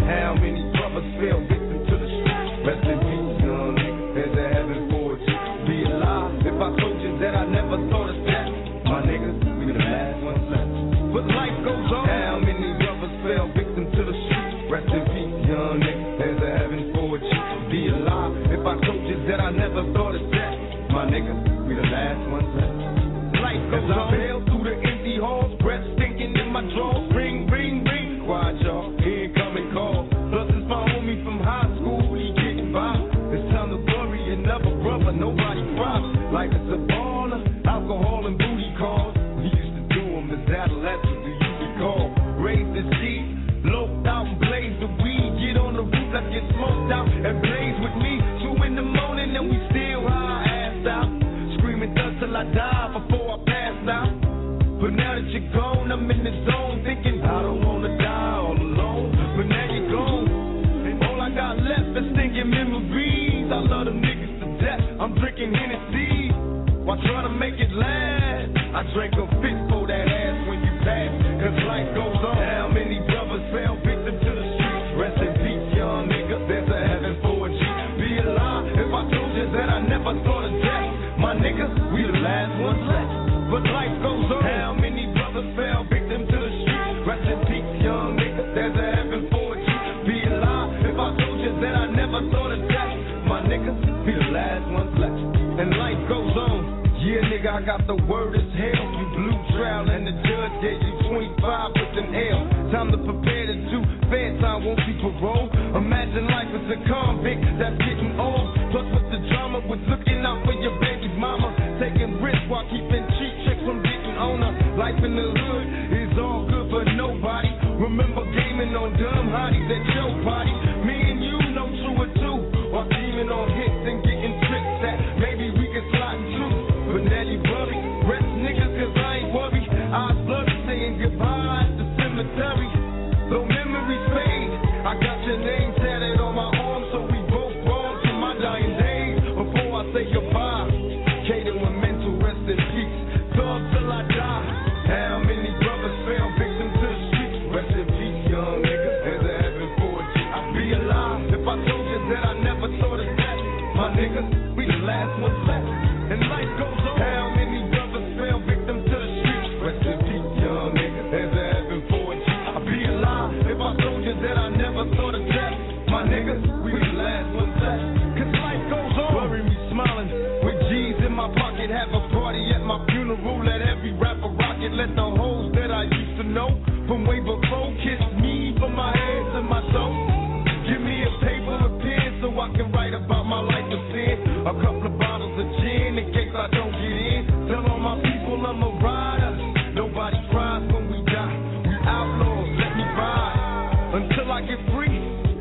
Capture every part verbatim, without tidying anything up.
How many brothers fell victim to the streets? Rest in peace, young nigga. There's a heaven for you. Be alive if I told you that I never thought of that. My niggas, we the last ones left. But life goes on. How many brothers fell victim to the streets? Rest in peace, young nigga. There's a heaven for you. Be alive if I told you that I never thought of that. My niggas, we the last ones left. Life goes on. As I bail through the empty halls, breath stinking in my drawers. Ring, ring, ring. Quiet, y'all. Incoming call. Plus it's my homie from high school. He getting by. It's time to bury another brother. Nobody cries. Life is a baller. Alcohol and booty calls. We used to do them as adolescents. We used to call. Raise the G. Loped out and blaze the weed. Get on the roof, let's get smoked out and blaze with me. Two in the morning and we still high assed out. Screaming thus till I die before I pass out. But now that you're gone, I'm in the zone thinking I don't wanna die all alone. But now you're gone, and all I got left is thinking memories. I love them niggas to death. I'm drinking Hennessy while trying to make it last. I drank a fist for that ass when you pass, cause life goes on. How many brothers fell victim to the streets? Rest in peace, young nigga. There's a heaven for a G. Be alive if I told you that I never thought of death. My niggas, we the last ones left. But life goes on. How many brothers fell victim to the streets? Rest in peace, young nigga. There's a heaven for you. Be alive if I told you that I never thought of death. My niggas, be the last ones left. And life goes on. Yeah, nigga, I got the word as hell. You blue trial and the judge gave you twenty-five with an L. Time to prepare to do fair time, won't be parole. Imagine life as a convict that's getting old. Plus with the drama, with looking out for your baby's mama. Taking risks while keeping cheap chicks from getting on her. Life in the hood is all good for nobody. Remember gaming on dumb hotties at your party. Me and you know true or two. Or teaming on hits and getting tricks that maybe we can slide into. But now you worry, rest niggas cause I ain't worried. I bloody saying goodbye at the cemetery. Though memories fade, I got your name tatted on my arm, so we both born to my dying days. Before I say goodbye, Kaden with mental rest in peace. Thug till I die. How many brothers fell victim to the streets? Rest in peace, young nigga. There's a heaven for a G. I'd be alive if I told you that I never thought of that. My niggas, we the last ones left. And life goes on. How many brothers fell victim to the streets? Rest in peace, young nigga. There's a heaven for a G. I'd be alive if I told you that I never thought of death. My niggas, we the last ones left. Cause life goes on. Bury me smiling with G's in my pocket. Have a party at my funeral. Let every rapper rock it. Let the hoes that I used to know from way before kiss me from my head to my soul. Give me a paper and pen so I can write about my life of sin. A couple of bottles of gin in case I don't get in. Tell all my people I'm a rider. Nobody cries when we die. We outlaws, let me ride until I get free.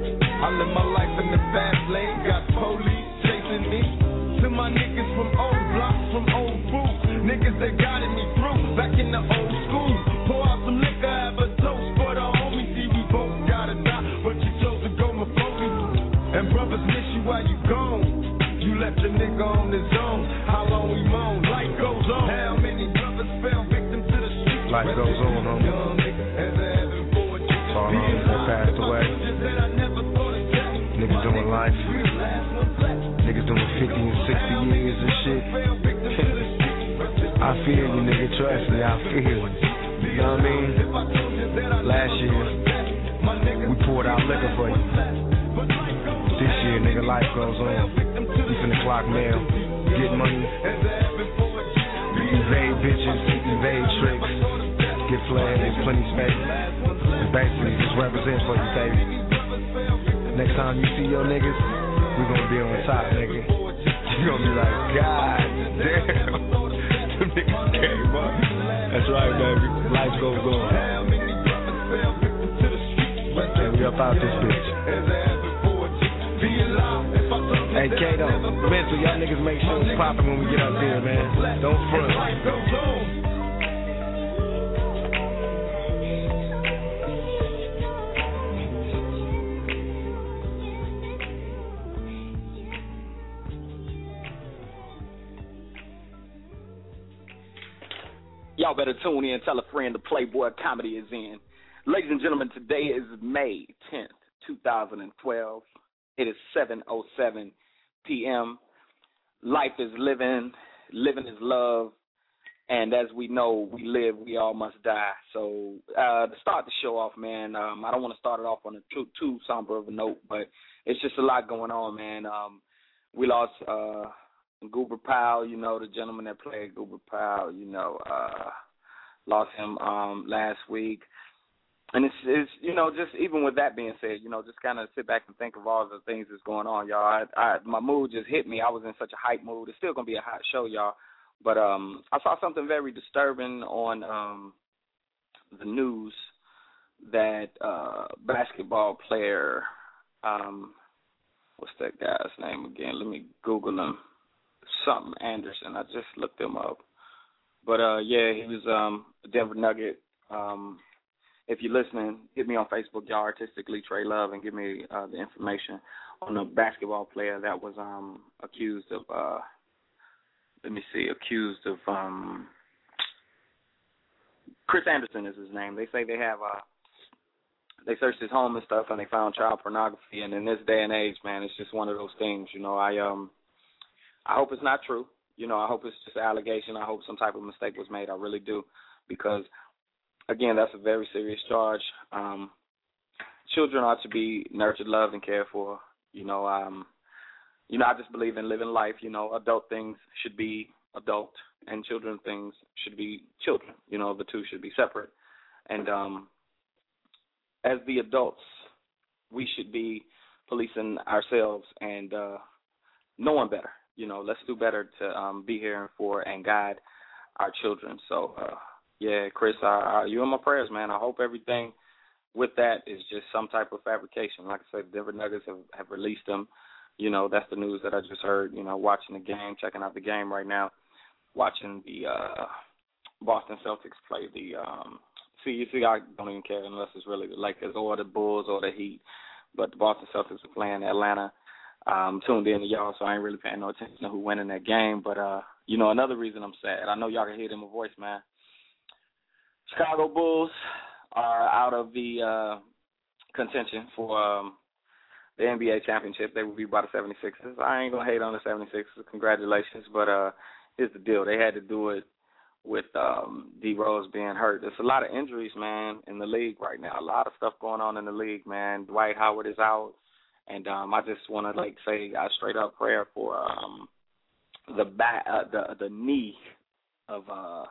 I live my life in the fast lane. Got police chasing me. To my niggas from old blocks, from old boots. Niggas that guided me through back in the old school. Pour out some liquor, have a toast for the homies. See, we both gotta die, but you chose to go before me. And brothers miss you while you gone. You left your nigga on his own. How long we moan? Life goes on. How many brothers fell victim to the streets? Life goes on, homie. All of them that passed away. Niggas doing life. Niggas doing fifty and sixty years and shit. I feel you, nigga. Trust me, I feel you. You know what I mean? Last year, we poured out liquor for you. This year, nigga, life goes on. We finna clock mail, get money, evade bitches, evade tricks, get flagged, there's plenty space. And basically, just represent for you, baby. Next time you see your niggas, we gonna be on top, nigga. You gonna be like, God damn, them niggas came up. That's right, baby. Life goes on. And we up out this bitch. Hey, Kato, mental, y'all niggas make sure it's poppin' when we get out there, man. Don't front. Y'all better tune in, tell a friend the Playboy Comedy is in. Ladies and gentlemen, today is May tenth, two thousand twelve. It is seven oh seven p.m. Life is living, living is love, and as we know, we live, we all must die. So uh, to start the show off, man, um, I don't want to start it off on a too, too somber of a note, but it's just a lot going on, man. Um, we lost uh, Goober Powell, you know, the gentleman that played Goober Powell, you know, uh, lost him um, last week. And it's, it's, you know, just even with that being said, you know, just kind of sit back and think of all the things that's going on, y'all. I, I, my mood just hit me. I was in such a hype mood. It's still going to be a hot show, y'all. But um, I saw something very disturbing on um, the news that uh, basketball player, um, what's that guy's name again? Let me Google him. Something Anderson. I just looked him up. But, uh, yeah, he was um, a Denver Nugget. Um If you're listening, hit me on Facebook, y'all, Artistically Trey Love, and give me uh, the information on the basketball player that was um, accused of, uh, let me see, accused of, um, Chris Anderson is his name. They say they have, uh, they searched his home and stuff, and they found child pornography. And in this day and age, man, it's just one of those things, you know. I um, I hope it's not true. You know, I hope it's just an allegation. I hope some type of mistake was made. I really do, because again, that's a very serious charge. Um, children ought to be nurtured, loved, and cared for. You know, um, you know, I just believe in living life. You know, adult things should be adult, and children things should be children. You know, the two should be separate. And um, as the adults, we should be policing ourselves and uh, knowing better. You know, let's do better to um, be here for and guide our children. So, uh, yeah, Chris, uh, you in my prayers, man. I hope everything with that is just some type of fabrication. Like I said, Denver Nuggets have, have released them. You know, that's the news that I just heard, you know, watching the game, checking out the game right now, watching the uh, Boston Celtics play the um, – see, you see, I don't even care unless it's really the Lakers or the Bulls or the Heat. But the Boston Celtics are playing Atlanta. Um, tuned in to y'all, so I ain't really paying no attention to who won in that game. But, uh, you know, another reason I'm sad, I know y'all can hear it in my voice, man. Chicago Bulls are out of the uh, contention for um, the N B A championship. They will be by the seventy-sixers. I ain't going to hate on the seventy-sixers. Congratulations. But uh, here's the deal. They had to do it with um, D. Rose being hurt. There's a lot of injuries, man, in the league right now. A lot of stuff going on in the league, man. Dwight Howard is out. And um, I just want to, like, say a straight-up prayer for um, the back, uh, the the knee of uh,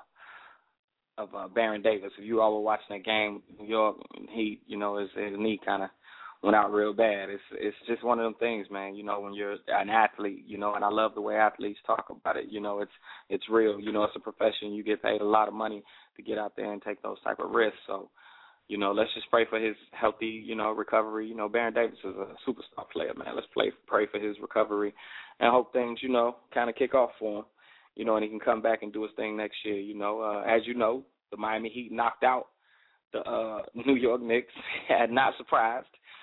of uh, Baron Davis. If you all were watching that game, New York, he, you know, his, his knee kind of went out real bad. It's it's just one of them things, man. You know, when you're an athlete, you know, and I love the way athletes talk about it. You know, it's it's real. You know, it's a profession. You get paid a lot of money to get out there and take those type of risks. So, you know, let's just pray for his healthy, you know, recovery. You know, Baron Davis is a superstar player, man. Let's play, pray for his recovery and hope things, you know, kind of kick off for him, you know, and he can come back and do his thing next year. You know, uh, as you know, the Miami Heat knocked out the uh, New York Knicks. Not surprised.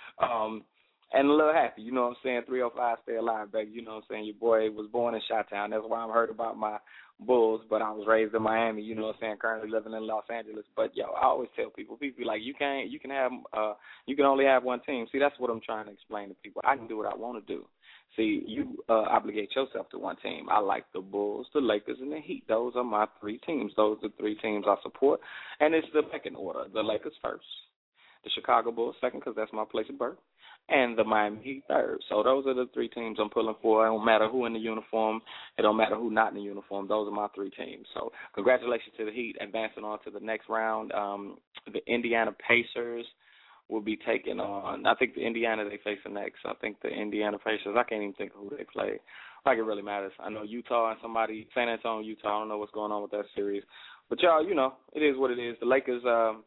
Um, and a little happy, you know what I'm saying? three oh five, stay alive, baby. You know what I'm saying? Your boy was born in Chi-Town. That's why I'm heard about my Bulls, but I was raised in Miami, you know what I'm saying, currently living in Los Angeles. But, yo, I always tell people, people be like, you can't, you can have, uh, you can only have one team. See, that's what I'm trying to explain to people. I can do what I want to do. See, you uh, obligate yourself to one team. I like the Bulls, the Lakers, and the Heat. Those are my three teams. Those are the three teams I support. And it's the second order. The Lakers first, the Chicago Bulls second, because that's my place of birth, and the Miami Heat third. So those are the three teams I'm pulling for. It don't matter who in the uniform. It don't matter who not in the uniform. Those are my three teams. So congratulations to the Heat advancing on to the next round. Um, the Indiana Pacers will be taking on, I think the Indiana they facing next. I think the Indiana Pacers, I can't even think of who they play. Like it really matters. I know Utah and somebody, San Antonio, Utah. I don't know what's going on with that series. But, y'all, you know, it is what it is. The Lakers, um,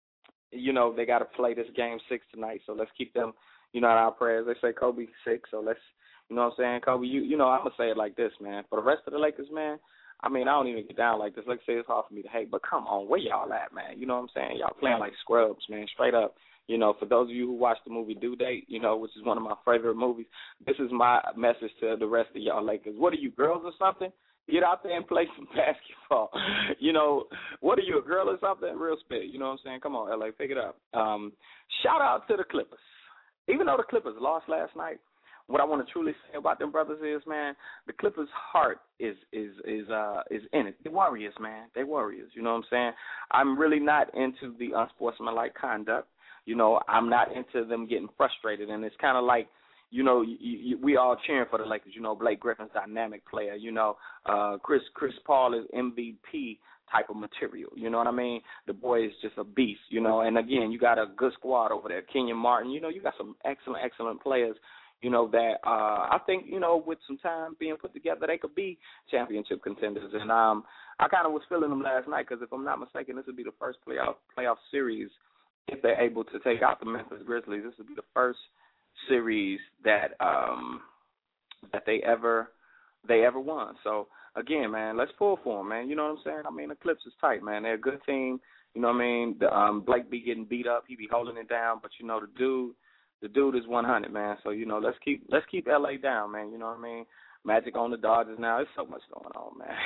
you know, they got to play this game six tonight. So let's keep them, you know, in our prayers. They say Kobe six, so let's, you know what I'm saying, Kobe, you you know, I'm going to say it like this, man. For the rest of the Lakers, man, I mean, I don't even get down like this. Like I say, it's hard for me to hate, but come on, where y'all at, man? You know what I'm saying? Y'all playing like scrubs, man, straight up. You know, for those of you who watched the movie Due Date, you know, which is one of my favorite movies, this is my message to the rest of y'all Lakers. What are you, girls or something? Get out there and play some basketball. You know, what are you, a girl or something? Real spit. You know what I'm saying? Come on, L A, pick it up. Um, shout out to the Clippers. Even though the Clippers lost last night, what I want to truly say about them brothers is, man, the Clippers' heart is is is uh is in it. They're warriors, man. They're warriors. You know what I'm saying? I'm really not into the unsportsmanlike conduct. You know, I'm not into them getting frustrated, and it's kind of like, you know, you, you, we all cheering for the Lakers. You know, Blake Griffin's dynamic player. You know, uh, Chris Chris Paul is M V P type of material. You know what I mean? The boy is just a beast. You know, and again, you got a good squad over there. Kenyon Martin. You know, you got some excellent, excellent players. You know, that uh, I think, you know, with some time being put together, they could be championship contenders. And um, I kind of was feeling them last night because if I'm not mistaken, this would be the first playoff playoff series if they're able to take out the Memphis Grizzlies. This would be the first series that um, that they ever they ever won. So, again, man, let's pull for them, man. You know what I'm saying? I mean, the Clips is tight, man. They're a good team. You know what I mean? The, um, Blake be getting beat up. He be holding it down. But, you know, the dude – The dude is one hundred, man. So, you know, let's keep let's keep L A down, man. You know what I mean? Magic on the Dodgers now. There's so much going on, man.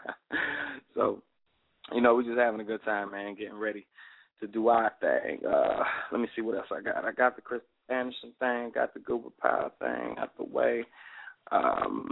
So, you know, we're just having a good time, man, getting ready to do our thing. Uh, let me see what else I got. I got the Chris Anderson thing, got the Google Power thing out the way. Um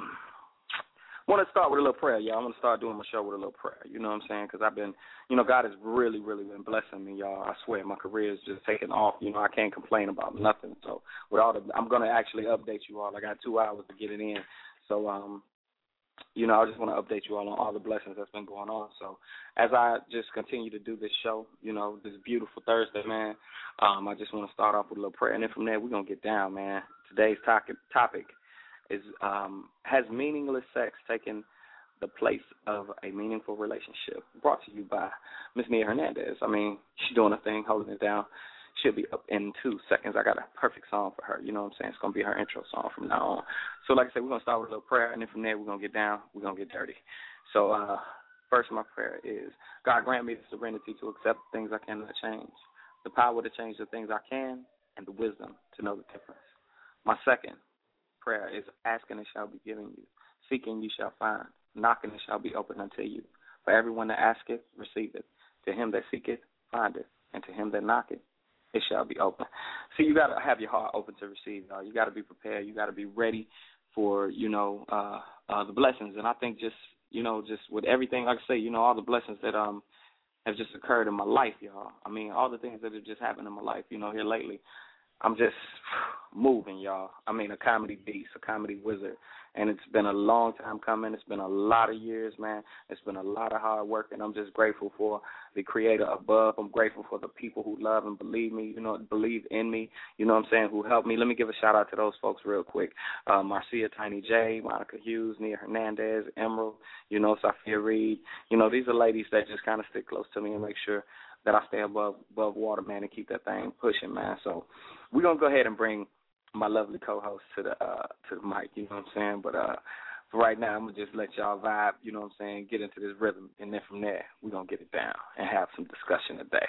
I want to start with a little prayer, y'all. I want to start doing my show with a little prayer. You know what I'm saying? Because I've been, you know, God has really, really been blessing me, y'all. I swear, my career is just taking off. You know, I can't complain about nothing. So, with all the, I'm going to actually update you all. I got two hours to get it in. So, um, you know, I just want to update you all on all the blessings that's been going on. So, as I just continue to do this show, you know, this beautiful Thursday, man, um, I just want to start off with a little prayer. And then from there, we're going to get down, man. Today's topic, topic is um, has meaningless sex taken the place of a meaningful relationship? Brought to you by Miss Nia Hernandez. I mean, she's doing a thing, holding it down. She'll be up in two seconds. I got a perfect song for her. You know what I'm saying? It's going to be her intro song from now on. So like I said, we're going to start with a little prayer, and then from there we're going to get down. We're going to get dirty. So uh, first my prayer is, God grant me the serenity to accept things I cannot change, the power to change the things I can, and the wisdom to know the difference. My second prayer is, asking it shall be given you, seeking you shall find, knocking it shall be opened unto you. For everyone that asketh, receive it. To him that seeketh, find it. And to him that knocketh, it shall be open. See, you got to have your heart open to receive, y'all. You got to be prepared. You got to be ready for, you know, uh, uh, the blessings. And I think just, you know, just with everything, like I say, you know, all the blessings that um have just occurred in my life, y'all. I mean, all the things that have just happened in my life, you know, here lately. I'm just moving, y'all. I mean, a comedy beast, a comedy wizard. And it's been a long time coming. It's been a lot of years, man. It's been a lot of hard work, and I'm just grateful for the creator above. I'm grateful for the people who love and believe me, you know, believe in me, you know what I'm saying, who helped me. Let me give a shout-out to those folks real quick. Uh, Marcia Tiny J, Monica Hughes, Nia Hernandez, Emerald, you know, Sophia Reed. You know, these are ladies that just kind of stick close to me and make sure that I stay above above water, man, and keep that thing pushing, man. So we're going to go ahead and bring my lovely co-host to the uh, to the mic, you know what I'm saying? But uh, for right now, I'm going to just let y'all vibe, you know what I'm saying, get into this rhythm, and then from there, we're going to get it down and have some discussion today.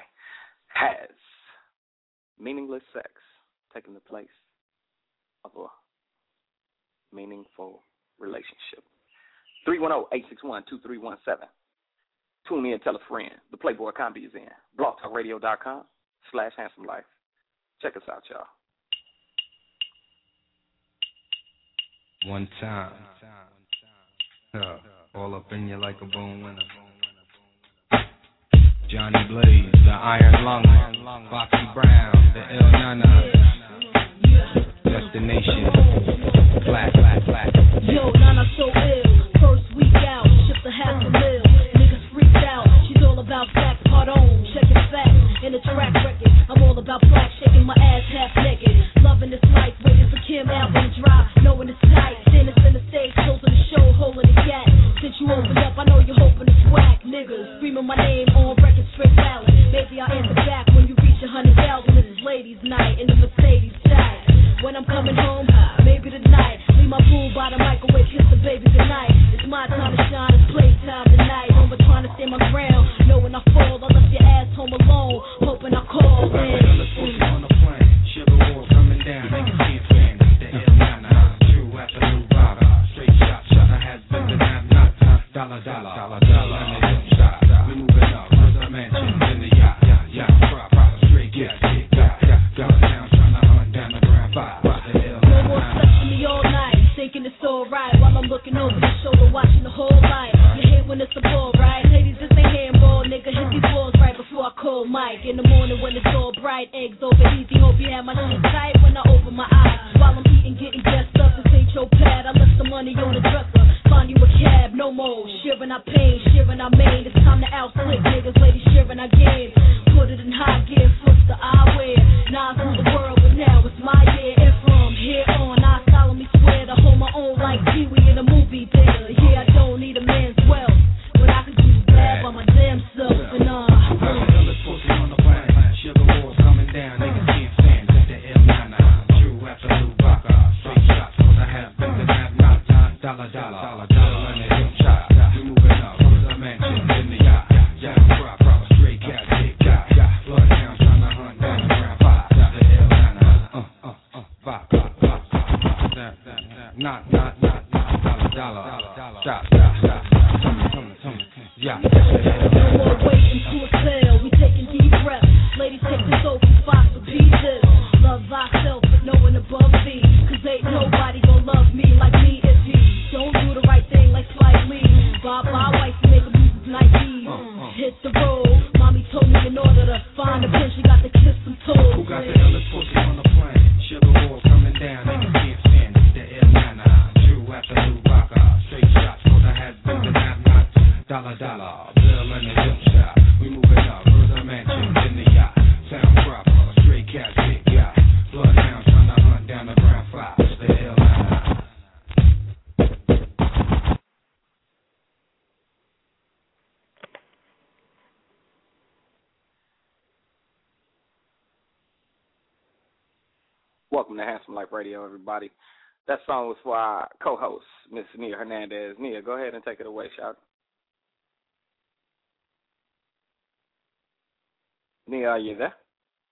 Has meaningless sex taken the place of a meaningful relationship? three one zero, eight six one, two three one seven. Tune in, tell a friend. The Playboy Combi is in. blog talk radio dot com slash handsome life. Check us out, y'all. One time. Uh, all up in you like a bone winner. Johnny Blaze, the Iron Lung, Foxy Brown, the Il Nana. Destination. Flat, flat, flat. Yo, Nana so ill. First week out, shipped a half a mil. Niggas freaked out. She's all about facts, hard on, checking facts in the track record. I'm all about black, shaking my ass half naked. Loving this life, waiting for Kim album drop, knowing it's tight. Then it's in the stage, closing the show, holding the gap. Since you opened up, I know you're hoping to swag. Niggas screaming my name on record, straight valid. Maybe I'll answer back when you reach a hundred thousand. This is ladies' night in the Mercedes tag. When I'm coming home, maybe tonight. Leave my boo by the microwave, kiss the baby goodnight. It's my time to shine, it's playtime tonight. Home but trying to stay my ground. Knowing I fall, I left your ass home alone. Hoping I call in. On the plane, sugar wars coming down, make it see fan. The Il Nana, true absolute vibe. Straight shot, shot, I has been the nap, not dollar, dollar, dollar, dollar, and they don't stop. We moving up, cause the mansion in the yacht, yacht, yacht, prop, prop, straight, yeah, yeah, yeah, yeah, down, down, trying to hunt down the ground five. Sharing our pain, sharing our main. It's time to outfit niggas, ladies sharing our game. Put it in high gear, foot the eyewear. Nas rule the world, but now it's my year. And from here on, I solemnly swear to hold my own like Pee-wee in a movie theater. Yeah, I don't need a man's wealth, but I can do bad by my damn self. And uh, I'm the illest pussy on the planet. Sugar wars coming down, niggas can't stand it. The L nine nine, true absolute vodka. Straight shots, cause I have been to have not time. Dollar, dollar, dollar, dollar, and a hip shot. We moving up, with the mansion in the yacht. Yeah, prop, prop, straight cat, big guy. Bloodhounds trying to hunt down the ground five. The L nine nine, uh, uh, uh, vodka, vodka. Not, not, not, not, dollar, dollar, shot, shot, shot. Tell me, tell me, tell me, yeah. no more waiting to exhale. We taking deep breaths. Ladies take the soapy spots for pieces. Love thyself, but no one above thee. Cause ain't nobody gon' love me like me if you don't do the right thing like Spike Lee. Bye bye, wife, make a music like these. Hit the road. Mommy told me in order to find a bitch, you got to kiss some toes. Who got the illest pussy on the planet? Sugar wars coming down, niggas can't stand it. The L nine nine, true absolute vodka. Straight shots, cause I had been to have not. Dollar, dollar, bill and a hip shot. We moving up, further mansion in the yacht. Sound proper, straight cat, big guy. Bloodhounds trying to hunt down the ground five. The L nine nine. Welcome to Handsome Life Radio, everybody. That song was for our co-host, Miss Nia Hernandez. Nia, go ahead and take it away, shout. Nia, are you there?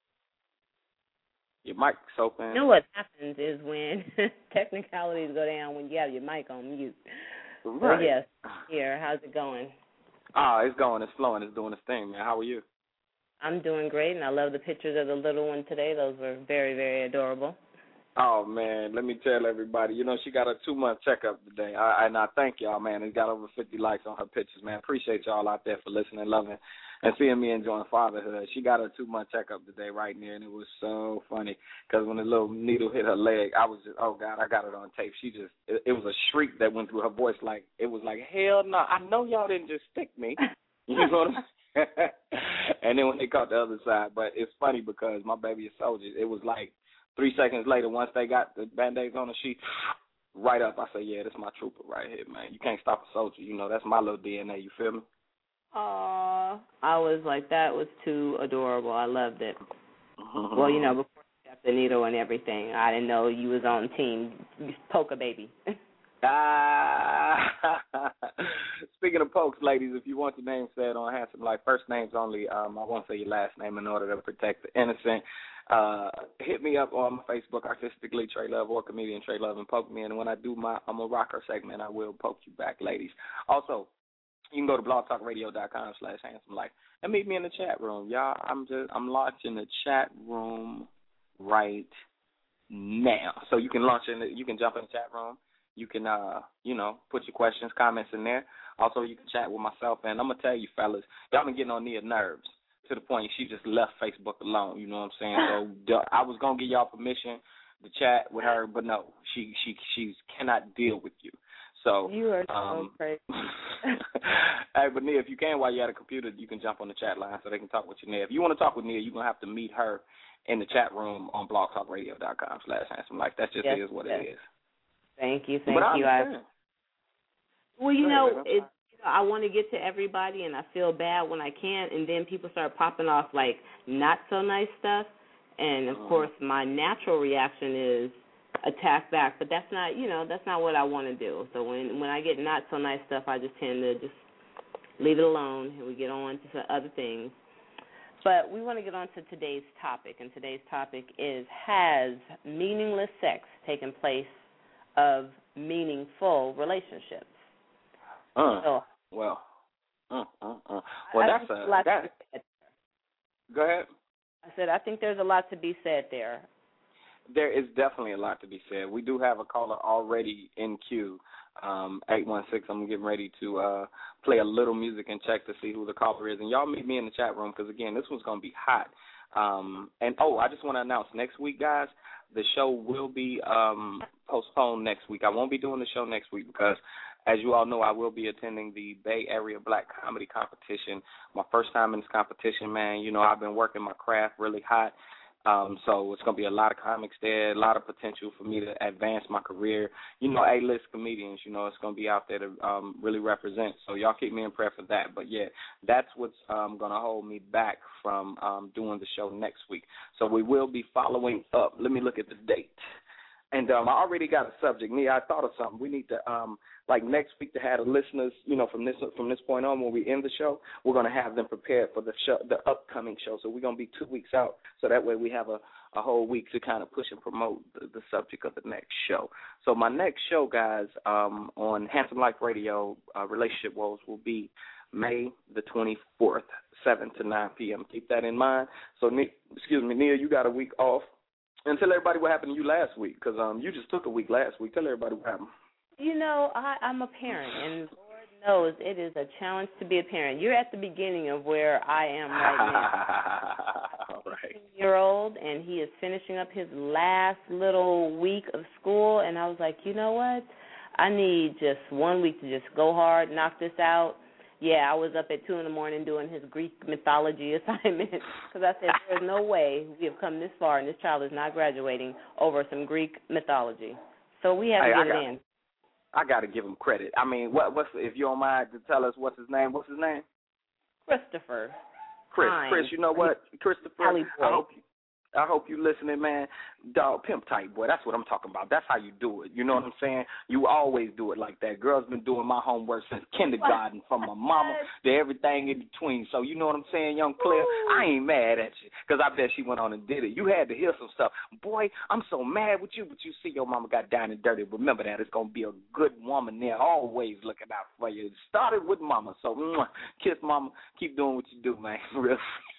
Your mic's open. You know what happens is when technicalities go down when you have your mic on mute. Right. So yes, here, how's it going? Ah, it's going, it's flowing, it's doing its thing, man. How are you? I'm doing great, and I love the pictures of the little one today. Those were very, very adorable. Oh, man, let me tell everybody, you know, she got a two-month checkup today, I, and I thank y'all, man. It's got over fifty likes on her pictures, man. Appreciate y'all out there for listening, loving, and seeing me enjoying fatherhood. She got a two-month checkup today right near, and it was so funny because when the little needle hit her leg, I was just, oh, God, I got it on tape. She just, it, it was a shriek that went through her voice like, it was like, hell no, I know y'all didn't just stick me. You know what I'm saying? And then when they caught the other side, but it's funny because my baby is soldier. It was like three seconds later, once they got the Band-Aids on her, she right up. I say, yeah, this is my trooper right here, man. You can't stop a soldier. You know, that's my little D N A. You feel me? Aww. I was like, that was too adorable. I loved it. Mm-hmm. Well, you know, before you got the needle and everything, I didn't know you was on team Polka Baby. Ah. Speaking of pokes, ladies, if you want your name said on Handsome Life, first names only. Um, I won't say your last name in order to protect the innocent. Uh, hit me up on my Facebook, artistically Trey Love or comedian Trey Love, and poke me. And when I do my I'm a rocker segment, I will poke you back, ladies. Also, you can go to blogtalkradio.com slash handsome life and meet me in the chat room, y'all. I'm just I'm launching the chat room right now, so you can launch in. The, you can jump in the chat room. You can, uh, you know, put your questions, comments in there. Also, you can chat with myself. And I'm going to tell you, fellas, y'all been getting on Nia's nerves to the point she just left Facebook alone. You know what I'm saying? So I was going to give y'all permission to chat with her, but no, she she she cannot deal with you. So you are so um, crazy. Hey, but Nia, if you can, while you're at a computer, you can jump on the chat line so they can talk with you, Nia. If you want to talk with Nia, you're going to have to meet her in the chat room on blogtalkradio.com slash handsome life. That just yes, is what yes. it is. Thank you, thank but I you. I, well, you Go know, ahead, it, you know, I want to get to everybody, and I feel bad when I can't, and then people start popping off, like, not so nice stuff, and, of uh-huh. course, my natural reaction is attack back, but that's not, you know, that's not what I want to do. So when, when I get not so nice stuff, I just tend to just leave it alone, and we get on to some other things. But we want to get on to today's topic, and today's topic is, has meaningless sex taken place of meaningful relationships? Uh, so, well, uh, uh, uh. well, I that's a, a that, go ahead. I said, I think there's a lot to be said there. There is definitely a lot to be said. We do have a caller already in queue, um, eight one six. I'm getting ready to uh, play a little music and check to see who the caller is. And y'all meet me in the chat room because, again, this one's going to be hot. Um, and, oh, I just want to announce next week, guys, the show will be um, postponed next week. I won't be doing the show next week because as you all know, I will be attending the Bay Area Black Comedy Competition. My first time in this competition, man. You know, I've been working my craft really hot. Um, so it's going to be a lot of comics there, a lot of potential for me to advance my career. You know, A-list comedians, you know, it's going to be out there to um, really represent. So y'all keep me in prayer for that. But, yeah, that's what's um, going to hold me back from um, doing the show next week. So we will be following up. Let me look at the date. And um, I already got a subject. Nia, I thought of something. We need to, um, like next week, to have the listeners, you know, from this from this point on, when we end the show, we're going to have them prepared for the show, the upcoming show. So we're going to be two weeks out. So that way we have a, a whole week to kind of push and promote the, the subject of the next show. So my next show, guys, um, on Handsome Life Radio, uh, Relationship Woes, will be May the twenty-fourth, seven to nine p.m. Keep that in mind. So, excuse me, Nia, you got a week off. And tell everybody what happened to you last week, because um, you just took a week last week. Tell everybody what happened. You know, I, I'm a parent, and Lord knows it is a challenge to be a parent. You're at the beginning of where I am right now. All right. Year old, and he is finishing up his last little week of school, and I was like, you know what? I need just one week to just go hard, knock this out. Yeah, I was up at two in the morning doing his Greek mythology assignment because I said there's no way we have come this far and this child is not graduating over some Greek mythology. So we have to hey, get got, it in. I got to give him credit. I mean, what, what's if you don't mind to tell us what's his name? What's his name? Christopher. Chris. Fine. Chris, you know what? Christopher, Alley boy. I hope you, I hope you listening, man. Dog, pimp type, boy. That's what I'm talking about. That's how you do it. You know what I'm saying? You always do it like that. Girl's been doing my homework since kindergarten, from my mama to everything in between. So you know what I'm saying, young Claire? I ain't mad at you, because I bet she went on and did it. You had to hear some stuff. Boy, I'm so mad with you, but you see your mama got down and dirty. Remember that. It's going to be a good woman there, always looking out for you. It started with mama. So mwah, kiss mama. Keep doing what you do, man. Real.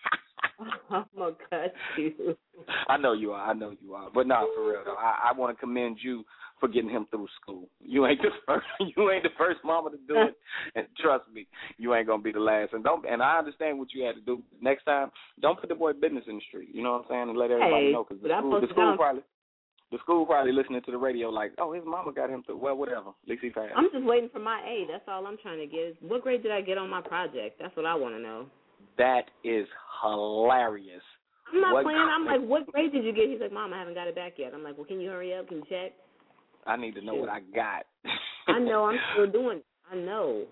I'm going to cut you. I know you are. I know you are. But no, for real though, I, I want to commend you for getting him through school. You ain't the first. You ain't the first mama to do it, and trust me, you ain't gonna be the last. And don't. And I understand what you had to do. Next time, don't put the boy business in the street. You know what I'm saying? And let everybody hey, know, because the school, the school probably. The school probably listening to the radio like, oh, his mama got him through. Well, whatever. At least he passed. I'm just waiting for my A. That's all I'm trying to get. What grade did I get on my project? That's what I want to know. That is hilarious. I'm not what playing. I'm like, what grade did you get? He's like, Mom, I haven't got it back yet. I'm like, well, can you hurry up? Can you check? I need to know what I got. I know. I'm still doing it. I know.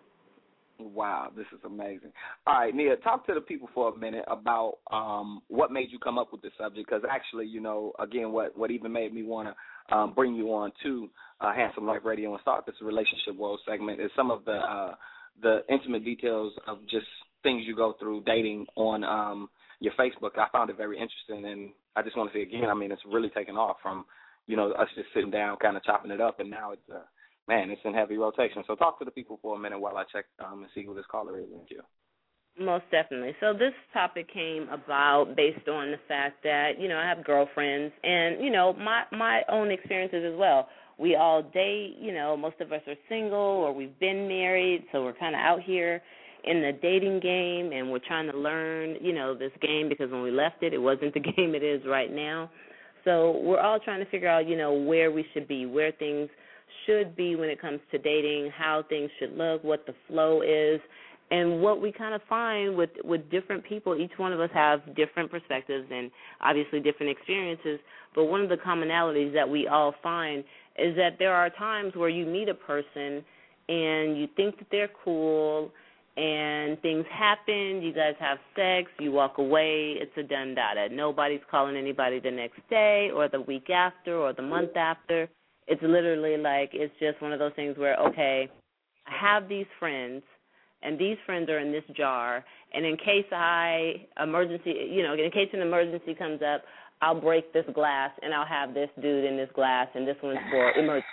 Wow, this is amazing. All right, Nia, talk to the people for a minute about um, what made you come up with this subject, because actually, you know, again, what, what even made me want to um, bring you on to uh, Handsome Life Radio and start this Relationship World segment is some of the uh, the intimate details of just things you go through dating on um, your Facebook. I found it very interesting, and I just want to say again, I mean, it's really taken off from, you know, us just sitting down, kind of chopping it up, and now it's, uh, man, it's in heavy rotation. So talk to the people for a minute while I check um, and see who this caller is. Thank you. Most definitely. So this topic came about based on the fact that, you know, I have girlfriends and, you know, my, my own experiences as well. We all date, you know, most of us are single or we've been married, so we're kind of out here in the dating game, and we're trying to learn, you know, this game, because when we left it, it wasn't the game it is right now. So we're all trying to figure out, you know, where we should be, where things should be when it comes to dating, how things should look, what the flow is, and what we kind of find with, with different people. Each one of us have different perspectives and obviously different experiences, but one of the commonalities that we all find is that there are times where you meet a person and you think that they're cool, and things happen, you guys have sex, you walk away, it's a done data. Nobody's calling anybody the next day or the week after or the month after. It's literally like it's just one of those things where, okay, I have these friends, and these friends are in this jar, and in case I emergency, you know, in case an emergency comes up, I'll break this glass, and I'll have this dude in this glass, and this one's for emergency.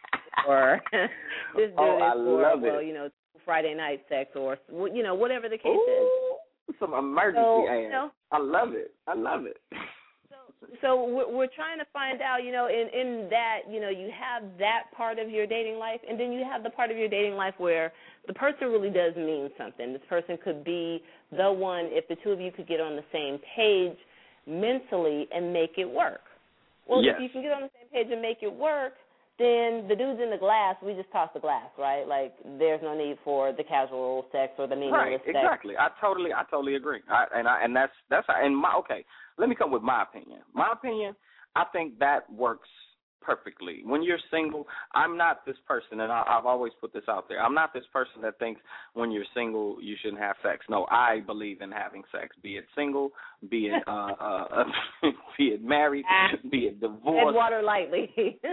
Or this dude oh, is I for, love well, it. you know, Friday night sex, or, you know, whatever the case Ooh, is. Some emergency so, ass. You know, I love it. I love it. So, so we're, we're trying to find out, you know, in, in that, you know, you have that part of your dating life, and then you have the part of your dating life where the person really does mean something. This person could be the one if the two of you could get on the same page mentally and make it work. Well, yes. if you can get on the same page and make it work, then the dudes in the glass, we just toss the glass, right? Like, there's no need for the casual sex or the meaningless right, sex. Exactly. I totally, I totally agree. I, and I, and that's that's and my okay. Let me come with my opinion. My opinion, I think that works perfectly. When you're single, I'm not this person, and I, I've always put this out there. I'm not this person that thinks when you're single you shouldn't have sex. No, I believe in having sex, be it single, be it uh, uh, be it married, be it divorced. Tread water lightly.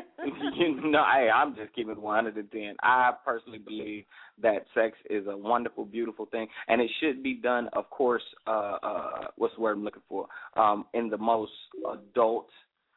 You know, hey, I'm just keeping it one hundred ten. I personally believe that sex is a wonderful, beautiful thing, and it should be done, of course, uh, uh, what's the word I'm looking for, um, in the most adult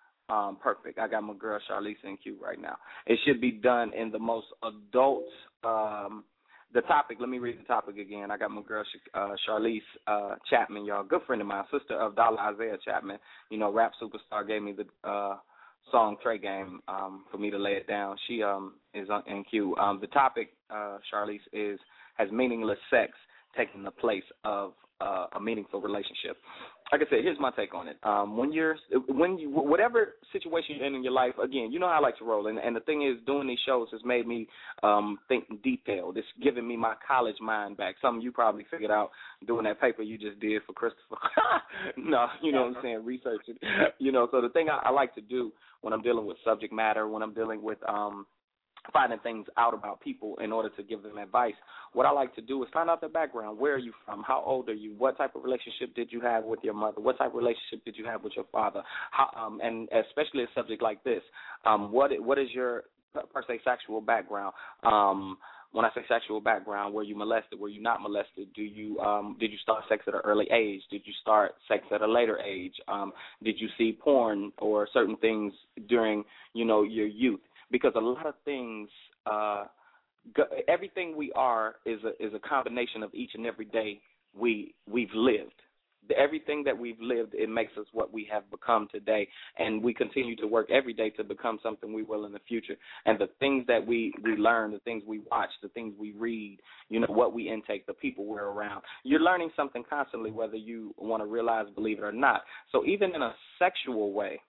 Um, perfect. I got my girl Charlize in queue right now. It should be done in the most adult. Um, the topic. Let me read the topic again. I got my girl uh, Charlize uh, Chapman, y'all, good friend of mine, sister of Dollar Isaiah Chapman. You know, rap superstar, gave me the uh, song Trey Game um, for me to lay it down. She um, is in queue. Um, the topic, uh, Charlize, is has meaningless sex taking the place of uh, a meaningful relationship. Like I said, here's my take on it. Um, when you're, when you, whatever situation you're in in your life, again, you know how I like to roll. And, and the thing is, doing these shows has made me um, think detailed. It's given me my college mind back. Something you probably figured out doing that paper you just did for Christopher. No, you know what I'm saying, researching. You know, so the thing I, I like to do when I'm dealing with subject matter, when I'm dealing with um, finding things out about people in order to give them advice, what I like to do is find out their background. Where are you from? How old are you? What type of relationship did you have with your mother? What type of relationship did you have with your father? How, um, and especially a subject like this, um, what what is your, per se, sexual background? Um, when I say sexual background, were you molested? Were you not molested? Do you um, did you start sex at an early age? Did you start sex at a later age? Um, did you see porn or certain things during, you know, your youth? Because a lot of things, uh, go, everything we are is a, is a combination of each and every day we we've lived. Everything that we've lived, it makes us what we have become today, and we continue to work every day to become something we will in the future. And the things that we, we learn, the things we watch, the things we read, you know, what we intake, the people we're around, you're learning something constantly, whether you want to realize, believe it or not. So even in a sexual way,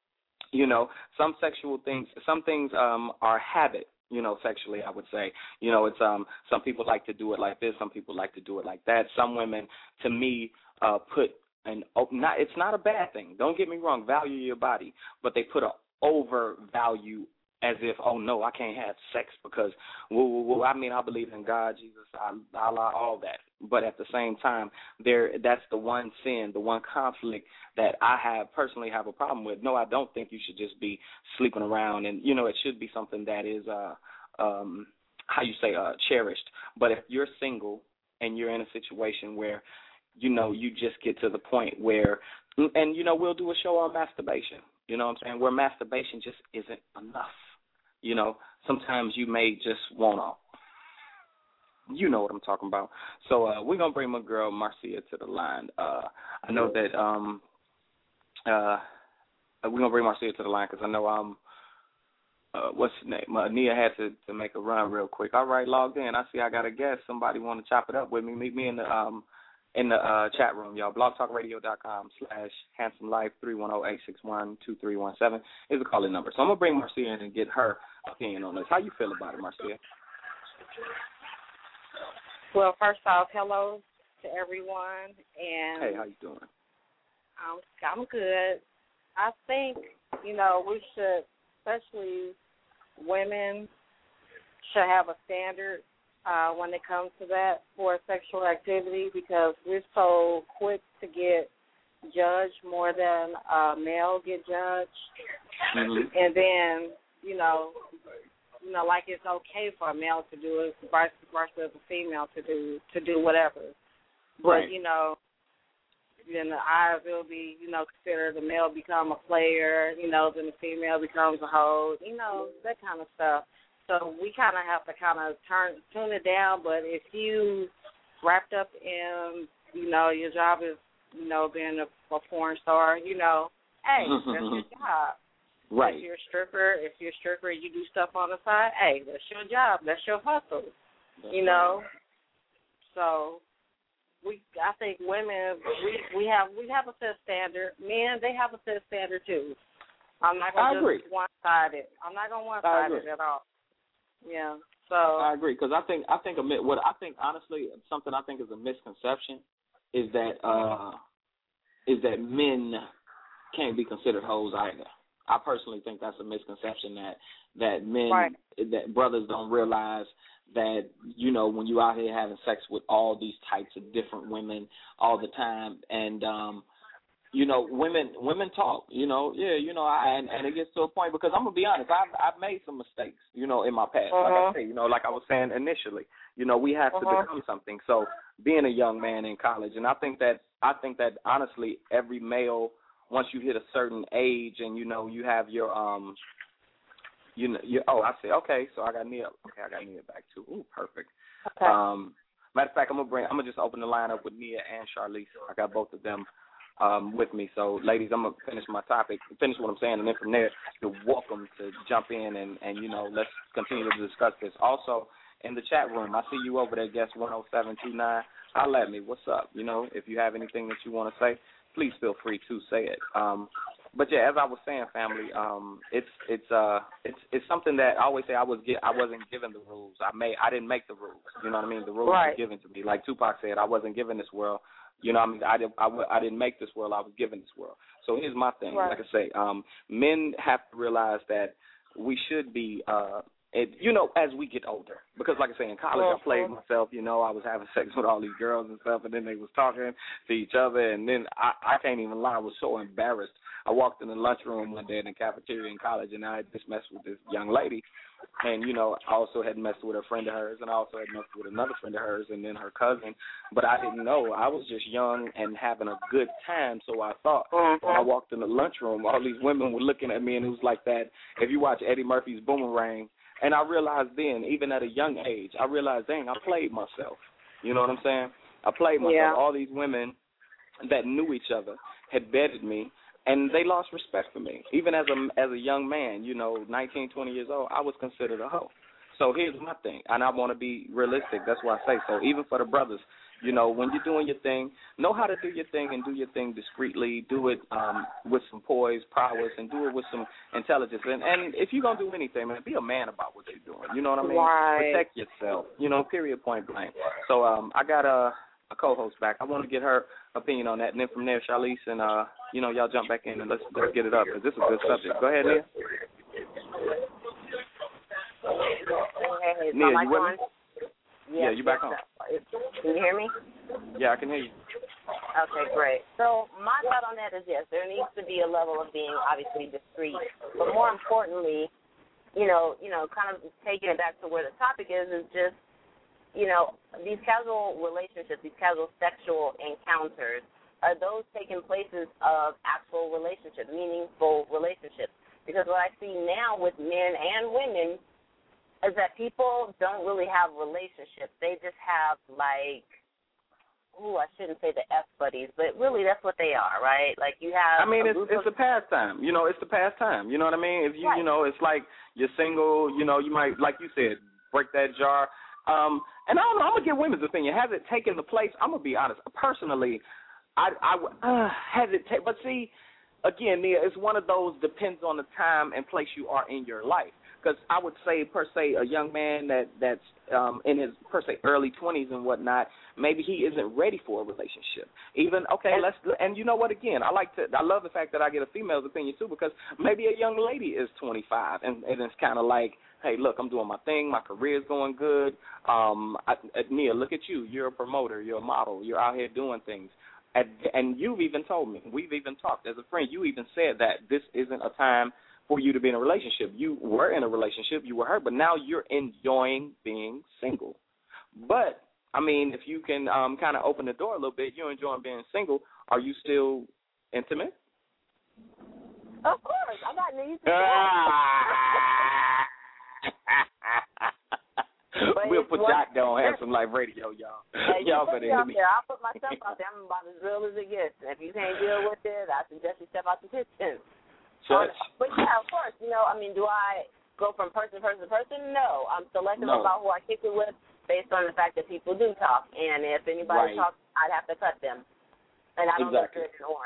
you know, some sexual things, some things um, are habit, you know, sexually, I would say. You know, it's um, some people like to do it like this, some people like to do it like that. Some women, to me, uh, put an, not, it's not a bad thing. Don't get me wrong, value your body, but they put an overvalue as if, oh, no, I can't have sex because, whoa, whoa, whoa, I mean, I believe in God, Jesus, Allah, all that. But at the same time, there that's the one sin, the one conflict that I have personally have a problem with. No, I don't think you should just be sleeping around. And, you know, it should be something that is, uh, um, how you say, uh, cherished. But if you're single and you're in a situation where, you know, you just get to the point where, and, you know, we'll do a show on masturbation, you know what I'm saying, where masturbation just isn't enough. You know, sometimes you may just want to, you know what I'm talking about. So uh, we're going to bring my girl Marcia to the line. Uh, I know that um, uh, we're going to bring Marcia to the line because I know um, uh, what's her name? Uh, Nia had to, to make a run real quick. All right, logged in. I see I got a guest. Somebody want to chop it up with me. Meet me in the um, in the uh, chat room, y'all. blogtalkradio.com slash handsome life three one zero eight six one two three one seven is the calling number. So I'm going to bring Marcia in and get her opinion on this. How you feel about it, Marcia? Well, first off, hello to everyone. And hey, how you doing? I'm, I'm good. I think, you know, we should, especially women, should have a standard Uh, when it comes to that for sexual activity, because we're so quick to get judged more than uh, male get judged, mm-hmm. and then you know, you know, like it's okay for a male to do it, vice versa, a female to do to do whatever. Right. But you know, in the eyes it'll be, you know, considered the male become a player, you know, then the female becomes a hoe, you know, that kind of stuff. So we kind of have to kind of turn tune it down. But if you wrapped up in, you know, your job is, you know, being a, a porn star, you know, hey, that's your job. Right. If you're a stripper, if you're a stripper, you do stuff on the side, hey, that's your job. That's your hustle. That's you know. Right. So we, I think women, we we have we have a set standard. Men, they have a set standard too. I'm not I gonna agree. just one sided. I'm not gonna one sided at all. Yeah. So I agree because I think I think a mi- what I think honestly something I think is a misconception is that uh, is that men can't be considered hoes either. I personally think that's a misconception that that men right. that brothers don't realize that, you know, when you out here having sex with all these types of different women all the time, and um, you know, women women talk, you know, yeah, you know, I, and, and it gets to a point because I'm gonna be honest, I've I've made some mistakes, you know, in my past. Uh-huh. Like I say, you know, like I was saying initially, you know, we have uh-huh. to become something. So being a young man in college, and I think that I think that honestly, every male, once you hit a certain age and you know you have your um, you know, you oh I see, okay, so I got Nia, okay, I got Nia back too. Ooh, perfect. Okay. Um, matter of fact, I'm gonna bring, I'm gonna just open the line up with Nia and Charlize. I got both of them um, with me. So, ladies, I'm gonna finish my topic, finish what I'm saying, and then from there, you're welcome to jump in and and you know let's continue to discuss this. Also, in the chat room, I see you over there, guest one oh seven two nine. Holla at me. What's up? You know, if you have anything that you want to say, please feel free to say it. Um, but yeah, as I was saying, family, um, it's it's uh it's it's something that I always say I was get, I wasn't given the rules. I made I didn't make the rules. You know what I mean? The rules right. were given to me. Like Tupac said, I wasn't given this world. You know what I mean? I didn't I, I didn't make this world. I was given this world. So here's my thing. Right. Like I say, um, men have to realize that we should be. Uh, It, you know, as we get older, because like I say, in college I played myself, you know, I was having sex with all these girls and stuff, and then they was talking to each other, and then I, I can't even lie, I was so embarrassed. I walked in the lunchroom one day in the cafeteria in college, and I had just messed with this young lady, and, you know, I also had messed with a friend of hers, and I also had messed with another friend of hers, and then her cousin, but I didn't know. I was just young and having a good time, so I thought. Mm-hmm. When I walked in the lunchroom, all these women were looking at me, and it was like that. If you watch Eddie Murphy's Boomerang, and I realized then, even at a young age, I realized, dang, I played myself. You know what I'm saying? I played myself. Yeah. All these women that knew each other had bedded me, and they lost respect for me. Even as a, as a young man, you know, nineteen, twenty years old, I was considered a hoe. So here's my thing, and I want to be realistic. That's why I say so. Even for the brothers, you know, when you're doing your thing, know how to do your thing and do your thing discreetly. Do it um, with some poise, prowess, and do it with some intelligence. And, and if you're going to do anything, man, be a man about what you're doing. You know what I mean? Right. Protect yourself, you know, period, point blank. So um, I got a, a co-host back. I want to get her opinion on that. And then from there, Charlize, and, uh, you know, y'all jump back in and let's, let's get it up because this is a good subject. Go ahead, Nia. Hey, Nia, you with me? Yes, yeah, you back yes, on. Can you hear me? Yeah, I can hear you. Okay, great. So my thought on that is yes, there needs to be a level of being obviously discreet, but more importantly, you know, you know, kind of taking it back to where the topic is, is just, you know, these casual relationships, these casual sexual encounters, are those taking places of actual relationships, meaningful relationships? Because what I see now with men and women is that people don't really have relationships. They just have, like, ooh, I shouldn't say the F buddies, but really that's what they are, right? Like you have. I mean, a it's group it's of, a pastime. You know, it's the pastime. You know what I mean? If you right. you know, it's like you're single. You know, you might, like you said, break that jar. Um, and I don't know. I'm gonna get women's opinion. Has it taken the place? I'm gonna be honest. Personally, I I uh, has it taken? But see, again, Nia, it's one of those depends on the time and place you are in your life. Because I would say, per se, a young man that that's um, in his, per se, early twenties and whatnot, maybe he isn't ready for a relationship. Even, okay, and, let's, and you know what, again, I like to, I love the fact that I get a female's opinion, too, because maybe a young lady is twenty-five, and, and it's kind of like, hey, look, I'm doing my thing, my career's going good. Um, I, Nia, look at you. You're a promoter. You're a model. You're out here doing things. And, and you've even told me, we've even talked as a friend, you even said that this isn't a time for you to be in a relationship. You were in a relationship, you were hurt, but now you're enjoying being single. But, I mean, if you can um, kind of open the door a little bit, you're enjoying being single, are you still intimate? Of course. I'm not needs to We'll put Jack down on Handsome Life Radio, y'all. Hey, y'all put better me hit out me. there. I'll put myself out there. I'm about as real as it gets. And if you can't deal with it, I suggest you step out the kitchen. Church. Um, but yeah, of course, you know, I mean, do I go from person to person to person? No. I'm selective no. about who I kick it with based on the fact that people do talk. And if anybody right. talks, I'd have to cut them. And I don't exactly. look good in orange.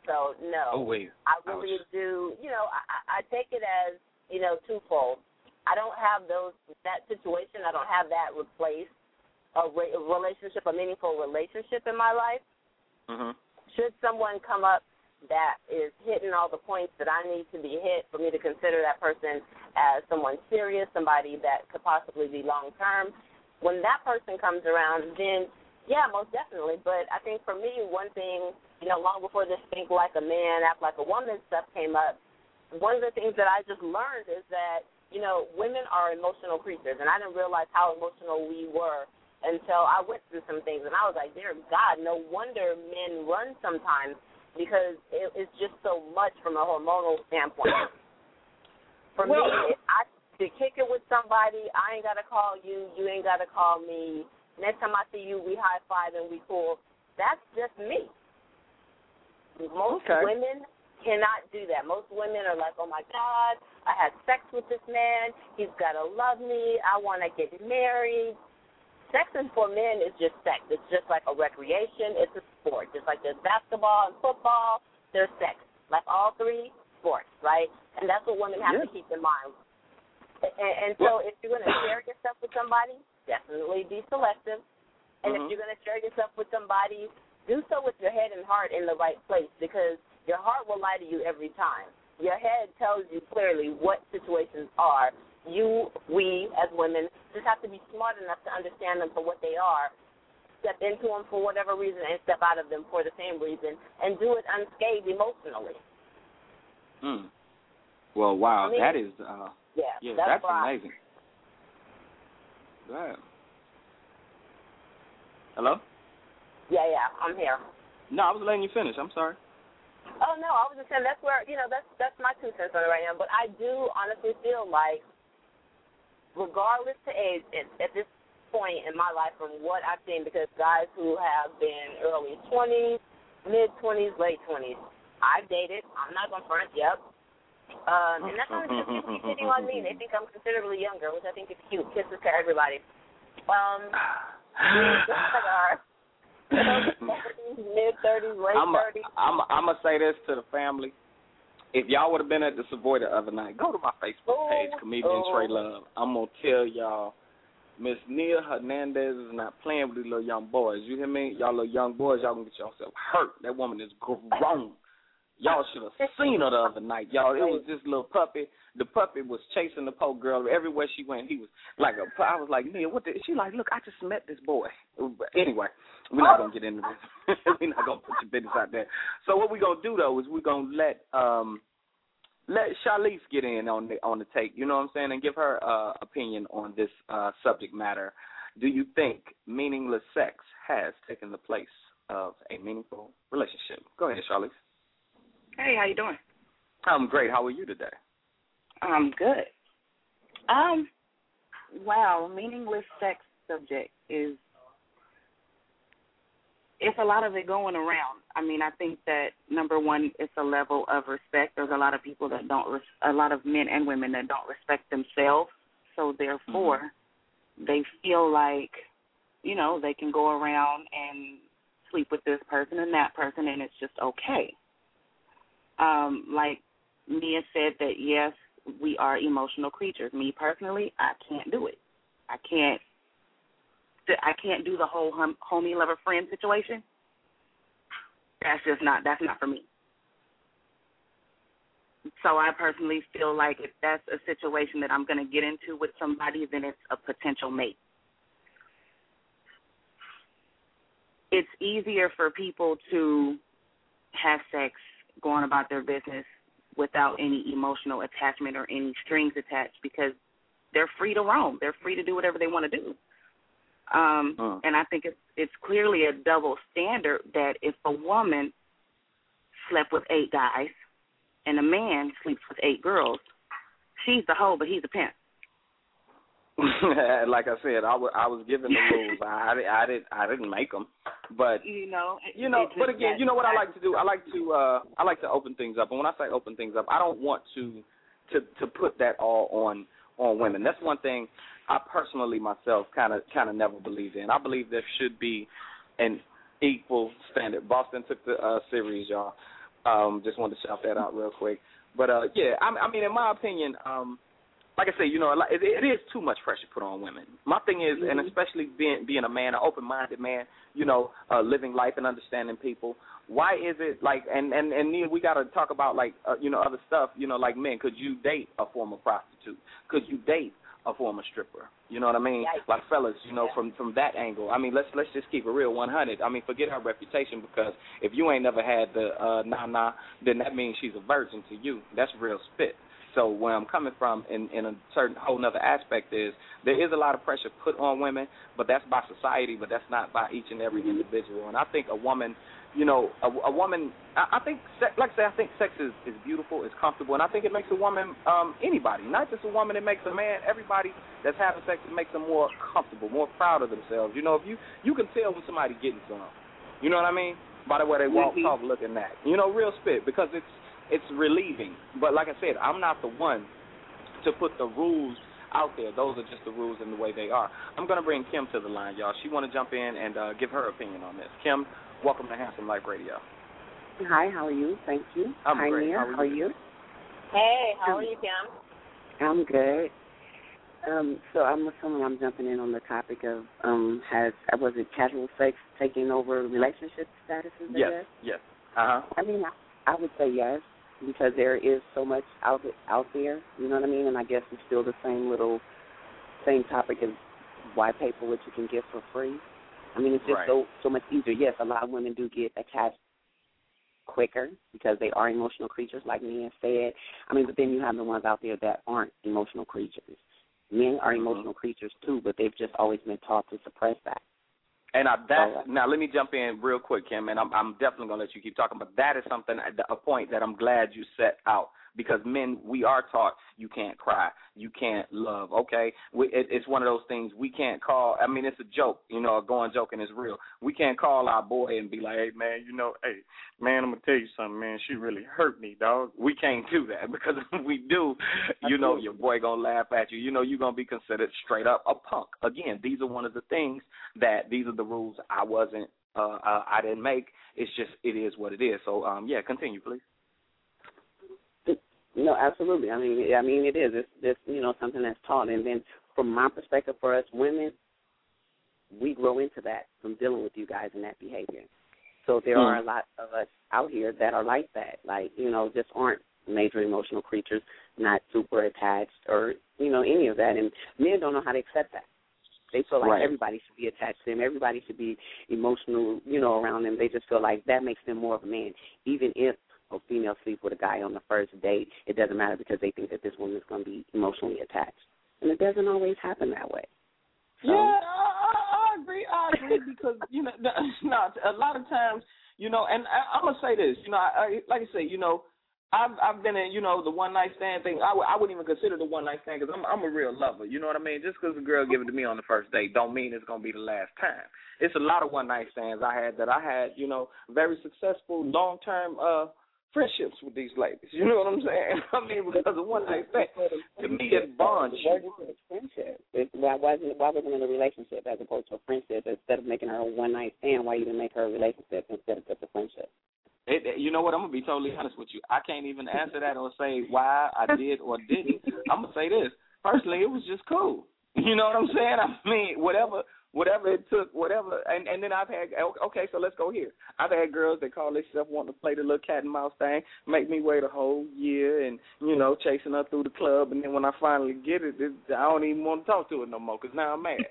So, no. Oh, wait. I really Ouch. do, you know, I, I take it as, you know, twofold. I don't have those, that situation, I don't have that replace a, re- a relationship, a meaningful relationship in my life. Mm-hmm. Should someone come up that is hitting all the points that I need to be hit for me to consider that person as someone serious, somebody that could possibly be long-term, when that person comes around, then, yeah, most definitely. But I think for me, one thing, you know, long before this think like a man, act like a woman stuff came up, one of the things that I just learned is that, you know, women are emotional creatures, and I didn't realize how emotional we were until I went through some things, and I was like, dear God, no wonder men run sometimes, because it, it's just so much from a hormonal standpoint. For well, me, I to kick it with somebody, I ain't got to call you, you ain't got to call me. Next time I see you, we high-five and we cool. That's just me. Most okay. women cannot do that. Most women are like, oh, my God, I had sex with this man. He's got to love me. I want to get married. Sex for men is just sex. It's just like a recreation. It's a sport. Just like there's basketball and football, there's sex. Like all three sports, right? And that's what women have yeah. to keep in mind. And, and so if you're going to share yourself with somebody, definitely be selective. And mm-hmm. if you're going to share yourself with somebody, do so with your head and heart in the right place, because your heart will lie to you every time. Your head tells you clearly what situations are. You, we, as women, just have to be smart enough to understand them for what they are, step into them for whatever reason, and step out of them for the same reason, and do it unscathed emotionally. Hmm. Well, wow, I mean, that is, uh, yeah, yeah that's, that's amazing. Go ahead. Hello? Yeah, yeah, I'm here. No, I was letting you finish. I'm sorry. Oh, no, I was just saying that's where, you know, that's that's my two cents on it right now. But I do honestly feel like, regardless to age, at, at this point in my life from what I've seen, because guys who have been early twenties, mid-twenties, late twenties, I've dated. I'm not going to front, yep. Um, and that's only because people keep hitting on me. They think I'm considerably younger, which I think is cute. Kisses to everybody. Um, mid-thirties, late thirties. I'm I'm going to say this to the family. If y'all would have been at the Savoy the other night, go to my Facebook page, oh, Comedian oh. Trey Love. I'm going to tell y'all, Miss Nia Hernandez is not playing with these little young boys. You hear me? Y'all little young boys, y'all going to get yourself hurt. That woman is grown. Y'all should have seen her the other night, y'all. It was this little puppy. The puppy was chasing the poor girl everywhere she went. He was like a. I was like, Nia, what? The, she like, look, I just met this boy. Anyway, we're not gonna get into this. We're not gonna put your business out there. So what we're gonna do though is we're gonna let um let Charlize get in on the on the take. You know what I'm saying, and give her uh, opinion on this uh, subject matter. Do you think meaningless sex has taken the place of a meaningful relationship? Go ahead, Charlize. Hey, how you doing? I'm great. How are you today? I'm good. Um, wow, meaningless sex subject is, it's a lot of it going around. I mean, I think that, number one, it's a level of respect. There's a lot of people that don't, res- a lot of men and women that don't respect themselves, so therefore mm-hmm. they feel like, you know, they can go around and sleep with this person and that person, and it's just okay. Um, like Mia said that, yes, we are emotional creatures. Me personally, I can't do it. I can't I can't do the whole hum, homie, lover, friend situation. That's just not, that's not for me. So I personally feel like if that's a situation that I'm going to get into with somebody, then it's a potential mate. It's easier for people to have sex going about their business without any emotional attachment or any strings attached because they're free to roam. They're free to do whatever they want to do. Um, uh. And I think it's, it's clearly a double standard that if a woman slept with eight guys and a man sleeps with eight girls, she's the hoe, but he's a pimp. Like I said, I, w- I was given the rules. I, I, I, did, I didn't make them. But, you know, it, you know, but again, that, you know what I like to do? I like to uh, I like to open things up. And when I say open things up, I don't want to to, to put that all on on women. That's one thing I personally myself kind of kind of never believed in. I believe there should be an equal standard. Boston took the uh, series, y'all. Um, just wanted to shout that out real quick. But uh, yeah, I, I mean, in my opinion, um, like I say, you know, it, it is too much pressure put on women. My thing is, mm-hmm. and especially being being a man, an open-minded man, you know, uh, living life and understanding people. Why is it like, and and and Neil, we got to talk about like, uh, you know, other stuff. You know, like men, could you date a former prostitute? Could you date a former stripper? You know what I mean? Right. Like fellas, you know, from from that angle. I mean, let's let's just keep it real, one hundred. I mean, forget her reputation, because if you ain't never had the uh, nah nah, then that means she's a virgin to you. That's real spit. So where I'm coming from in, in a certain whole nother aspect is there is a lot of pressure put on women, but that's by society, but that's not by each and every individual. And I think a woman, you know, a, a woman, I, I think, like I say, I think sex is, is beautiful, it's comfortable, and I think it makes a woman, um, anybody, not just a woman, it makes a man, everybody that's having sex, it makes them more comfortable, more proud of themselves. You know, if you, you can tell when somebody getting some, you know what I mean, by the way they walk, talk, look, and act. You know, real spit, because it's, it's relieving. But like I said, I'm not the one to put the rules out there. Those are just the rules and the way they are. I'm going to bring Kim to the line, y'all. She want to jump in and uh, give her opinion on this. Kim, welcome to Handsome Life Radio. Hi, how are you? Thank you. I'm Hi, great. Nia. How are you? How are you? Hey, how are you, Kim? I'm good. Um, so I'm assuming I'm jumping in on the topic of um, has was it casual sex taking over relationship statuses? I Yes, guess? yes. Uh-huh. I mean, I, I would say yes, because there is so much out out there, you know what I mean? And I guess it's still the same little, same topic as why pay for what you can get for free. I mean, it's just right. so so much easier. Yes, a lot of women do get attached quicker because they are emotional creatures, like Nia said. I mean, but then you have the ones out there that aren't emotional creatures. Men are emotional mm-hmm. creatures too, but they've just always been taught to suppress that. And I, that's, so, now let me jump in real quick, Kim, and I'm, I'm definitely going to let you keep talking, but that is something, a point that I'm glad you set out, because men, we are taught you can't cry, you can't love, okay? We, it, it's one of those things we can't call, I mean, it's a joke, you know, a going joke and it's real. We can't call our boy and be like, hey, man, you know, hey, man, I'm going to tell you something, man, she really hurt me, dog. We can't do that, because if we do, you know, your boy going to laugh at you. You know, you're going to be considered straight up a punk. Again, these are one of the things that, these are the rules I wasn't, uh, uh, I didn't make. It's just, it is what it is. So, um, yeah, continue, please. No, absolutely. I mean, I mean, it is. It's, it's you know something that's taught, and then from my perspective, for us women, we grow into that from dealing with you guys in that behavior. So there mm. are a lot of us out here that are like that, like you know, just aren't major emotional creatures, not super attached, or you know, any of that. And men don't know how to accept that. They feel like right. everybody should be attached to them. Everybody should be emotional, you know, around them. They just feel like that makes them more of a man, even if a female sleep with a guy on the first date, it doesn't matter, because they think that this woman is going to be emotionally attached. And it doesn't always happen that way. So, yeah, I, I agree. I agree because, you know, not a lot of times, you know, and I, I'm going to say this, you know, I, I, like I say, you know, I've I've been in, you know, the one-night stand thing. I, w- I wouldn't even consider the one-night stand, because I'm, I'm a real lover. You know what I mean? Just because a girl give it to me on the first date don't mean it's going to be the last time. It's a lot of one-night stands I had that I had, you know, very successful long-term uh friendships with these ladies. You know what I'm saying? I mean, because of one night stand. To me, it bonds you. Friendship. It, why wasn't why wasn't it a relationship as opposed to a friendship? Instead of making her a one night stand, why you didn't make her a relationship instead of just a friendship? It, it, you know what? I'm gonna be totally honest with you. I can't even answer that or say why I did or didn't. I'm gonna say this. Personally, it was just cool. You know what I'm saying? I mean, whatever. Whatever it took, whatever, and, and then I've had, okay, so let's go here. I've had girls that call themselves wanting to play the little cat and mouse thing, make me wait a whole year and, you know, chasing her through the club, and then when I finally get it, it I don't even want to talk to her no more, because now I'm mad.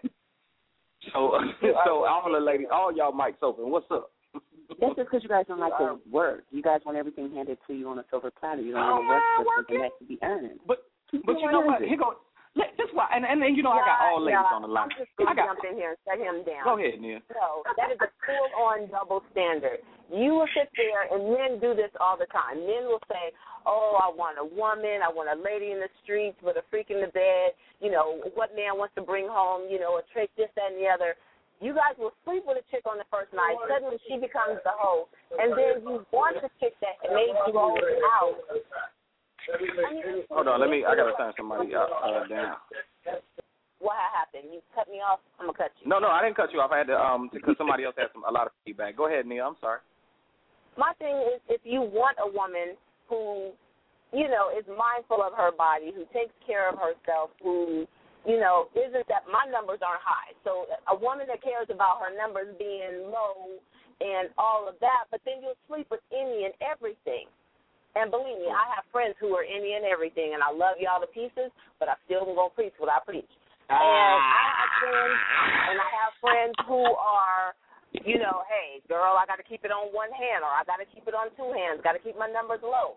so, so all the ladies, all y'all mics open, what's up? That's just because you guys don't like to work. You guys want everything handed to you on a silver platter. You don't want to work for something that can be earned. But, but you know what, here goes. That's why, and, and and you know, yeah, I got all ladies yeah, on the line. I'm just going to jump in here and set him down. Go ahead, Nia. No, that is a full-on double standard. You will sit there, and men do this all the time. Men will say, oh, I want a woman, I want a lady in the streets with a freak in the bed. You know, what man wants to bring home, you know, a trick, this, that, and the other. You guys will sleep with a chick on the first night. Suddenly she becomes the hoe. And then you want the chick that made you all out. Hold on, let me. I gotta turn somebody uh, uh, down. What happened? You cut me off. I'm gonna cut you. No, no, I didn't cut you off. I had to um because somebody else had some, a lot of feedback. Go ahead, Neil. I'm sorry. my thing is, if you want a woman who, you know, is mindful of her body, who takes care of herself, who, you know, isn't that my numbers aren't high. So a woman that cares about her numbers being low and all of that, but then you'll sleep with any and everything. And believe me, I have friends who are any and everything, and I love y'all to pieces, but I still am going to preach what I preach. And I have friends, and I have friends who are, you know, hey, girl, I got to keep it on one hand, or I got to keep it on two hands, got to keep my numbers low.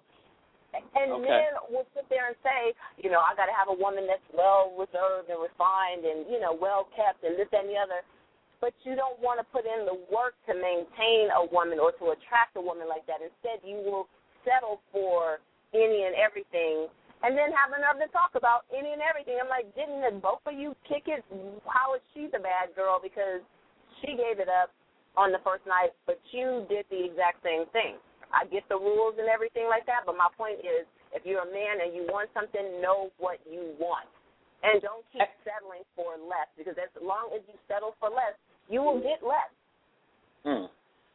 And okay. men will sit there and say, you know, I got to have a woman that's well reserved and refined and, you know, well kept and this, that, and the other. But you don't want to put in the work to maintain a woman or to attract a woman like that. Instead, you will settle for any and everything and then have the nerve to talk about any and everything. I'm like, didn't both of you kick it? How is she the bad girl? Because she gave it up on the first night, but you did the exact same thing. I get the rules and everything like that, but my point is, if you're a man and you want something, know what you want. And don't keep settling for less, because as long as you settle for less, you will get less. Hmm.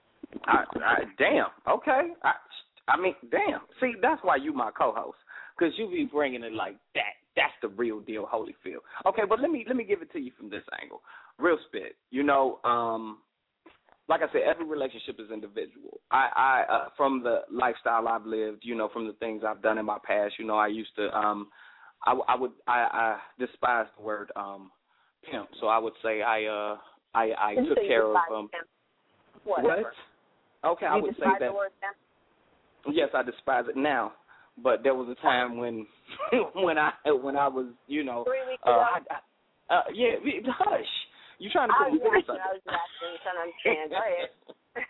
I, I, damn. Okay. I, I mean, damn. See, that's why you my co-host, because you be bringing it like that. That's the real deal, Holyfield. Okay, but let me let me give it to you from this angle. Real spit. You know, um, like I said, every relationship is individual. I, I uh, from the lifestyle I've lived, you know, from the things I've done in my past, you know, I used to, um, I, I would, I, I despise the word um, pimp, so I would say I, uh, I, I took care of um. What? What? Okay, you I would say that. The word pimp? Yes, I despise it now, but there was a time when, when I, when I was, you know, three weeks uh, ago. I, uh, yeah, hush. You trying to put oh, me yeah, through something? I was asking, trying to understand. Go ahead.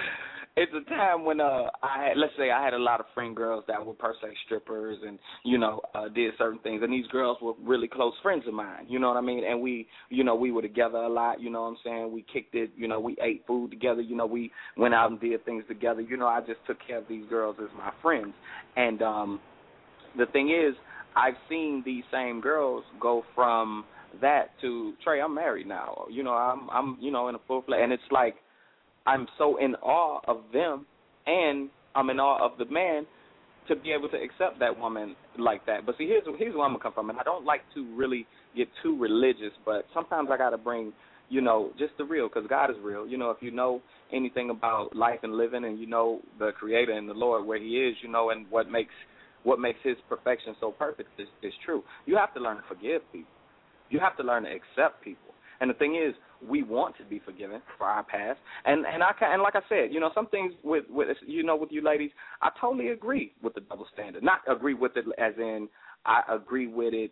It's a time when uh I had, let's say I had a lot of friend girls that were per se strippers and, you know, uh, did certain things, and these girls were really close friends of mine, you know what I mean? And we, you know, we were together a lot, you know what I'm saying? We kicked it, you know, we ate food together, you know, we went out and did things together. You know, I just took care of these girls as my friends. And um the thing is, I've seen these same girls go from that to, Trey, I'm married now. You know, I'm I'm you know in a full fledged, and it's like I'm so in awe of them, and I'm in awe of the man to be able to accept that woman like that. But see, here's here's where I'm gonna come from, and I don't like to really get too religious, but sometimes I gotta bring, you know, just the real, because God is real. You know, if you know anything about life and living, and you know the Creator and the Lord where He is, you know, and what makes what makes His perfection so perfect is, is true. You have to learn to forgive people. You have to learn to accept people. And the thing is, we want to be forgiven for our past. And and I can, and like I said, you know, some things with, with you know with you ladies, I totally agree with the double standard. Not agree with it as in I agree with it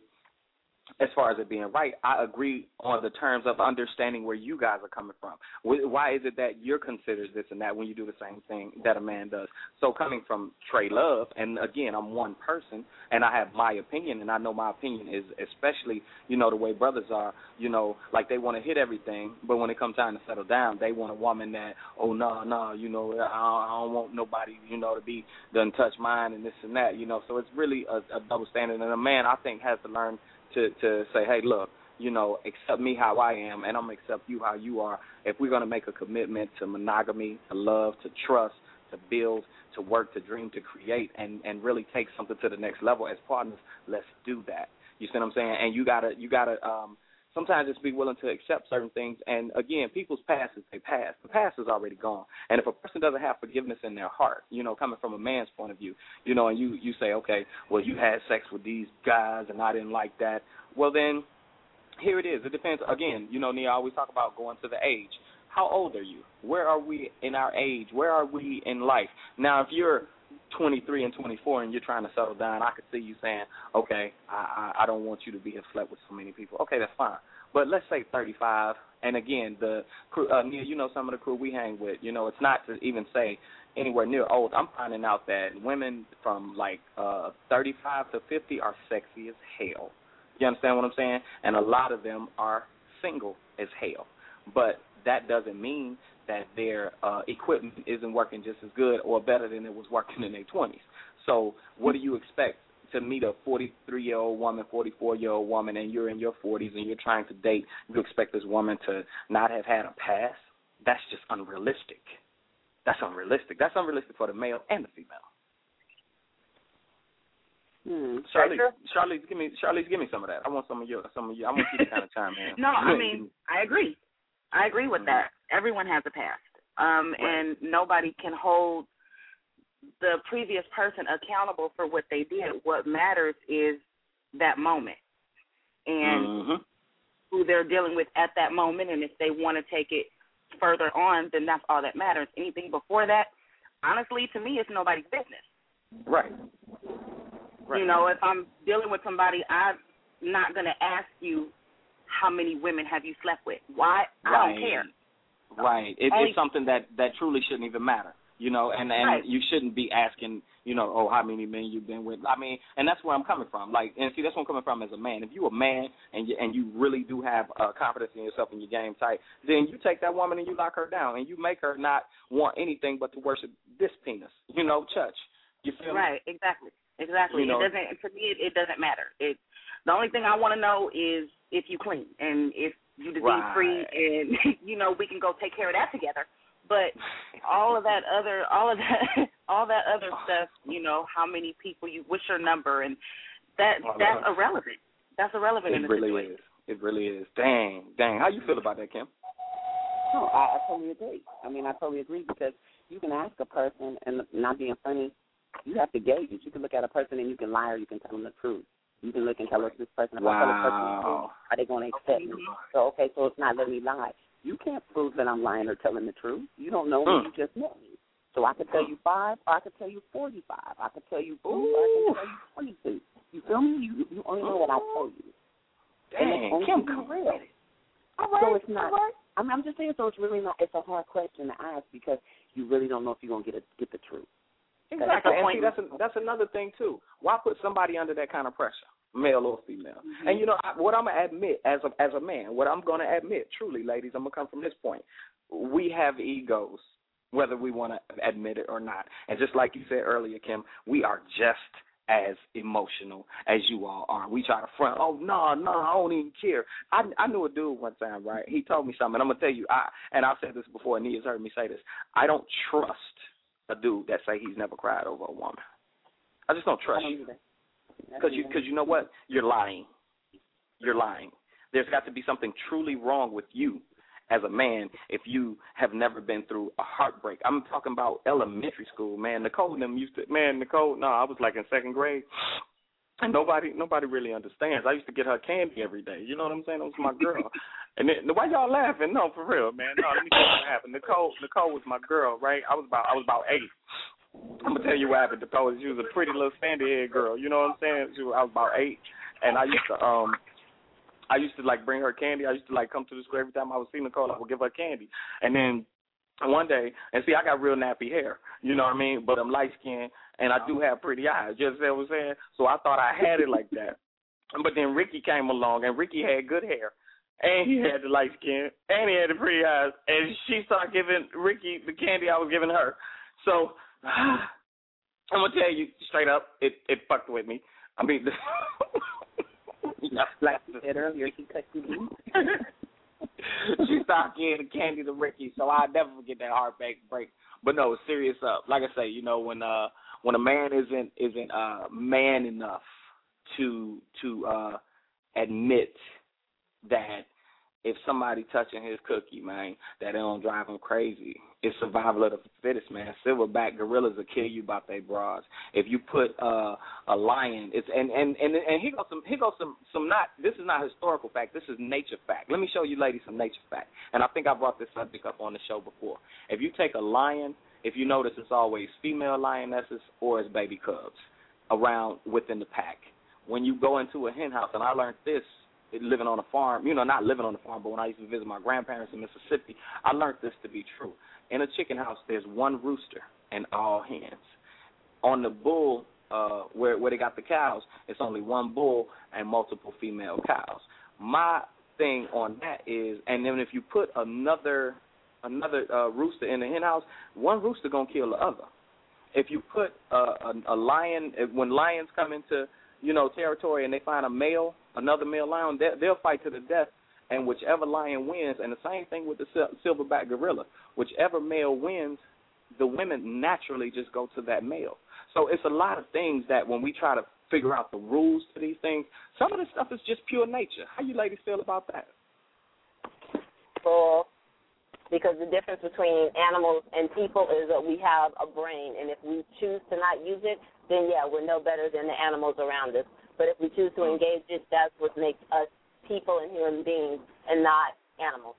as far as it being right. I agree on the terms of understanding where you guys are coming from. Why is it that you're considered this and that when you do the same thing that a man does? So coming from Trey Love, and again, I'm one person, and I have my opinion, and I know my opinion is especially, you know, the way brothers are, you know, like they want to hit everything, but when it comes time to settle down, they want a woman that, oh, no, no, you know, I don't, I don't want nobody, you know, to be, done touch mine and this and that, you know. So it's really a, a double standard, and a man, I think, has to learn to, to say, hey, look, you know, accept me how I am, and I'm going to accept you how you are. If we're going to make a commitment to monogamy, to love, to trust, to build, to work, to dream, to create, and, and really take something to the next level as partners, let's do that. You see what I'm saying? And you got to, you got to um, sometimes just be willing to accept certain things. And, again, people's past is their past. The past is already gone. And if a person doesn't have forgiveness in their heart, you know, coming from a man's point of view, you know, and you, you say, okay, well, you had sex with these guys and I didn't like that, well, then here it is. It depends. Again, you know, Nia, I always talk about going to the age. How old are you? Where are we in our age? Where are we in life? Now, if you're twenty-three and twenty-four and you're trying to settle down, I could see you saying, okay, I, I, I don't want you to be a slept with so many people. Okay, that's fine. But let's say thirty-five, and again, the crew, uh, Nia, you know some of the crew we hang with, you know, it's not to even say anywhere near old. I'm finding out that women from like uh, thirty-five to fifty are sexy as hell. You understand what I'm saying? And a lot of them are single as hell. But that doesn't mean that their uh, equipment isn't working just as good or better than it was working in their twenties. So what do you expect to meet a forty-three-year-old woman, forty-four-year-old woman, and you're in your forties and you're trying to date? You expect this woman to not have had a past? That's just unrealistic. That's unrealistic. That's unrealistic for the male and the female. Hmm. Charlize, Charlize, give me, Charlize, give me some of that. I want some of your, some of you. I want you to kind of chime in. No, I mean, I agree. I agree with that. Everyone has a past, um, right. and nobody can hold the previous person accountable for what they did. What matters is that moment and mm-hmm. who they're dealing with at that moment, and if they want to take it further on, then that's all that matters. Anything before that, honestly, to me, it's nobody's business. Right. Right. You know, if I'm dealing with somebody, I'm not going to ask you how many women have you slept with. Why? I right. don't care. Right. It, Only, it's something that, that truly shouldn't even matter, you know, and, and right. you shouldn't be asking, you know, oh, how many men you've been with. I mean, and that's where I'm coming from. Like, and see, that's where I'm coming from as a man. If you're a man and you, and you really do have uh, confidence in yourself and your game tight, then you take that woman and you lock her down and you make her not want anything but to worship this penis, you know, church. You feel right, me? exactly. Exactly. You know, it doesn't. To me, it, it doesn't matter. It. The only thing I want to know is if you clean and if you disease right. free, and you know we can go take care of that together. But all of that other, all of that, all that other stuff. You know, how many people you, what's your number, and that that's irrelevant. That's irrelevant. It in the really situation. is. It really is. Dang, dang. How you feel about that, Kim? No, I, I totally agree. I mean, I totally agree because you can ask a person and not being funny. You have to gauge it. You can look at a person and you can lie or you can tell them the truth. You can look and tell us this person, if wow. I tell a person the truth, are they going to accept me? So, okay, so it's not letting me lie. You can't prove that I'm lying or telling the truth. You don't know me. Mm. You just know me. So I could tell you five, or I could tell you forty-five. I could tell you two, or I can tell you twenty-two. You feel me? You, you only know what I tell you. Dang, and Kim, come real. All right, so it's not. Right. I'm, I'm just saying. So it's really not. It's a hard question to ask because you really don't know if you're gonna get a, get the truth. Exactly, and see, that's a, that's another thing too. Why put somebody under that kind of pressure, male or female? Mm-hmm. And you know I, what I'm gonna admit as a as a man, what I'm gonna admit, truly, ladies, I'm gonna come from this point. We have egos, whether we want to admit it or not. And just like you said earlier, Kim, we are just as emotional as you all are. We try to front, oh no, no, I don't even care. I I knew a dude one time, right? He told me something, and I'm gonna tell you, I and I've said this before, and he has heard me say this. I don't trust a dude that say he's never cried over a woman. I just don't trust you. Because you, cause you know what? You're lying. You're lying. There's got to be something truly wrong with you as a man if you have never been through a heartbreak. I'm talking about elementary school, man. Nicole and them used to, man, Nicole, no, I was like in second grade. And nobody nobody really understands. I used to get her candy every day. You know what I'm saying? That was my girl. And then, why y'all laughing? No, for real, man. No, let me tell you what happened. Nicole Nicole was my girl, right? I was about I was about eight. I'm gonna tell you what happened. Nicole, she was a pretty little sandy haired girl. You know what I'm saying? She was, I was about eight, and I used to um I used to like bring her candy. I used to like come to the school every time I would see Nicole. I would give her candy, and then one day, and see, I got real nappy hair, you know what I mean? But I'm light skinned, and I do have pretty eyes. You understand what I'm saying? So I thought I had it like that. But then Ricky came along, and Ricky had good hair, and he had the light skin, and he had the pretty eyes, and she started giving Ricky the candy I was giving her. So I'm gonna tell you straight up, it it fucked with me. I mean, like you said earlier, she cut you. She started giving the candy to Ricky, so I'll never forget that heartbreak break. But no, serious up. Like I say, you know, when uh when a man isn't isn't uh man enough to to uh admit that if somebody touching his cookie, man, that it don't drive him crazy. It's survival of the fittest, man. Silverback gorillas will kill you about their bras. If you put uh, a lion, it's and and and and here goes some here goes some some not. This is not historical fact. This is nature fact. Let me show you, ladies, some nature fact. And I think I brought this subject up on the show before. If you take a lion, if you notice, it's always female lionesses or it's baby cubs around within the pack. When you go into a hen house, and I learned this living on a farm, you know, not living on a farm, but when I used to visit my grandparents in Mississippi, I learned this to be true. In a chicken house, there's one rooster and all hens. On the bull, uh, where where they got the cows, it's only one bull and multiple female cows. My thing on that is, and then if you put another another uh, rooster in the hen house, one rooster gonna kill the other. If you put a, a, a lion, when lions come into you know territory and they find a male, another male lion, they, they'll fight to the death. And whichever lion wins, and the same thing with the silverback gorilla, whichever male wins, the women naturally just go to that male. So it's a lot of things that when we try to figure out the rules to these things, some of this stuff is just pure nature. How you ladies feel about that? Well, because the difference between animals and people is that we have a brain, and if we choose to not use it, then, yeah, we're no better than the animals around us. But if we choose to engage it, that's what makes us people and human beings and not animals.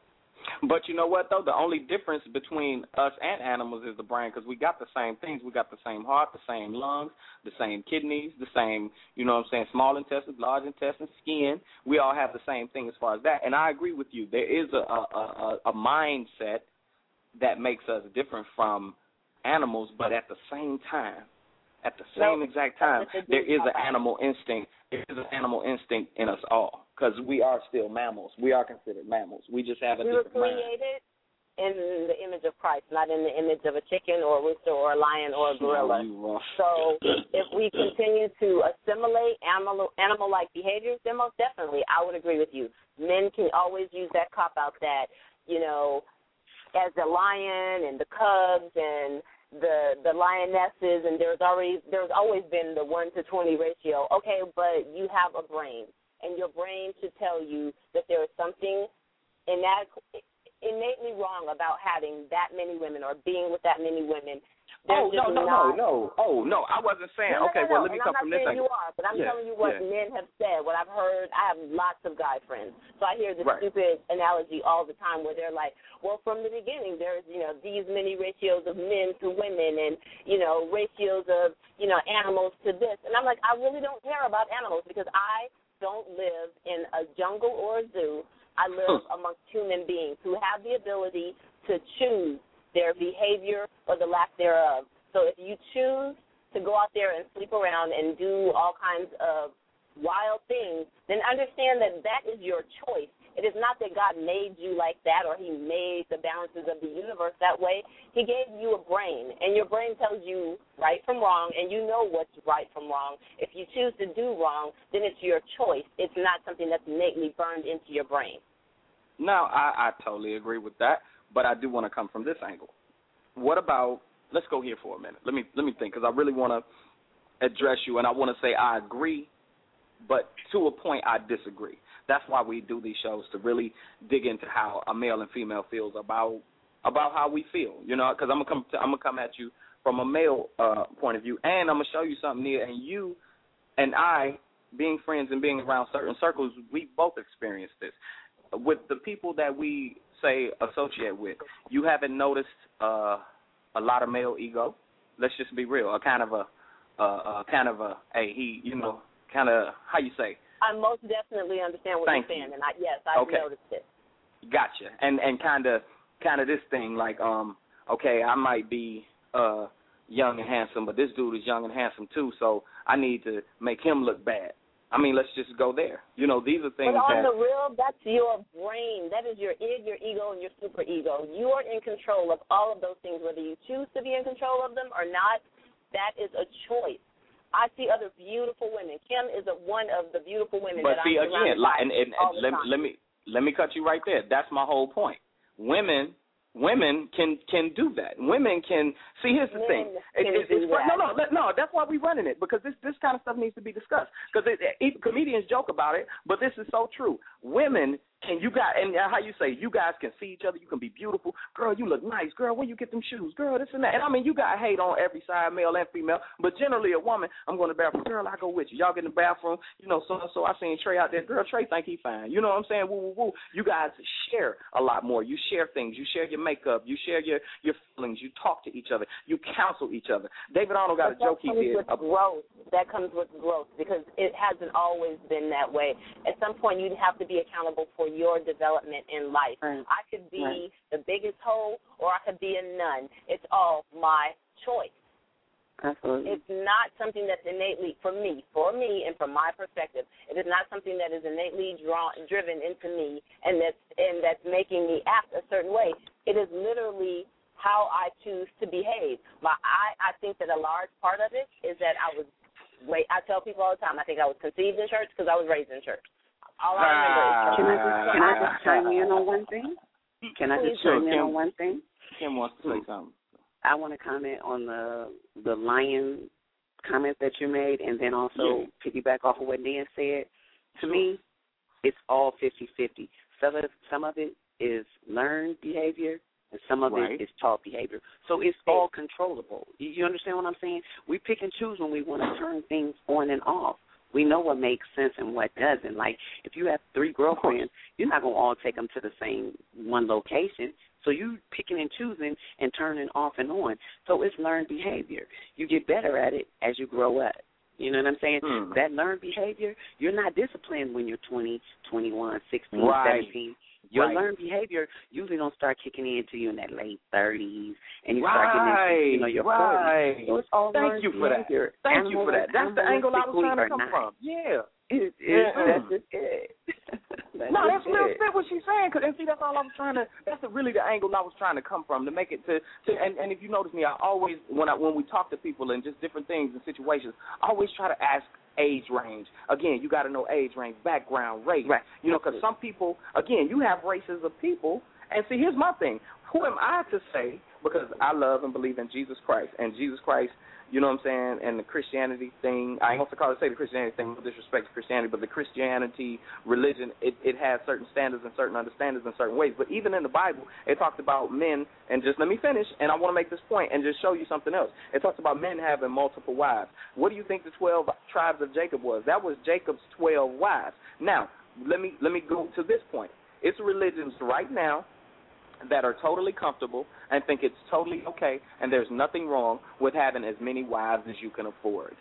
But you know what, though? The only difference between us and animals is the brain, because we got the same things. We got the same heart, the same lungs, the same kidneys, the same, you know what I'm saying, small intestines, large intestines, skin. We all have the same thing as far as that. And I agree with you. There is a, a, a, a mindset that makes us different from animals, but at the same time, at the same no, exact time, there is an animal instinct. There is an animal instinct in us all, because we are still mammals. We are considered mammals. We just have a we different were created mind. in the image of Christ, not in the image of a chicken or a rooster or a lion or a gorilla. No, so if we continue to assimilate animal, animal-like behaviors, then most definitely I would agree with you. Men can always use that cop-out that, you know, as the lion and the cubs and the the lionesses, and there's already there's always been the one to twenty ratio. Okay, but you have a brain, and your brain should tell you that there is something innat- innately wrong about having that many women or being with that many women. There's oh no no not, no no oh no! I wasn't saying no, no, okay. No, no, well, let me and come I'm from not this saying angle. you are, but I'm yeah, telling you what yeah. men have said. What I've heard. I have lots of guy friends, so I hear this right. stupid analogy all the time where they're like, "Well, from the beginning, there's you know these many ratios of men to women, and you know ratios of you know animals to this." And I'm like, I really don't care about animals because I don't live in a jungle or a zoo. I live amongst human beings who have the ability to choose their behavior or the lack thereof. So if you choose to go out there and sleep around and do all kinds of wild things, then understand that that is your choice. It is not that God made you like that or he made the balances of the universe that way. He gave you a brain, and your brain tells you right from wrong, and you know what's right from wrong. If you choose to do wrong, then it's your choice. It's not something that's innately burned into your brain. No, I, I totally agree with that, but I do want to come from this angle. What about Let's go here for a minute. Let me let me think, because I really want to address you, and I want to say I agree, but to a point I disagree. That's why we do these shows, to really dig into how a male and female feels about about how we feel. You know, because I'm gonna come to, I'm gonna come at you from a male uh, point of view, and I'm gonna show you something here. And you and I, being friends and being around certain circles, we both experienced this with the people that we say associate with. You haven't noticed. Uh, A lot of male ego. Let's just be real. A kind of a, a, a kind of a, hey, he, you know, kind of, how you say? I most definitely understand what Thank you're saying, you. and I, yes, I've okay. noticed it. Gotcha. And and kind of, kind of this thing, like, um, okay, I might be uh young and handsome, but this dude is young and handsome too, so I need to make him look bad. I mean, let's just go there. You know, these are things that... But on that, the real, that's your brain. That is your id, your ego, and your super ego. You are in control of all of those things, whether you choose to be in control of them or not. That is a choice. I see other beautiful women. Kim is a, one of the beautiful women but that see, I'm again, surrounded by and, and, all and the let, time. let me let me cut you right there. That's my whole point. Women Women can can do that. Women can see. Here's the Men thing. It, can it, do it's that. no, no, no. That's why we're running it, because this this kind of stuff needs to be discussed. Because it, it, comedians joke about it, but this is so true. Women can you got and how you say you guys can see each other. You can be beautiful, girl. You look nice, girl. Where you get them shoes, girl? This and that. And I mean, you got hate on every side, male and female. But generally, a woman, I'm going to the bathroom, girl. I go with you. Y'all get in the bathroom. You know, so so I seen Trey out there, girl. Trey think he fine. You know what I'm saying? Woo woo woo. You guys share a lot more. You share things. You share your makeup. You share your your feelings. You talk to each other. You counsel each other. David Arnold got but a joke he did. With growth. That comes with growth, because it hasn't always been that way. At some point, you have to be accountable for your development in life. Right. I could be right. the biggest hoe, or I could be a nun. It's all my choice. Absolutely. It's not something that's innately, for me, for me and from my perspective, it is not something that is innately drawn, driven into me and that's, and that's making me act a certain way. It is literally how I choose to behave. My, I, I think that a large part of it is that I was, wait, I tell people all the time, I think I was conceived in church because I was raised in church. All I remember is church. Can I just, can I just chime in on one thing? Can I just Sure, chime in Kim, on one thing? Kim wants to say something. I want to comment on the the lion comment that you made, and then also yeah. piggyback off of what Nia said. To me, it's all fifty-fifty. Some of, some of it is learned behavior, and some of right. it is taught behavior. So it's all controllable. You, you understand what I'm saying? We pick and choose when we want to turn things on and off. We know what makes sense and what doesn't. Like, if you have three girlfriends, you're not going to all take them to the same one location. So you picking and choosing and turning off and on. So it's learned behavior. You get better at it as you grow up. You know what I'm saying? Hmm. That learned behavior, you're not disciplined when you're twenty, twenty-one, sixteen, right. seventeen. Your right. learned behavior usually don't start kicking in to you in that late thirties, and you right. start getting into, you know, your right. forties. So it's all Thank learned you for behavior. that. Thank Animal, you for that. That's the angle I was trying to come not. from. Yeah. It, it, yeah. That's just it. That's no, that's just real it. fit what she's saying. Cause, and see, that's all I was trying to. That's the, really the angle I was trying to come from to make it to. to and, and if you notice me, I always when I when we talk to people and just different things and situations, I always try to ask age range. Again, you got to know age range, background, race. Right. You know, because some people, again, you have races of people. And see, here's my thing. Who am I to say? Because I love and believe in Jesus Christ, and Jesus Christ. You know what I'm saying? And the Christianity thing, I ain't going to call it say the Christianity thing, no disrespect to Christianity, but the Christianity religion, it, it has certain standards and certain understandings in certain ways. But even in the Bible, it talks about men, and just let me finish, and I want to make this point and just show you something else. It talks about men having multiple wives. What do you think the twelve tribes of Jacob was? That was Jacob's twelve wives. Now, let me let me go to this point. It's religions right now that are totally comfortable and think it's totally okay, and there's nothing wrong with having as many wives as you can afford.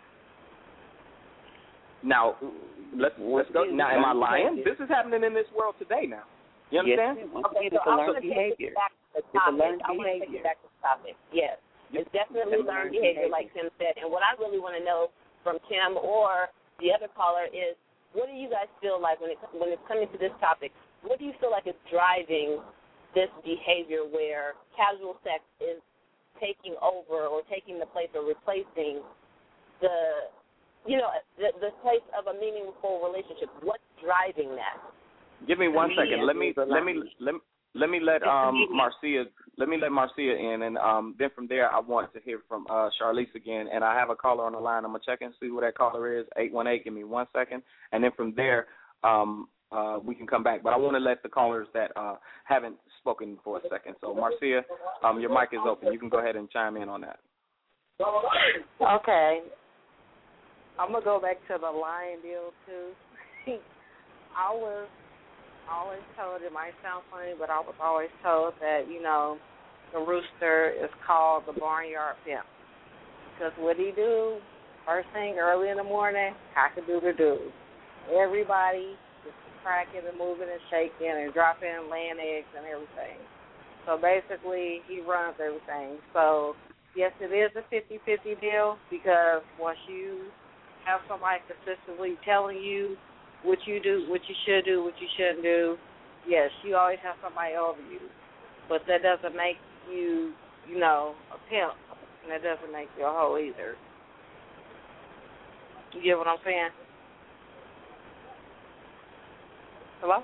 Now, let's let's go. Now, am I lying? This is happening in this world today. Now, you understand? Yes. Okay, it's a learned behavior. It's a learned behavior. Back to the topic. Yes, it's definitely learned behavior, like Tim said. And what I really want to know from Tim or the other caller is, what do you guys feel like when it when it's coming to this topic? What do you feel like is driving this behavior where casual sex is taking over or taking the place or replacing the, you know, the, the place of a meaningful relationship? What's driving that? Give me one second. Let me let me let me let me let um Marcia let me let Marcia in, and um then from there I want to hear from uh Charlize again, and I have a caller on the line. I'm gonna check and see who that caller is. Eight one eight. Give me one second, and then from there um. Uh, we can come back, but I want to let the callers that uh, haven't spoken for a second. So, Marcia, um, your mic is open. You can go ahead and chime in on that. Okay. I'm going to go back to the lion deal, too. I was always told, it might sound funny, but I was always told that, you know, the rooster is called the barnyard pimp. Because what he do, first thing early in the morning, cock-a-doodle-doo. Everybody cracking and moving and shaking and dropping, laying eggs and everything. So basically, he runs everything. So, yes, it is a fifty-fifty deal because once you have somebody consistently telling you what you do, what you should do, what you shouldn't do, yes, you always have somebody over you. But that doesn't make you, you know, a pimp, and that doesn't make you a hoe either. You get what I'm saying? Hello?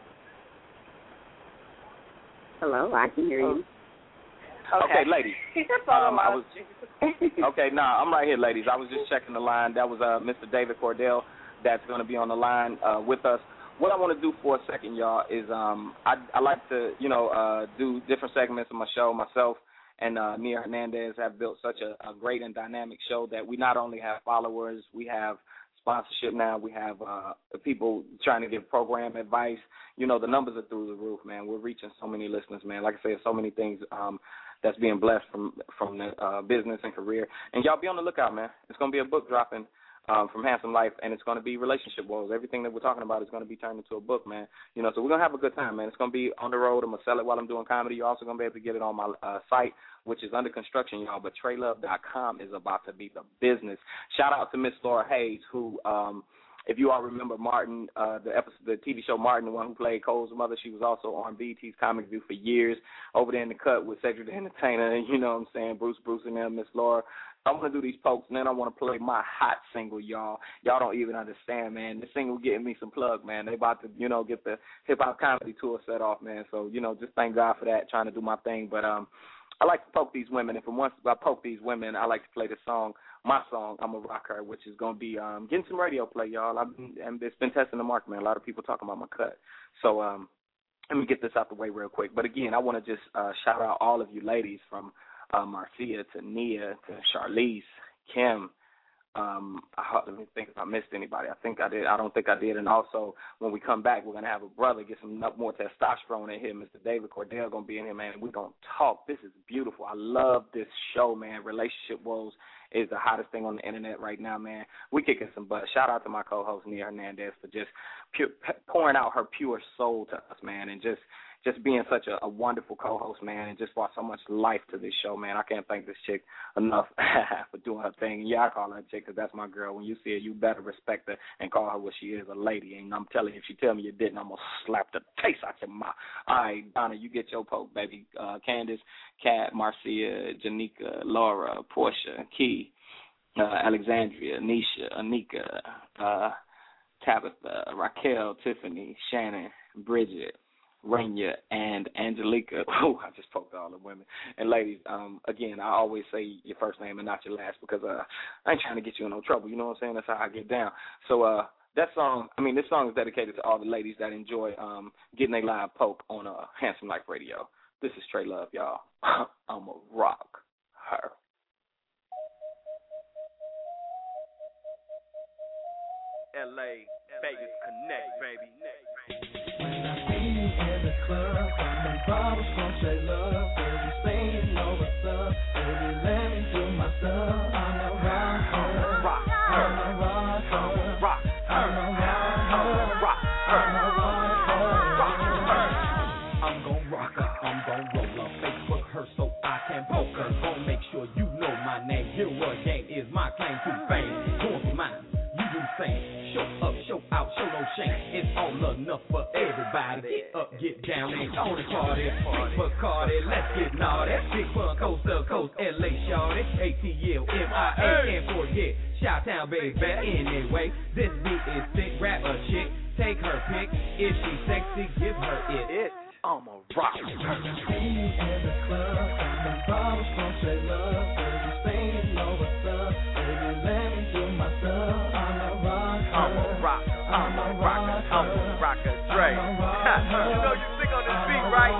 Hello, I can hear you. Okay, okay ladies. um, I was, okay, no, nah, I'm right here, ladies. I was just checking the line. That was uh, Mister David Cordell that's going to be on the line uh, with us. What I want to do for a second, y'all, is um, I, I like to, you know, uh, do different segments of my show. Myself and uh, Nia Hernandez have built such a, a great and dynamic show that we not only have followers, we have sponsorship now. We have uh, people trying to give program advice. You know, the numbers are through the roof, man. We're reaching so many listeners, man. Like I said, so many things um, that's being blessed from from the uh, business and career. And y'all be on the lookout, man. It's going to be a book dropping um, from Handsome Life, and it's going to be relationship woes. Everything that we're talking about is going to be turned into a book, man. You know, so we're going to have a good time, man. It's going to be on the road. I'm going to sell it while I'm doing comedy. You're also going to be able to get it on my uh, site, which is under construction, y'all, but Trey Love dot com is about to be the business. Shout out to Miss Laura Hayes, who, um, if you all remember Martin, uh, the episode, the T V show Martin, the one who played Cole's mother, she was also on B E T's Comic View for years, over there in the cut with Cedric the Entertainer, and you know what I'm saying, Bruce Bruce and them, Miss Laura. I want to do these pokes, and then I want to play my hot single, y'all. Y'all don't even understand, man. This single getting me some plug, man. They about to, you know, get the hip-hop comedy tour set off, man. So, you know, just thank God for that, trying to do my thing. But, um, I like to poke these women, and from once I poke these women, I like to play the song, my song, I'm a Rock Her, which is going to be um, getting some radio play, y'all. I've been, and it's been testing the market, man. A lot of people talking about my cut. So um, let me get this out the way real quick. But, again, I want to just uh, shout out all of you ladies from uh, Marcia to Nia to Charlize, Kim. Um, I, let me think if I missed anybody. I think I did. I don't think I did. And also, when we come back, we're going to have a brother get some more testosterone in here. Mister David Cordell going to be in here, man, and we're going to talk. This is beautiful. I love this show, man. Relationship Woes is the hottest thing on the internet right now, man. We kicking some butt. Shout out to my co-host, Nia Hernandez, for just pure, pouring out her pure soul to us, man, and just just being such a, a wonderful co-host, man, and just brought so much life to this show, man. I can't thank this chick enough for doing her thing. And, yeah, I call her a chick because that's my girl. When you see her, you better respect her and call her what she is, a lady. And I'm telling you, if she tell me you didn't, I'm going to slap the taste out your mouth. All right, Donna, you get your poke, baby. Uh, Candace, Kat, Marcia, Janika, Laura, Portia, Key, uh, Alexandria, Nisha, Anika, uh, Tabitha, Raquel, Tiffany, Shannon, Bridget, Rainia, and Angelica. Oh, I just poked all the women. And ladies, um, again, I always say your first name and not your last because uh, I ain't trying to get you in no trouble. You know what I'm saying? That's how I get down. So uh, that song, I mean, this song is dedicated to all the ladies that enjoy um, getting a live poke on uh, Handsome Life Radio. This is Trey Love, y'all. I'm a rock her. L A, Vegas Connect, baby. In the club, some bottles from Trey Love, baby, say you know what's up, baby, let me do my stuff. I'm a rock her, rock her, I'm a rock her, rock her, I'm a rock her, rock her, I'm a rock her, rock her. I'm gon' rock her, I'm gon' roll her, Facebook her so I can poke her. Gon' make sure you know my name. Hero Game is my claim to fame. Going for mine, you do the same. Show up, show out, show no shame. It's all enough for everybody. Get up, get down, and on the party. Big Bacardi, let's get naughty. Big fun, coast to coast, L A shawty. A T L, M I A, can't forget. Chi-Town, baby, anyway. This beat is sick, rap a chick. Take her pick. If she's sexy, give her it. It, I'm a rock her. See you in the club, the bottles from Trey Love. Baby, say you know what's up. Baby, let me do my stuff. I'm a rock her. I'm a rock, I'm a rocker, I'm a rocker, Dre. You know you sick on this beat, right?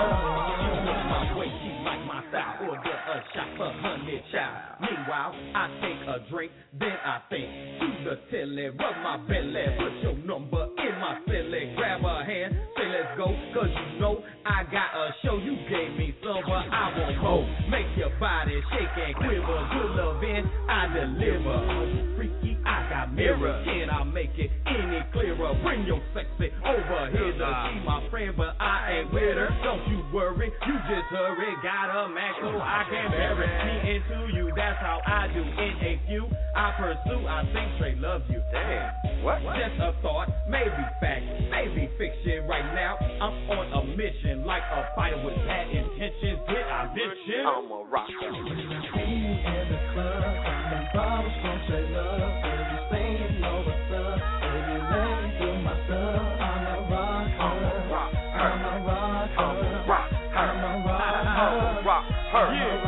You know my way, she like my style. Order a shot for honey child. Meanwhile, I take a drink, then I think to the telly, rub my belly, put your number in my silly, grab her hand, say let's go, cause you know I got a show. You gave me some, but I want more. Make your body shake and quiver. Good loving, I deliver. Freaky, I got mirror. Can I make it any clearer? Bring your sexy over here to see my friend, but I ain't with her. Don't you worry, you just hurry. Got a Mac so I can bury me into you. That's how I do. In a few, I pursue. I think Trey loves you. Damn, what? Just a thought, maybe fact, maybe fiction. Right now, I'm on a mission, like a fighter with bad intentions. Did I mention? I'm a rocker. See you in the club, some bottles from Trey Love. Baby, say you know what's up. Baby, let me do my stuff. I'm a rock her. I'm a rock her. I'm a rock her. I'm a rock her. I'm a rock her.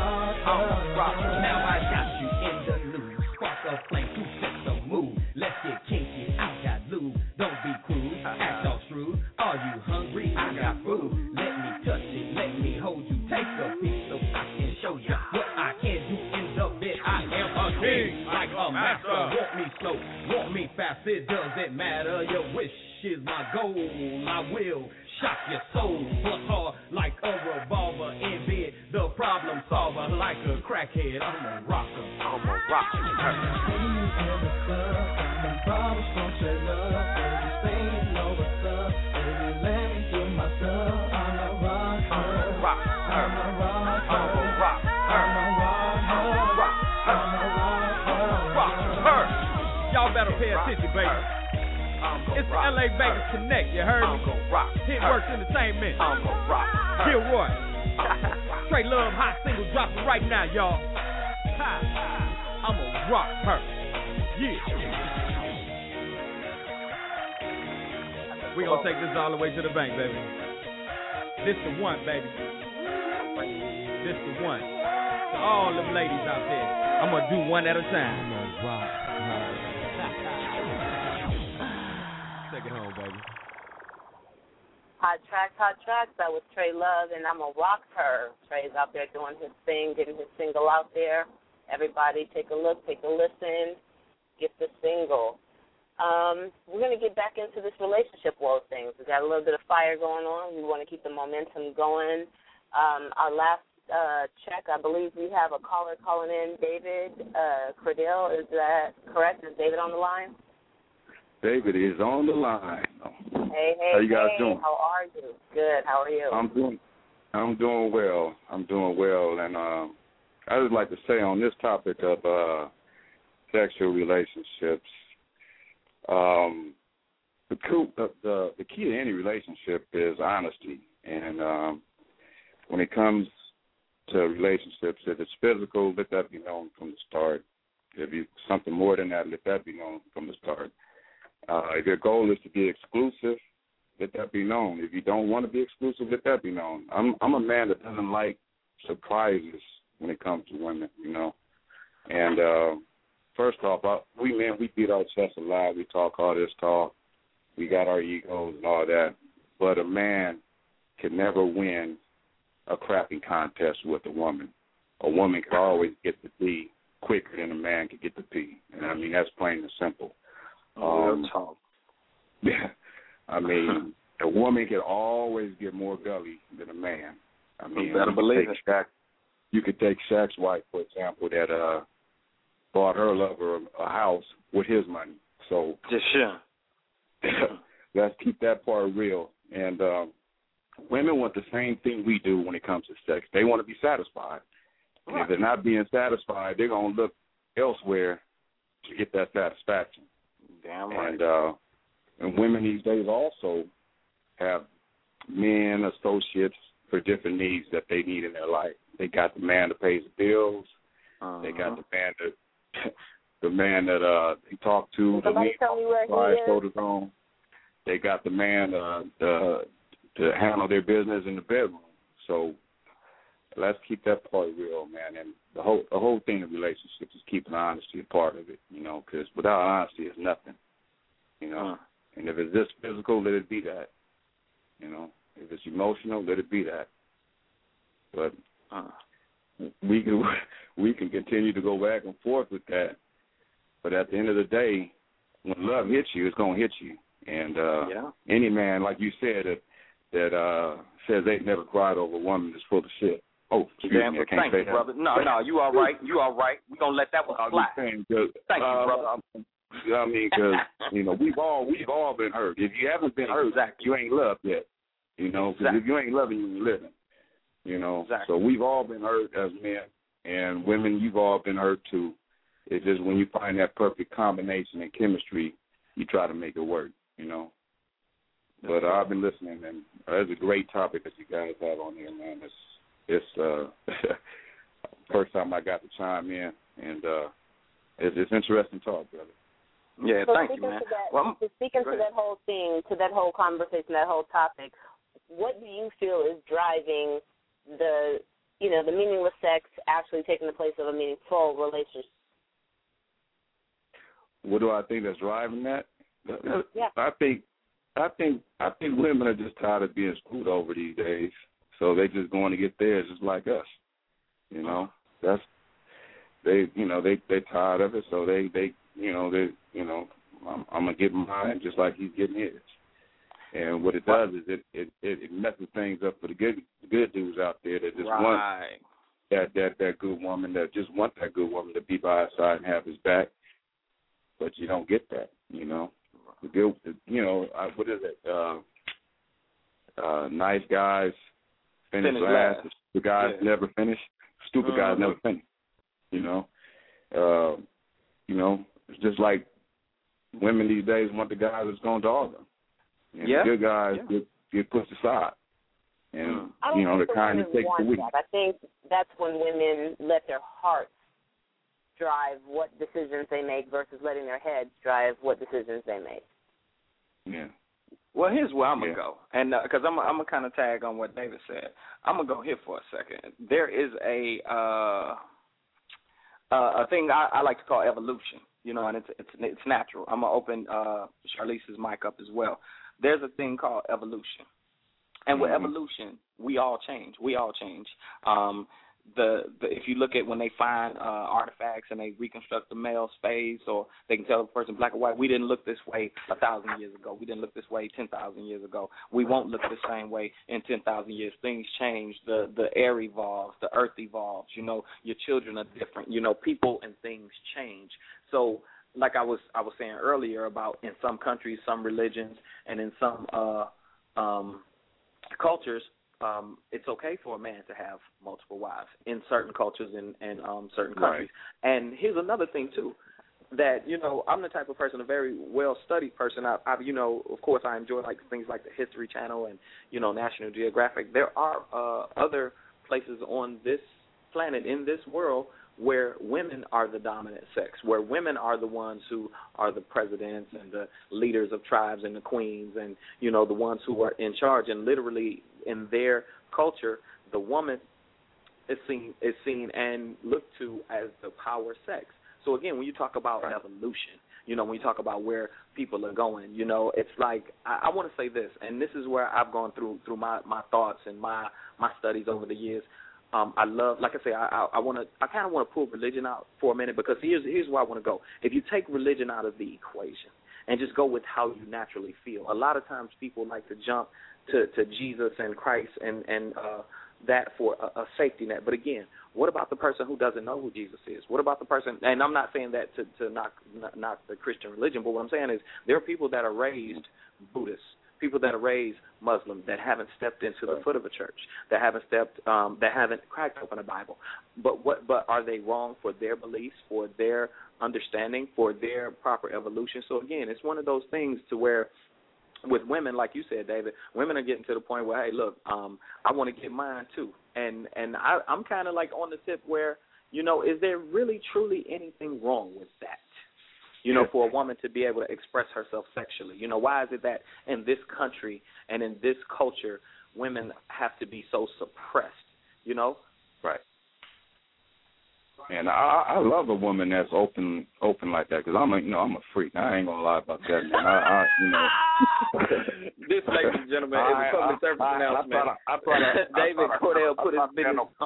I'm a rock her. Now I got you in the news. Spark a flame to set the mood. Let's get kinky. I got lube. Don't be crude. Act all shrewd. Are you hungry? I got food. Let me touch it. Let me hold you. Take a piece so I can show you what I can do in the bed. I am a king, like a master. Want me slow, want me fast. It doesn't matter. Your wish is my goal. I will shock your soul, but hard like a revolver in bed. The problem solver, like a crackhead. I'm a rocker. I'm a rocker. See you in the club, some bottles from Trey Love. Baby, say you know what's up. Baby, let me do my stuff. I'm a rock her. I'm a rock her. I'm a rock her. I'm a rock her. I'm a rock her. I'm a rock her. I'm a rock her. Y'all better pay attention, baby. It's the L A Vegas Connect, you heard me? Hit Works Entertainment. Gilroy. Trey Love hot single dropping right now, y'all. I'ma rock her. Yeah. We gonna take this all the way to the bank, baby. This the one, baby. This the one. To all them ladies out there, I'm gonna do one at a time. I'm gonna rock her. Take it home, baby. Hot tracks, hot tracks. That was Trey Love, and I'm gonna rock her. Trey's out there doing his thing, getting his single out there. Everybody, take a look, take a listen, get the single. Um, we're gonna get back into this relationship world things. We got a little bit of fire going on. We want to keep the momentum going. Um, our last uh, check, I believe we have a caller calling in, David uh, Credell. Is that correct? Is David on the line? David is on the line. Hey, hey, how you guys hey, doing? How are you? Good. How are you? I'm doing. I'm doing well. I'm doing well, and um, I would like to say on this topic of uh, sexual relationships, um, the, co- the the the key to any relationship is honesty, and um, when it comes to relationships, if it's physical, let that be known from the start. If you something more than that, let that be known from the start. Uh, if your goal is to be exclusive, let that be known. If you don't want to be exclusive, let that be known. I'm I'm a man that doesn't like surprises when it comes to women, you know. And uh, first off, I, we men, we beat our chests a lot. We talk all this talk. We got our egos and all that. But a man can never win a crapping contest with a woman. A woman can always get the D quicker than a man can get the P. And I mean, that's plain and simple. Um, yeah, I mean, a woman can always get more gully than a man. I mean, you better believe it. Shaq, you could take Shaq's wife, for example, that uh, bought her lover a, a house with his money. So just sure. Let's keep that part real. And um, women want the same thing we do when it comes to sex. They want to be satisfied. And if they're not being satisfied, they're going to look elsewhere to get that satisfaction. Damn right. And, uh, and women these days also have men, associates for different needs that they need in their life. They got the man that pays the bills. Uh-huh. They got the man that the man that uh, they talk to. Can somebody tell me where he is? Shoulders on. They got the man uh, the, to handle their business in the bedroom. So let's keep that part real, man. And the whole the whole thing of relationships is keeping honesty a part of it, you know, because without honesty, it's nothing, you know. Uh. And if it's just physical, let it be that, you know. If it's emotional, let it be that. But uh, we can we can continue to go back and forth with that. But at the end of the day, when love hits you, it's gonna hit you. And uh, yeah. any man, like you said, that that uh, says they've never cried over a woman is full of shit. Oh, excuse Damn, me, I can't thank say you, that. brother. No, no, you all right. You all right. We're going to let that one fly. Saying, thank uh, you, brother. I mean, because, you know, we've all, we've all been hurt. If you haven't been hurt, exactly. you ain't loved yet. You know, because exactly. if you ain't loving, you ain't living. You know, exactly. So we've all been hurt as men. And women, you've all been hurt, too. It's just when you find that perfect combination and chemistry, you try to make it work, you know. But uh, I've been listening, and uh, it's a great topic that you guys have on here, man. It's it's uh, first time I got to chime in, and uh, it's, it's interesting talk, brother. Yeah, so thank you, man. To that, well, to speaking to that whole thing, to that whole conversation, that whole topic, what do you feel is driving the, you know, the meaningless sex actually taking the place of a meaningful relationship? What do I think that's driving that? Yeah. I think. I think I think women are just tired of being screwed over these days, so they just going to get theirs just like us. You know, that's they. You know, they they tired of it, so they they you know they you know I'm, I'm gonna give mine just like he's getting his. And what it does is it it, it messes things up for the good the good dudes out there that just right. want that that that good woman that just want that good woman to be by his side and have his back, but you don't get that. You know. The good, you know, uh, what is it? Uh, uh, nice guys finish, finish last. last. The guys yeah. never finish. Stupid uh-huh. guys never finish. You know, uh, you know, it's just like women these days want the guys that's going to dog them. And yeah. the good guys yeah. get, get pushed aside. And I don't you know, think the kind that takes the weak. That. I think that's when women let their hearts drive what decisions they make versus letting their heads drive what decisions they make. Yeah. Well, here's where I'm yeah. gonna go, and because uh, I'm I'm gonna kind of tag on what David said. I'm gonna go here for a second. There is a uh, uh, a thing I, I like to call evolution, you know, and it's it's it's natural. I'm gonna open uh, Charlize's mic up as well. There's a thing called evolution, and with mm-hmm. evolution, we all change. We all change. Um, The, the if you look at when they find uh, artifacts and they reconstruct the male space, or they can tell the person black or white, we didn't look this way a thousand years ago. We didn't look this way ten thousand years ago. We won't look the same way in ten thousand years. Things change. The the air evolves. The earth evolves. You know, your children are different. You know, people and things change. So, like I was I was saying earlier about in some countries, some religions, and in some uh, um, cultures. Um, it's okay for a man to have multiple wives in certain cultures and, and um, certain countries. Right. And here's another thing, too, that, you know, I'm the type of person, a very well-studied person. I, I you know, of course, I enjoy, like, things like the History Channel and, you know, National Geographic. There are uh, other places on this planet, in this world, where women are the dominant sex, where women are the ones who are the presidents and the leaders of tribes and the queens and, you know, the ones who are in charge. And literally in their culture, the woman is seen is seen and looked to as the power sex. So, again, when you talk about right. evolution, you know, when you talk about where people are going, you know, it's like I, I want to say this, and this is where I've gone through through my, my thoughts and my, my studies over the years. Um, I love, like I say, I, I, I want to, I kind of want to pull religion out for a minute because here's here's where I want to go. If you take religion out of the equation and just go with how you naturally feel, a lot of times people like to jump to, to Jesus and Christ and and uh, that for a, a safety net. But again, what about the person who doesn't know who Jesus is? What about the person? And I'm not saying that to to knock knock the Christian religion, but what I'm saying is there are people that are raised Buddhists. People that are raised Muslim that haven't stepped into the foot of a church, that haven't stepped, um, that haven't cracked open a Bible. But what? But are they wrong for their beliefs, for their understanding, for their proper evolution? So again, it's one of those things to where, with women, like you said, David, women are getting to the point where, hey, look, um, I want to get mine too, and and I, I'm kind of like on the tip where, you know, is there really truly anything wrong with that? You know, for a woman to be able to express herself sexually. You know, why is it that in this country and in this culture, women have to be so suppressed, you know? Right. And I, I love a woman that's open, open like that, because I'm a, you know, I'm a freak. I ain't gonna lie about that, man. I, I you know. This, ladies and gentlemen, is a public service announcement. David Cordell put his business on.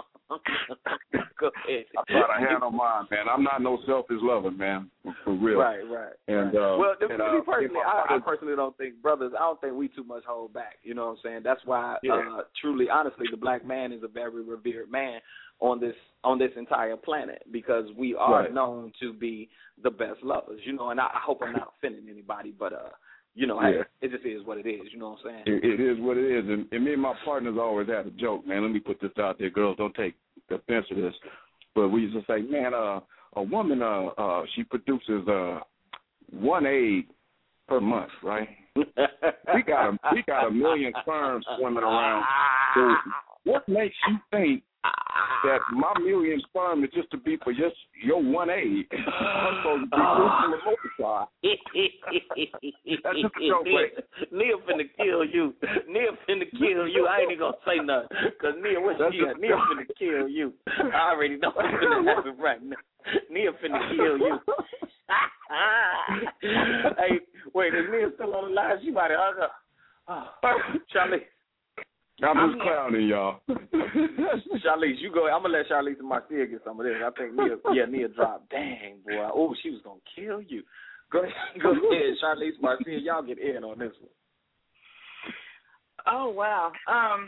Go ahead. I try to handle mine, man. I'm not no selfish lover, man. For, for real. Right, right. And right. uh, well, to and, me uh, personally, I, I, I personally don't think brothers. I don't think we too much hold back. You know what I'm saying? That's why, yeah. uh, truly, honestly, the black man is a very revered man on this on this entire planet because we are right. known to be the best lovers. You know, and I, I hope I'm not offending anybody, but uh. You know, yeah. hey, it just is what it is. You know what I'm saying? It, it is what it is. And, and me and my partners always had a joke, man. Let me put this out there. Girls, don't take offense to this. But we used to say, man, uh, a woman, uh, uh, she produces uh, one egg per month, right? we got a, we got a million sperm swimming around. So what makes you think that my million sperm is just to be for just your one egg? I'm supposed to be producing a multiply. That's just a joke, right? Nia finna kill you. Nia finna kill you. I ain't even gonna say nothing. Because Nia, what she at? Nia finna kill you. I already know what's finna happen right now. Nia finna kill you. Hey, wait, is Nia still on the line? She might have hung up. Oh, Charlie. I'm just clowning y'all. Charlize, you go. I'm gonna let Charlize and Marcia get some of this. I think Nia, yeah, Nia dropped. Dang, boy. Oh, she was gonna kill you. Go ahead, go ahead, Charlize, Marcia. Y'all get in on this one. Oh wow. Um.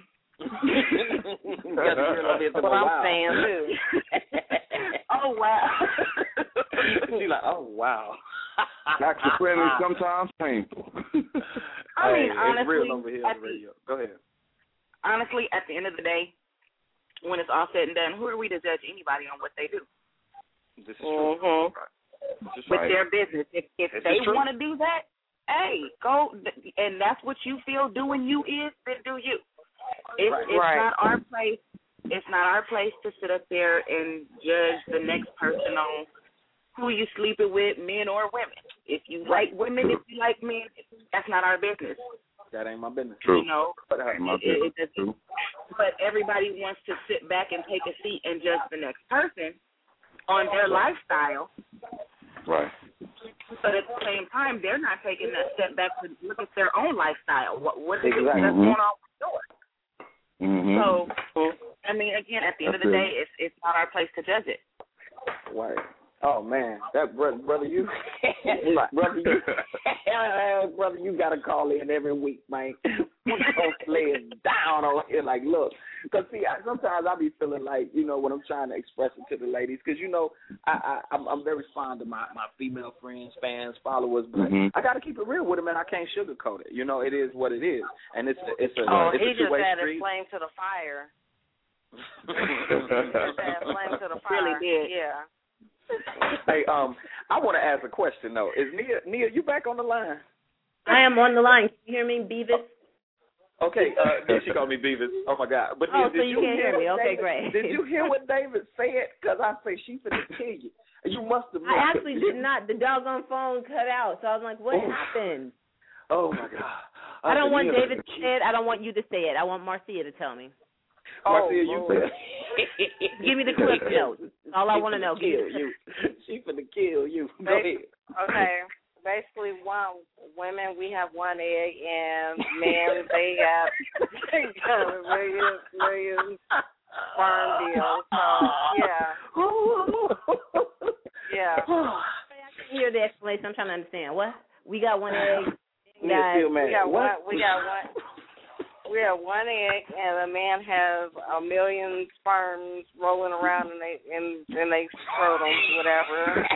What I'm saying too. Oh wow. She's like, oh wow. Actually friendly, sometimes painful. I mean, hey, honestly, it's real over here on the radio. Go ahead. Honestly, at the end of the day, when it's all said and done, who are we to judge anybody on what they do? This is true. Mm-hmm. This is With right. their business. If, if they want to do that, hey, go, and that's what you feel doing you is, then do you. It's, right. it's right. not our place. It's not our place to sit up there and judge the next person on who you sleeping with, men or women. If you like women, if you like men, that's not our business. That ain't my business. True. You know, That ain't my it, it, business. it doesn't, but everybody wants to sit back and take a seat and judge the next person on their lifestyle. Right. But at the same time, they're not taking that step back to look at their own lifestyle. What what is Exactly. it that's going on with yours? Mm-hmm. So, I mean, again, at the end of the day, it's it's not our place to judge it. Right. Oh man, that brother, brother, you, brother, you, brother, you gotta call in every week, man. We gonna lay it down on here, like, look, because see, I, sometimes I be feeling like, you know, when I'm trying to express it to the ladies, because you know, I, I I'm, I'm very fond of my my female friends, fans, followers, but mm-hmm. I gotta keep it real with them, and I can't sugarcoat it. You know, it is what it is, and it's a, it's a Oh, it's he a just two-way added street. flame to the fire. Just added flame to the fire. Really did. Yeah. Hey, um, I want to ask a question though. Is Nia, Nia, you back on the line? I am on the line. Can you hear me, Beavis? Okay, uh, then she called me Beavis. Oh my God! But Oh, did, so you can't hear me. what Okay, David, great. Did you hear what David said? Because I say she finna kill you. You must have. I actually did not. The doggone phone cut out, so I was like, "What Oh. happened?" Oh my God! I don't want Nia David to finna say it. I don't want you to say it. I want Marcia to tell me. Oh, Marcia, you Lord. Give me the quick note. All I want to know. Give me the you. She finna kill you. Go Bas- ahead. Okay. Basically, one women we have one egg, and men they got they got a million million sperm deal. So yeah, yeah. I can hear the explanation. I'm trying to understand. What? We got one egg. We Nia got, still mad. We got What? one. We got one. We have one egg, and a man has a million sperms rolling around in they in in they scrotum, whatever.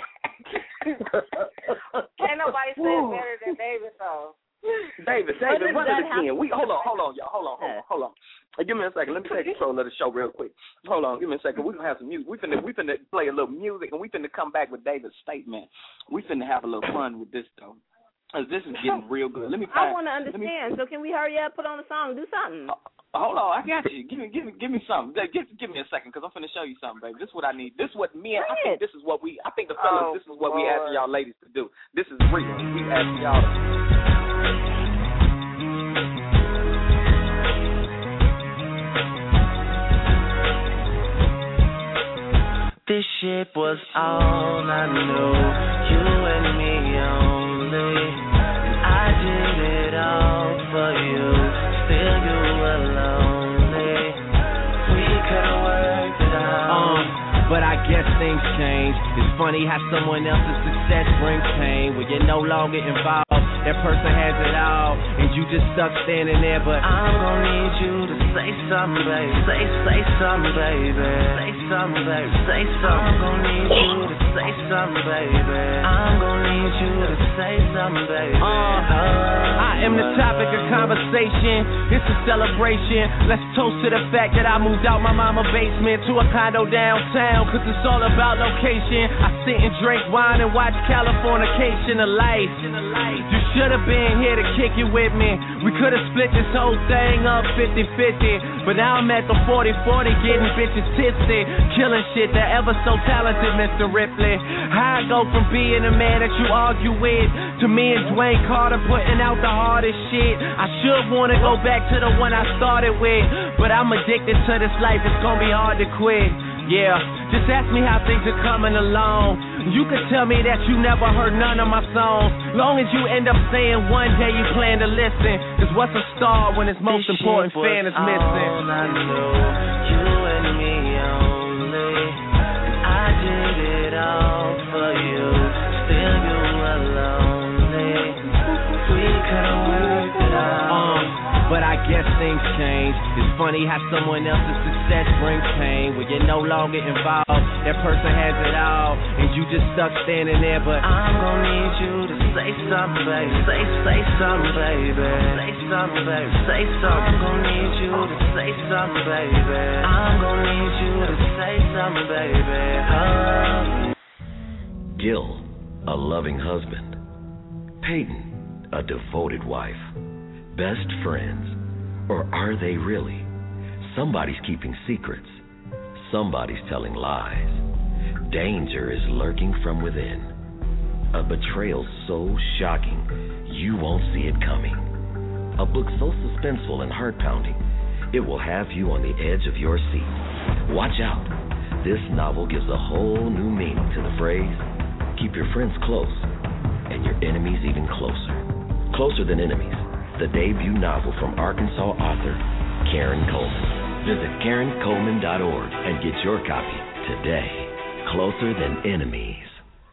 Can't nobody say it better than David, though. David, What David, does run that it again. We hold on, hold on, y'all, hold on, hold on, hold on. Hey, give me a second. Let me take control of the show real quick. Hold on, give me a second. We're gonna have some music. We finna we finna play a little music, and we finna come back with David's statement. We finna have a little fun with this though, cause this is getting real good. Let me. I find, want to understand. So can we hurry up? Put on the song. Do something. Uh, hold on, I got you. Give me, give me, give me something. Give, give me a second, cause I'm finna show you something, baby. This is what I need. This is what me and I think this is what we. I think the fellas. Oh, this is what we Lord. asking y'all ladies to do. This is real. We asking y'all. To, This shit was all I knew, you and me only. And I did it all for you, still you were lonely. We could've worked it out. Um, but I guess things change. It's funny how someone else's success brings pain when you're no longer involved. That person has it all, and you just stuck standing there. But I'm gonna need you to say something, baby. Say, say something, baby. Say something, baby. Say something. I'm gonna need you to say something, baby. I'm gonna need you to say something, baby. Uh, I am the topic of conversation. It's a celebration. Let's toast to the fact that I moved out my mama's basement to a condo downtown, cause it's all about location. I sit and drink wine and watch Californication of life. You should have been here to kick it with me. We could have split this whole thing up fifty-fifty, but now I'm at the forty forty getting bitches tipsy, killing shit. The ever so talented Mister Ripley. How I go from being a man that you argue with to me and Dwayne Carter putting out the hardest shit. I should wanna go back to the one I started with, but I'm addicted to this life. It's gonna be hard to quit. Yeah, just ask me how things are coming along. You could tell me that you never heard none of my songs, long as you end up saying one day you plan to listen. Cause what's a star when its most This important shit fan was is missing? all I knew, you and me only. And I did it all for you, still you were lonely. We could've worked it out. Um, but I guess things change. It's funny how someone else's success brings pain when you're no longer involved. That person has it all, and you just stuck standing there. But I'm gonna need you to say something, baby. Say, say something, baby. Say something, baby. Say something. I'm gonna need you to say something, baby. I'm gonna need you to say something, baby. Oh. Gil, a loving husband. Peyton, a devoted wife. Best friends. Or are they really? Somebody's keeping secrets. Somebody's telling lies. Danger is lurking from within. A betrayal so shocking, you won't see it coming. A book so suspenseful and heart-pounding, it will have you on the edge of your seat. Watch out. This novel gives a whole new meaning to the phrase, keep your friends close and your enemies even closer. Closer Than Enemies, the debut novel from Arkansas author Karen Coleman. Visit Karen Coleman dot org and get your copy today. Closer Than Enemies.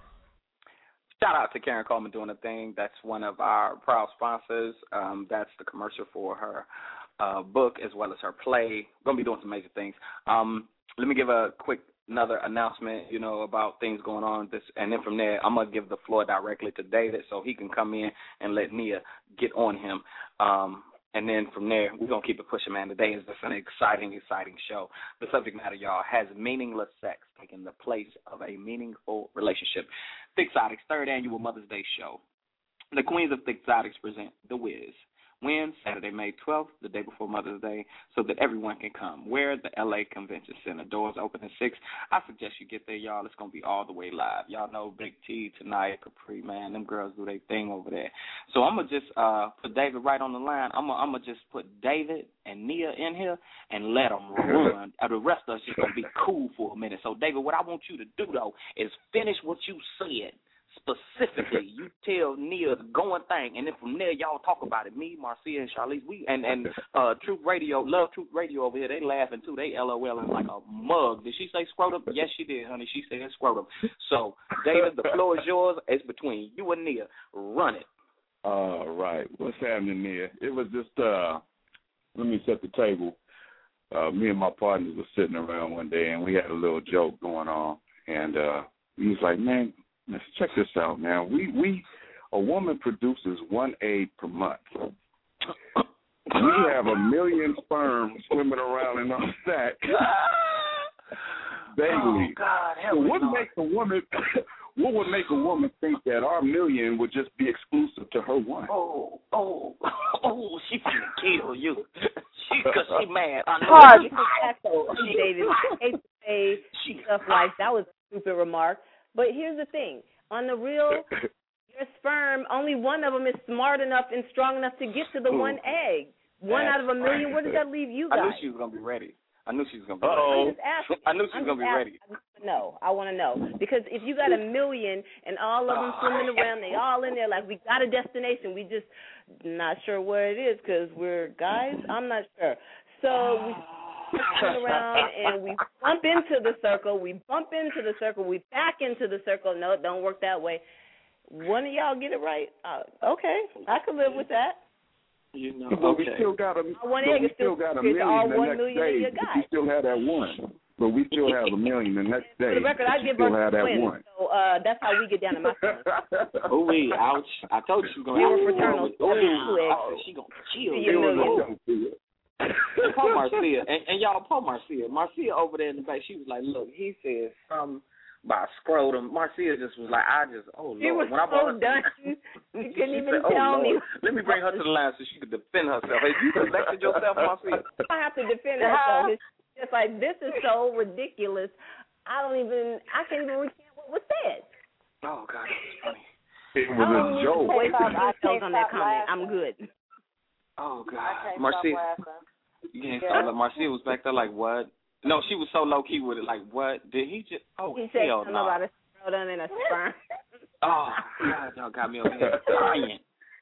Shout out to Karen Coleman doing a thing. That's one of our proud sponsors. Um, that's the commercial for her uh, book as well as her play. Going to be doing some major things. Um, let me give a quick another announcement, you know, about things going on. This, and then from there, I'm going to give the floor directly to David so he can come in and let Nia get on him. Um, and then from there, we're going to keep it pushing, man. Today is just an exciting, exciting show. The subject matter, y'all, has meaningless sex taking the place of a meaningful relationship. Thixotics, third annual Mother's Day show. The Queens of Thixotics present The Wiz. When? Saturday, May twelfth, the day before Mother's Day, so that everyone can come. Where? The L A Convention Center. Doors open at six. I suggest you get there, y'all. It's going to be all the way live. Y'all know Big T, tonight, Capri, man. Them girls do their thing over there. So I'm going to just uh, put David right on the line. I'm going to just put David and Nia in here and let them run. Uh, the rest of us just going to be cool for a minute. So, David, what I want you to do, though, is finish what you said. Specifically, you tell Nia the going thing, and then from there, y'all talk about it. Me, Marcia, and Charlize, we and and uh, Truth Radio, Love Truth Radio over here, they laughing too. They LOLing like a mug. Did she say scrotum? Yes, she did, honey. She said scrotum. So, David, the floor is yours. It's between you and Nia. Run it. All right. What's happening, Nia? It was just, uh, let me set the table. Uh, me and my partners were sitting around one day, and we had a little joke going on, and uh, he was like, man, let's check this out, man. We we a woman produces one egg per month. We have a million sperm swimming around in our sack daily. Oh God, so what makes a woman? What would make a woman think that our million would just be exclusive to her one? Oh, oh, oh, she finna kill you. She, cause she mad. Hard. David, I hate to say stuff like that was a stupid remark. But here's the thing. On the real, your sperm, only one of them is smart enough and strong enough to get to the Ooh. one egg. One That's out of a million, where does that leave you guys? I knew she was going to be ready. I knew she was going to be Uh-oh. ready. I knew she was going to be ready. No, I want to know. Because if you got a million and all of them swimming around, they all in there like we got a destination. We just not sure where it is because we're guys. I'm not sure. So we turn around and we bump into the circle. We bump into the circle. We back into the circle. No, it don't work that way. One of y'all get it right. Uh, okay, I can live with that. You know, but okay. we still got a, one but egg we is still, still got a million all the one next million day. in your But guy. we still have that one. But we still have a million the next day. For the record, I give still birth have to that twins, one. so uh, that's how we get down to my son. Oh, wait, ouch. I told you she was going to We were fraternal. Oh, oh, she going to kill you. And Paul Marcia, and, and y'all, Paul Marcia, Marcia over there in the back, she was like, look, he said some by scrotum. Marcia just was like, I just, oh, Lord. She was when I so done. You couldn't even said, tell oh, me. Let me bring her to the line so she could defend herself. Have you elected yourself, Marcia? I have to defend herself. It's just like, this is so ridiculous. I don't even, I can't even recant what was said. Oh, God, that was funny. It was a joke. Wait for I told on that comment. I'm good. Oh, God. Marcia, you can't stop. Like, Marcia was back there like, what? No, she was so low-key with it. Like, what? Did he just, oh, he said hell something no. about a scrotum and a sperm. Oh, God, y'all got me over here crying.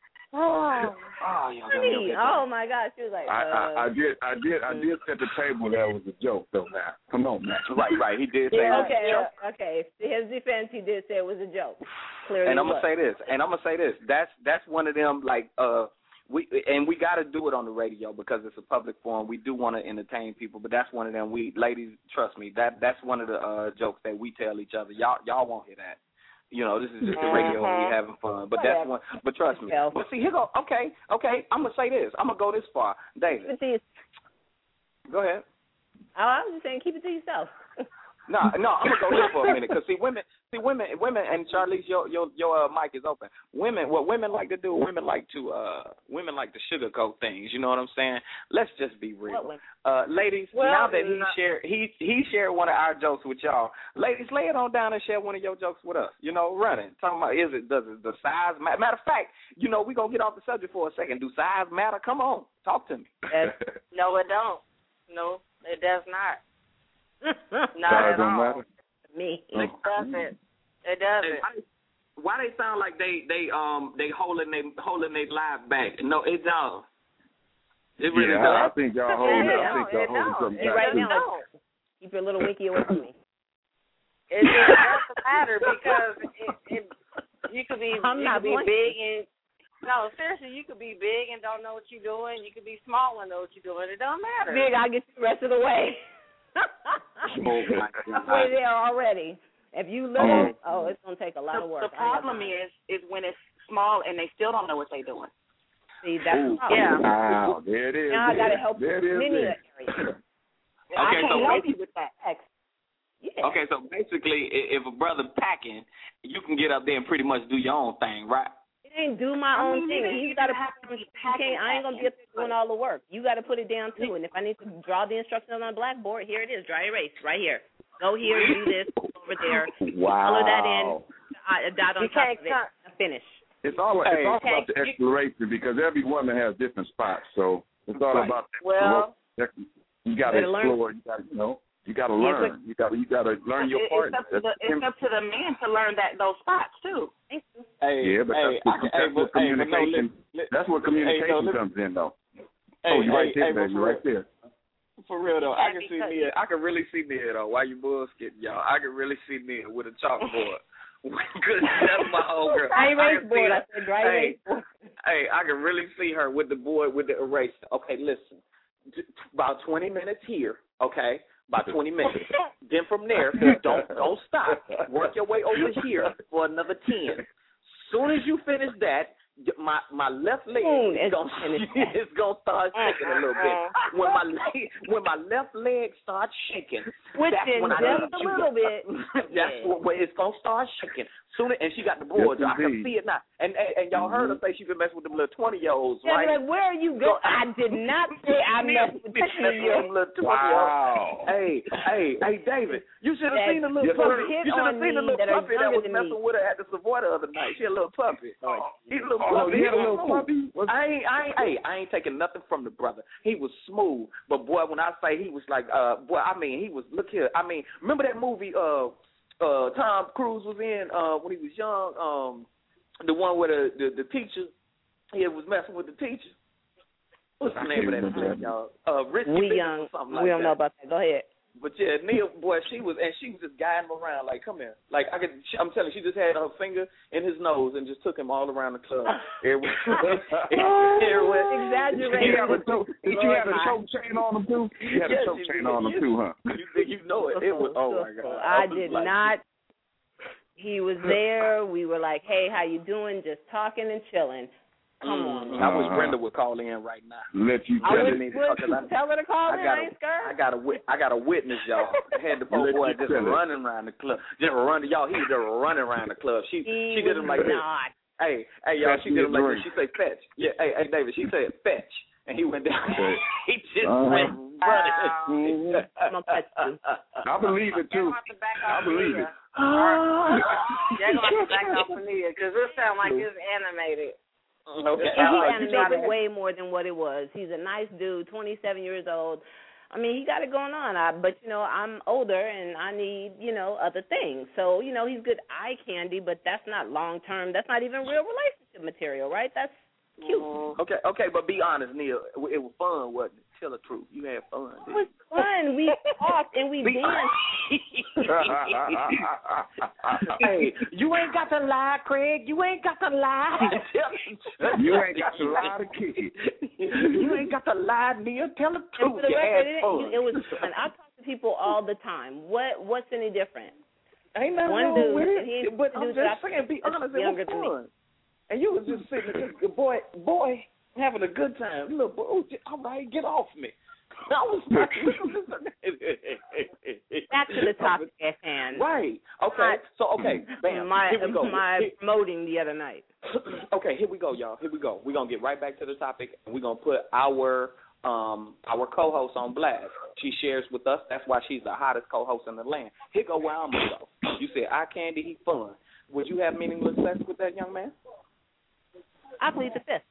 Oh, oh, y'all got me over here oh my God, she was like, I, uh, I, I did, I did, I did set the table. That was a joke, though. Now, come on, man. Right, right. He did say yeah, it was okay, a joke. uh, okay. To his defense, he did say it was a joke. Clearly, and I'm gonna was. say this, and I'm gonna say this. That's that's one of them like uh. We and we got to do it on the radio because it's a public forum. We do want to entertain people, but that's one of them. We ladies, trust me, that that's one of the uh, jokes that we tell each other. Y'all y'all won't hear that. You know, this is just the radio and we having fun. But that's one. But trust me. But see, here go. Okay, okay. I'm gonna say this. I'm gonna go this far, David. Keep it to Go ahead. Oh, I was just saying, keep it to yourself. No, no, I'm gonna go here for a minute because see, women, see, women, women, and Charlize, your your your uh, mic is open. Women, what women like to do, women like to, uh, women like to sugarcoat things. You know what I'm saying? Let's just be real, uh, ladies. Well, now that he not- shared, he he shared one of our jokes with y'all. Ladies, lay it on down and share one of your jokes with us. You know, running, talking about is it does it, the size matter? Matter of fact, you know, we gonna get off the subject for a second. Do size matter? Come on, talk to me. No, it don't. No, it does not. Not Size at don't all. matter? Me. It doesn't. It doesn't. Why, why they sound like they they um they holding they holding their life back? No, it don't. It really yeah, does. I think y'all holding. I think y'all holding something Hey, back. right too. now, keep your little winky away from me. It just doesn't matter because it, it you could be I'm you not could be blinking. big and no, seriously, you could be big and don't know what you're doing. You could be small and know what you're doing. It don't matter. Big, I'll get you the rest of the way. Oh my I'm way God. there already. If you little, oh, it's gonna take a lot The, of work. the problem is, is when it's small and they still don't know what they're doing. See, that's Ooh, the problem. Yeah. Wow, there it is. Now I gotta help there it is. many there. areas. I Okay, can't so help basi- you with that. Yeah. Okay, so basically, i- if a brother packing, you can get up there and pretty much do your own thing, right? It ain't do my I own mean, thing. you don't He's even got to. have to be You packing, can't. I ain't gonna be up there doing all the work. You got to put it down too. And if I need to draw the instructions on the blackboard, here it is. Dry erase right here. Go here, do this, over there. Wow. Color that in. A dot on You top can't of it. come- Finish. It's all it's Hey, all okay. about the exploration because every woman has different spots. So it's all Right. about Well, you got to better learn. explore. You got to you know. You got to Yeah, learn. You got to you got to learn your It- part. It's up to the it's up to the man to learn that those spots too. Thank you. Hey, Yeah, but hey, that's, what, I can, that's hey, what but, hey, but no, communication. li- li- that's what hey, communication no, li- comes in, though. Hey, oh, you right hey, there, hey, but baby. for Right real- there. For real though, I Yeah, can see because- Nia. I can really see Nia though. Why you bullshitting y'all? I can really see Nia with a chalkboard. Cause that's my old girl. Dry I erase can see board. her- I said dry hey, erase board. Hey, I can really see her with the board with the eraser. Okay, listen. D- About twenty minutes here. Okay, about twenty minutes. Then from there, don't don't stop. Work your way over here for another ten. Soon as you finish that, my my left leg Soon is as gonna, you finish that. is gonna start shaking a little bit. When my leg, when my left leg starts shaking, that's Switching when I just need a you. little bit. That's Yeah. what when it's gonna start shaking. Soon as, and she got the board. Yes, I can indeed. see it now. And and, and y'all heard her say she been messing with them little twenty year olds, Yeah, right? like, where are you going? I did not say I messed with you. Wow. Hey, hey, hey, David, you should have That seen the little Yes, puppy. sir. You hit should have on seen the me little that are puppy that younger was than messing me. with her at the Savoy the other night. She had a little puppy. He's a little Oh, puppy. he had a was little smooth. puppy? Was- I ain't, I ain't, hey, I ain't taking nothing from the brother. He was smooth, but boy, when I say he was like, uh, boy, I mean, he was. Look here, I mean, remember that movie, uh, uh, Tom Cruise was in, uh, when he was young, um, the one where the the, the teacher, he was messing with the teacher. What's the name of that film, y'all? Uh, Risky We Business young. or something We like don't that. know about that. Go ahead. But yeah, Nia, boy, she was, and she was just guiding him around, like, come here. Like, I could, I'm telling you, she just had her finger in his nose and just took him all around the club. Everywhere. Everywhere. Exaggerating. Did you have a choke, did you have a Lord, choke chain on him, too? You had a Yes, choke you chain did. on him, You- too, huh? You, you know it. It was, oh, my God. I was did like, not. He was there. We were like, hey, how you doing? Just talking and chilling. Come on. Mm, I wish Uh-huh. Brenda would call in right now. Let you I tell would, it. would tell her to call I in. got I ain't a, scared. I got a, wit- I got a witness, y'all. I had the poor Let boy you just tell it. running around the club, just running, y'all. He was just running around the club. She, He she did him was like this. not. Hey, hey, y'all. Fetch She me did a him like drink. this. She said fetch. Yeah, hey, hey, David. She said fetch, and he went down. Okay. he just Uh-huh. went running. Mhm. I'm gonna touch you. I believe it, too. You're going to have to back I off believe Nia. it. You're going to have to back off Nia because this sounds like it's animated. Okay. And he Uh, animated way more than what it was. He's a nice dude, twenty-seven years old. I mean, he got it going on. I, but, you know, I'm older and I need, you know, other things. So, you know, he's good eye candy, but that's not long-term. That's not even real relationship material, right? That's cute. Okay, okay, but be honest, Neil. It, it was fun, wasn't it? Tell the truth. You had fun. It was fun. We talked and we Be- danced. Hey, you ain't got to lie, Craig. You ain't got to lie. You ain't got to lie to kick it. You ain't got to lie, Neil. Tell the And truth. for the You record, had it, fun. it was fun. I talk to people all the time. What What's any different? Ain't nothing One wrong dude, with and he it. ain't But the I'm dude just that I saying, be that's honest, it younger was than me. fun. And you was just sitting there, just, boy, boy, having a good time. Look, boy, oh, j- all right, get off me. I was like, And back to the topic at hand. Right. Okay. So okay, bam. My here we go. my Here, promoting the other night. okay, here we go, y'all. Here we go. We're gonna get right back to the topic, and we're gonna put our um our co-host on blast. She shares with us. That's why she's the hottest co-host in the land. Here go where I'm gonna go. You said eye candy, he fun. Would you have meaningless sex with that young man? I plead the fifth.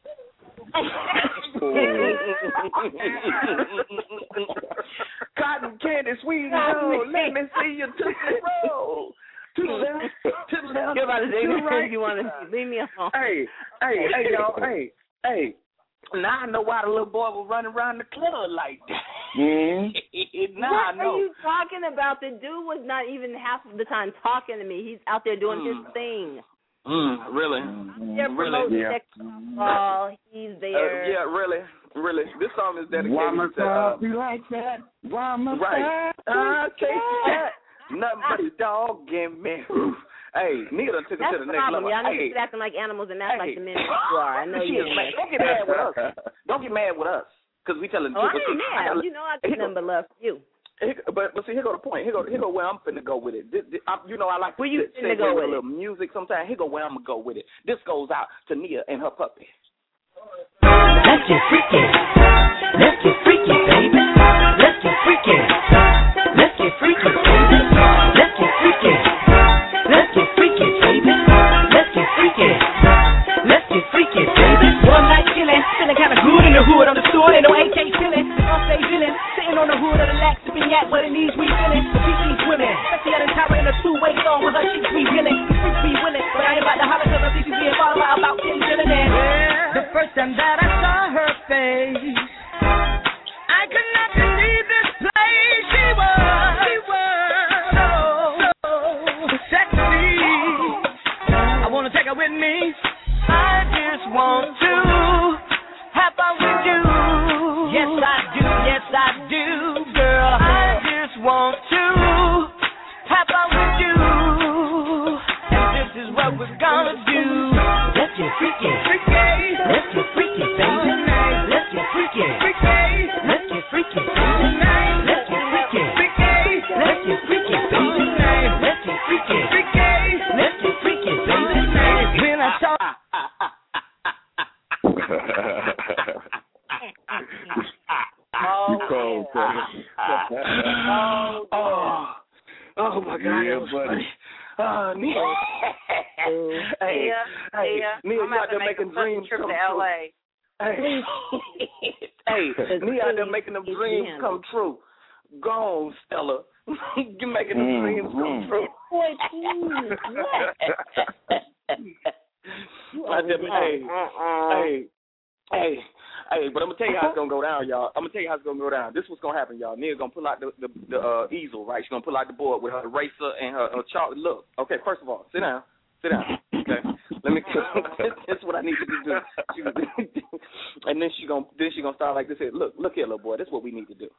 Cotton candy, sweet roll. Let me see you tootsie roll. To the left, to the left, You're about to to the right. You want to leave me alone? Hey, hey, hey, y'all, hey, hey. Now I know why the little boy was running around the club like that. Mm-hmm. now what I know. are you talking about? The dude was not even half of the time talking to me. He's out there doing Mm. his thing. Mm, really? They're promoting really? sex ball. He's there. Uh, yeah, really, really. This song is dedicated Why my to. Uh, you like that? Why my right. I can't that. Nothing but a dog give me. Hey, nigga done took it That's to the the next problem. level. Y'all Hey, niggas be acting like animals, and that's hey. like the men you are. I know She you. is mad. Don't get mad with us. Don't get mad with us, cause we telling the Oh, I truth. ain't mad. You know I got nothing but love for you. Here, but but see, here go the point. Here go here go where I'm finna go with it. This, this, I, you know, I like where to you sit, finna sit go with with a little music sometimes. Here go where I'm gonna go with it. This goes out to Nia and her puppy. Let's get freaky. Let's get freaky, baby. Let's get freaky. Let's get freaky, baby. Let's get freaky. Let's get freaky, baby. Let's get freaky. Let's get freaky, baby. One night chillin', feeling kinda good in the hood on the store. Ain't no A K chillin', I'll stay chillin'. Sitting on the hood of the lax, sipping yak, but it needs refilling. The beach needs women, especially at a tower in a two-way song with her cheeks be willing. The freaks be willing, but I ain't about to holler 'cause I think she's being followed by about ten chillin' and the first time that I saw her face, I could not believe this place. She was, she was so, so sexy. I wanna take her with me. I just want to have fun with you. Yes, I do. Yes, I do, girl. I just want to have fun with you, and this is what we're gonna do. Let's get freaky, freaky. Let's get freaky, baby. Let's get freaky, freaky. Let's get freaky, baby. Let's get freaky, freaky. Let's get freaky, baby. Let's get freaky, freaky. Let's get freaky, baby. When I saw. Oh, cold, oh, oh, oh my God, yeah, that was buddy. funny. Oh, Nia. hey, Nia, hey, Nia, Nia, I'm you out about to there make making a fucking dreams trip come to true. L A. Hey, hey, Nia out there making them dreams come true. Go on, Stella. You're making them Mm, dreams come mm. true. Boy, please, what? I just, hey, hey, hey, hey, but I'm gonna tell you how it's gonna go down, y'all. I'm gonna tell you how it's gonna go down. This is what's gonna happen, y'all. Nia's gonna pull out the the, the uh, easel, right? She's gonna pull out the board with her eraser and her, her chalk. Look, okay. First of all, sit down, sit down. Okay, let me. This is what I need you to do. She, and then she gonna then she gonna start like this. Here. Look, look here, little boy. This is what we need to do.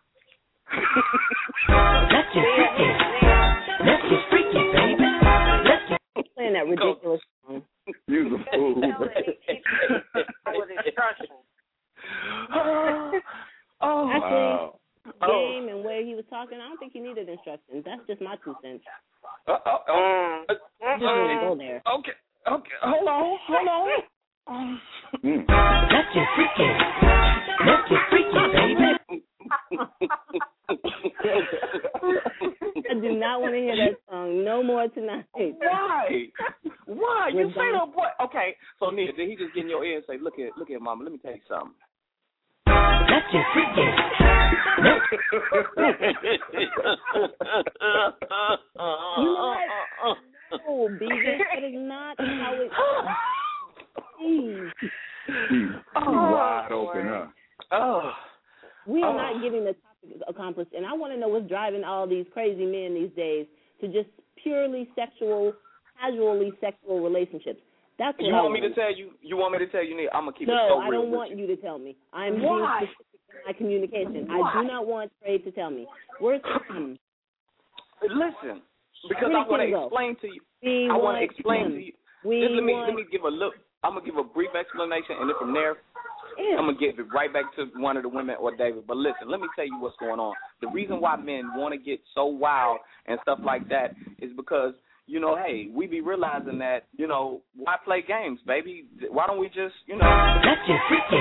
Let's get freaky. Let's get freaky, baby. Let's get playing that ridiculous song. You're the fool. With instructions. Oh, Actually, wow. game and where he was talking, I don't think he needed instructions. That's just my two cents. Uh, uh, uh, uh, I'm just gonna go there. Okay, okay. Hold on, hold on. Mm. Let's get freaky. Let's get freaky, baby. I do not want to hear that song no more tonight. Why? Why? You We're say done. no, boy. Okay, so Nia, did he just get in your ear and say, "Look here, look here, Mama. Let me tell you something." Let's get freaky. You know what? No, Beavis, that is not how it. Please. Oh, wide open, huh? Oh. We are Oh. not getting the topic accomplished, and I want to know what's driving all these crazy men these days to just purely sexual, casually sexual relationships. That's what You I want me to tell you? You want me to tell you, Nia? I'm gonna keep no, it so I real don't with want you. you to tell me. I'm Why? being specific in my communication. Why? I do not want Trey to tell me. Where's him? Listen, because Where I want did he to go? explain to you. We I want want to explain him. to you. We Just let me want let me give a look. I'm gonna give a brief explanation, and then from there, I'm gonna give it right back to one of the women or David. But listen, let me tell you what's going on. The reason why men want to get so wild and stuff like that is because, you know, hey, we be realizing that, you know, why play games, baby? Why don't we just, you know, let's get freaky.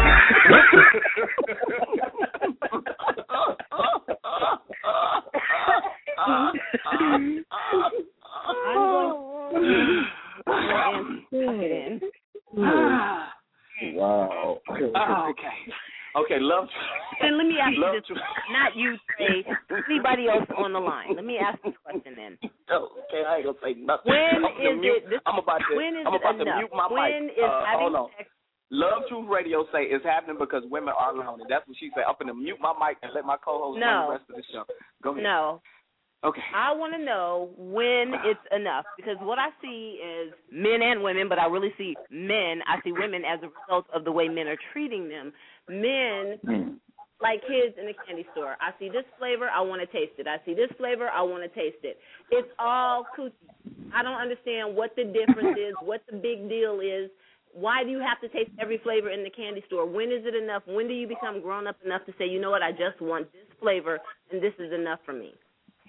Wow. Oh, okay. Okay, love. Then let me ask love you this, not you, Trey, anybody else on the line. Let me ask this question then. Okay, I ain't gonna say nothing. When I'm is mute, it? This, I'm about to. when is I'm it about enough? to mute my when mic. Is uh, having hold on. sex? Love Truth Radio say it's happening because women are lonely. That's what she said. I'm gonna mute my mic and let my co-host No. run the rest of the show. Go ahead. No. Okay. I want to know when it's enough, because what I see is men and women, but I really see men. I see women as a result of the way men are treating them. Men, Mm. like kids in a candy store. I see this flavor, I want to taste it. I see this flavor, I want to taste it. It's all coochie. I don't understand what the difference is, what the big deal is. Why do you have to taste every flavor in the candy store? When is it enough? When do you become grown up enough to say, you know what, I just want this flavor and this is enough for me?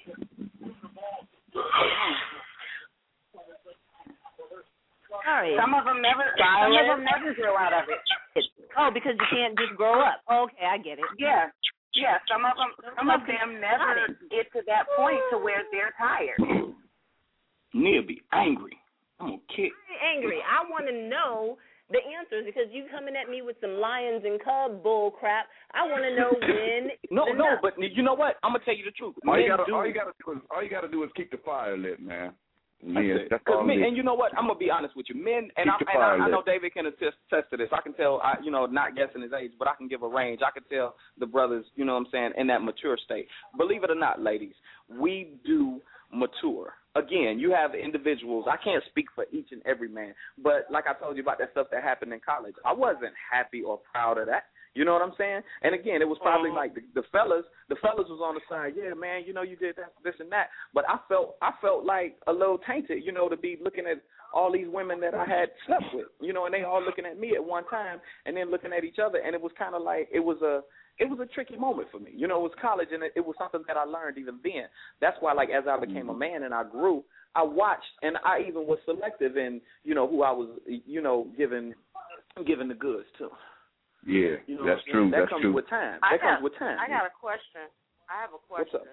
Sorry. Some of them never. Some of them never grow out of it. Oh, because you can't just grow up. Okay, I get it. Yeah, yeah. Some of them. Some of them never get to that point to where they're tired. Nia be angry. I'm gonna kick. I'm angry. I want to know the answers because you coming at me with some lions and cub bull crap. I want to know when. No, enough. no, but you know what? I'm gonna tell you the truth. All you Men gotta, do- all you gotta do is, all you gotta do is keep the fire lit, man. That's Yeah, it. that's 'Cause all. men, it is. and you know what? I'm gonna be honest with you. Men, and, I, Keep the and I, fire I know lit. David can attest, attest to this. I can tell. I, you know, not guessing his age, but I can give a range. I can tell the brothers, you know what I'm saying, in that mature state. Believe it or not, ladies, we do mature. Again, you have individuals. I can't speak for each and every man, but like I told you about that stuff that happened in college, I wasn't happy or proud of that. You know what I'm saying? And again, it was probably like the, the fellas, the fellas was on the side. Yeah, man, you know, you did that, this and that. But I felt, I felt like a little tainted, you know, to be looking at all these women that I had slept with, you know, and they all looking at me at one time and then looking at each other, and it was kind of like it was a, it was a tricky moment for me. You know, it was college, and it, it was something that I learned even then. That's why, like, as I became a man and I grew, I watched, and I even was selective in, you know, who I was, you know, giving, giving the goods to. Yeah, You know, that's true. That That's comes true. with time. I That got, comes with time. I got a question. I have a What's question. up?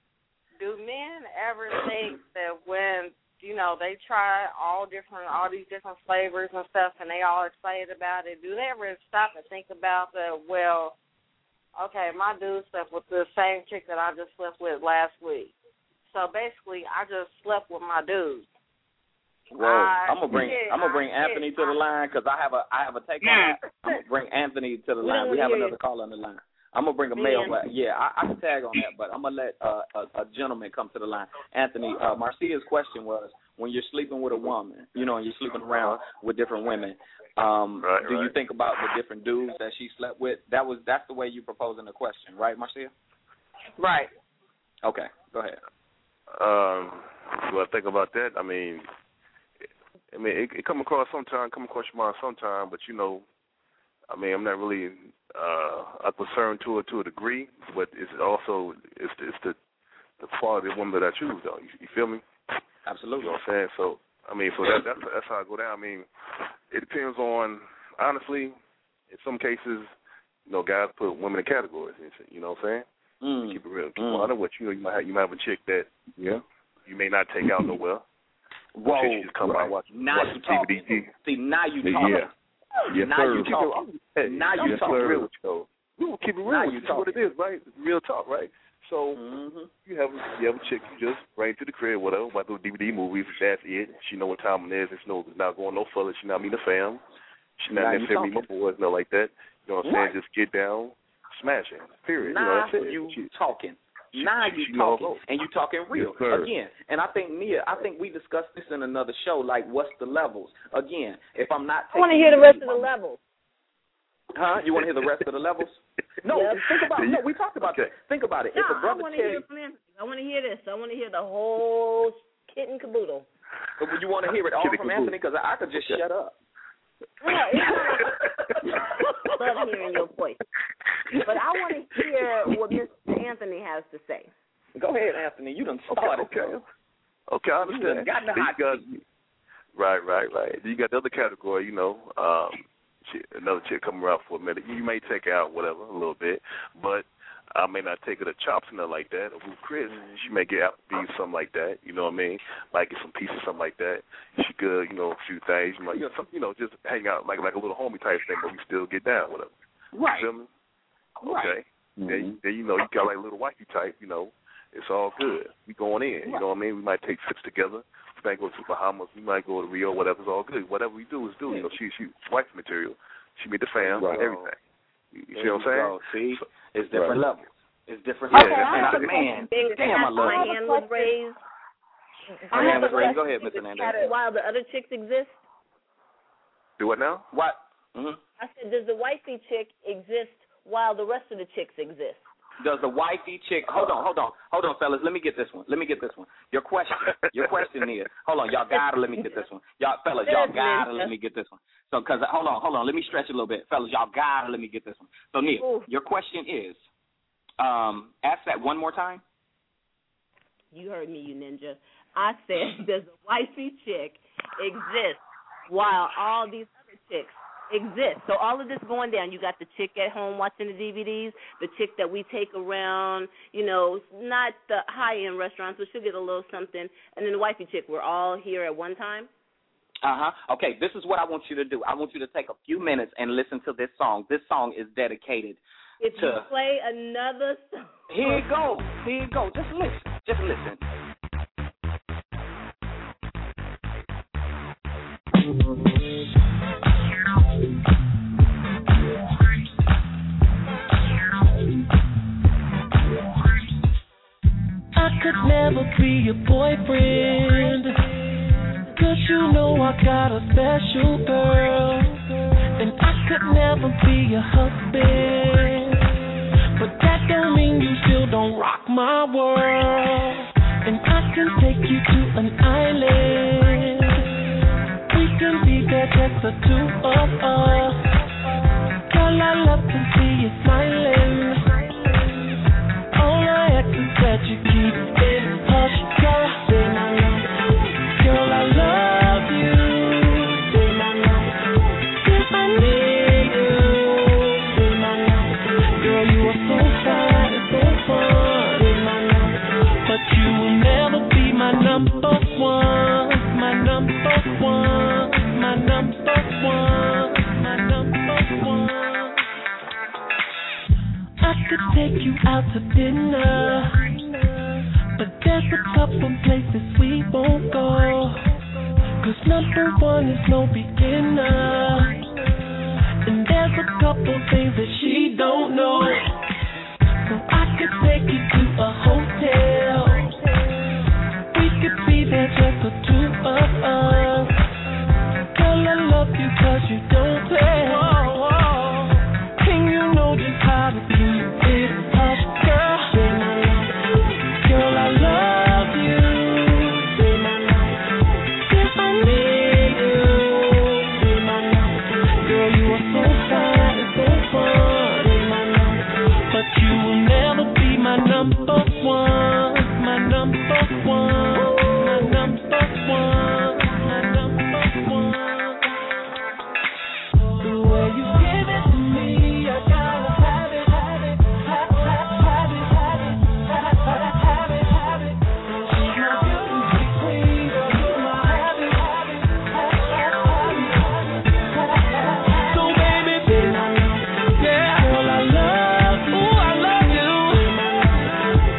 Do men ever think that when, you know, they try all different, all these different flavors and stuff, and they all excited about it, do they ever stop and think about that, well, okay, my dude slept with the same chick that I just slept with last week. So basically, I just slept with my dude. Whoa, I I'm gonna bring did, I'm gonna I bring did, Anthony to the I- line because I have a I have a take on that. I'm gonna bring Anthony to the We line. don't We have hear another you. call on the line. I'm gonna bring a Me male, and- but yeah, I, I can tag on that. But I'm gonna let uh, a, a gentleman come to the line. Anthony, uh, Marcia's question was: when you're sleeping with a woman, you know, and you're sleeping around with different women, um, Right, do you right. think about the different dudes that she slept with? That was that's the way you proposing the question, right, Marcia? Right. Okay, go ahead. Um, do I think about that? I mean, I mean, it, it come across sometime, come across your mind sometime, but you know, I mean, I'm not really uh, a concern to it to a degree, but it's also it's the, it's the the quality of woman that I choose, though. You, you feel me? Absolutely. You know what I'm saying? So, I mean, so that, that's that's how I go down. I mean, it depends on, honestly, in some cases, you know, guys put women in categories. You know what I'm saying? Mm. Keep it real. Keep Mm. it honest with you. You know, you might have, you might have a chick that Yeah. you may not take out nowhere. Whoa, She just come right. out watch, now watch you some talking. D V D. See, now you Yeah. talking. Yes, now sir. you talking. Hey, Now you yes, talking. sir. Real with you, though. We will keep it real. Now with you you. That's what it is, right? It's real talk, right? So Mm-hmm. you have you have a chick you just bring to the crib, whatever, watch those D V D movies. That's it. She know what time it is. It's no, it's not going no further. She not meeting the fam. She not Now you necessarily meet my boys, no like that. You know what I'm Right. saying? Just get down, smashing. Period. Now you know that's it. you She- talking. she- Now she- you she know talking, how it goes. and you talking real Yes, sir. again. And I think Nia, I think we discussed this in another show. Like, what's the levels? Again, if I'm not, I want to taking hear the you rest to of the my- levels. Huh? You want to hear the rest of the levels? No, Yep. think about. No, we talked about Okay. this. Think about it. No, if a I brother want to tell hear you, it from Anthony. I want to hear this. I want to hear the whole kit and caboodle. you want to hear it all Kid and from caboodle. Anthony, because I, I could just Okay. shut up. No, it's not. love hearing your voice. But I want to hear what Mister Anthony has to say. Go ahead, Anthony. You done started. Okay, okay. Okay, I understand. Got the hot got, right, right, right. You got the other category, you know, um, chick, another chick coming around for a minute. You may take her out, whatever, a little bit, but I may not take her to chops and nothing like that, or with Chris. She may get Applebee's, something like that, you know what I mean? Might get some pieces, something like that. She could, you know, a few things, you know, you know, some, you know, just hang out like like a little homie type thing, but we still get down, whatever. Right. You feel me? Right. Okay. Mm-hmm. Then, then, you know, you got like a little wifey type, you know, it's all good. We going in, you know what I mean? We might take trips together. We might go to the Bahamas. We might go to Rio, whatever. It's all good. Whatever we do is do. You know, she she wife material. She made the fam, Right. everything. You, you see what I'm saying? Go. See, so, it's different right. levels. It's different Okay, levels. I And have I, a man, question. damn, I love My it. hand was raised. My hand was raised. Go ahead, Mister Hernandez. While the other chicks exist? Do what now? What? Mm-hmm. I said, does the wifey chick exist while the rest of the chicks exist? Does the wifey chick? Hold on, hold on, hold on, fellas. Let me get this one. Let me get this one. Your question, your question is. Hold on, y'all gotta let me get this one. Y'all fellas, y'all gotta let me get this one. So, cause hold on, hold on. Let me stretch it a little bit, fellas. Y'all gotta let me get this one. So, Neil, Ooh. your question is. Um, ask that one more time. You heard me, you ninja. I said, does the wifey chick exist while all these other chicks exist? So all of this going down, you got the chick at home watching the D V Ds, the chick that we take around, you know, not the high-end restaurants, but she'll get a little something, and then the wifey chick, we're all here at one time? Uh-huh. Okay, this is what I want you to do. I want you to take a few minutes and listen to this song. This song is dedicated If to... you play another song... Here you go. Here you go. Just listen. Just listen. I could never be your boyfriend, 'cause you know I got a special girl. And I could never be your husband, but that don't mean you still don't rock my world. And I can take you to an island. We can be there, just the two of us. Girl, I love to see you smiling. All I ask is that you keep it hush, girl. Say my love, girl, I love you. Say my love, if I need you. Say my love, girl, you are so fine and so fun. Say my love, but you will never be my number one, my number one, my number one, my number one. I could take you out to dinner, but there's a couple places we won't go. 'Cause number one is no beginner, and there's a couple things that she don't know. So I could take you to a hotel. We could be there, just the two of us. Girl, I love you 'cause you don't play. Whoa, whoa. And you know just how to keep it hush, girl. Say my love, girl, I love you. Say my love, if I need you. Say my love, girl, you are so fine and so fun. Say my love, but you will never be my number one, my number one, my number one, my number one. The way you give it to me, I gotta have it, have it, have, have, have it, have it, have, have, have it, have it. She's my beauty queen, girl, you're my habit, habit, have, have, have it, have it, have, have. So baby, say my love, yeah, girl, I love you. Ooh, I love you.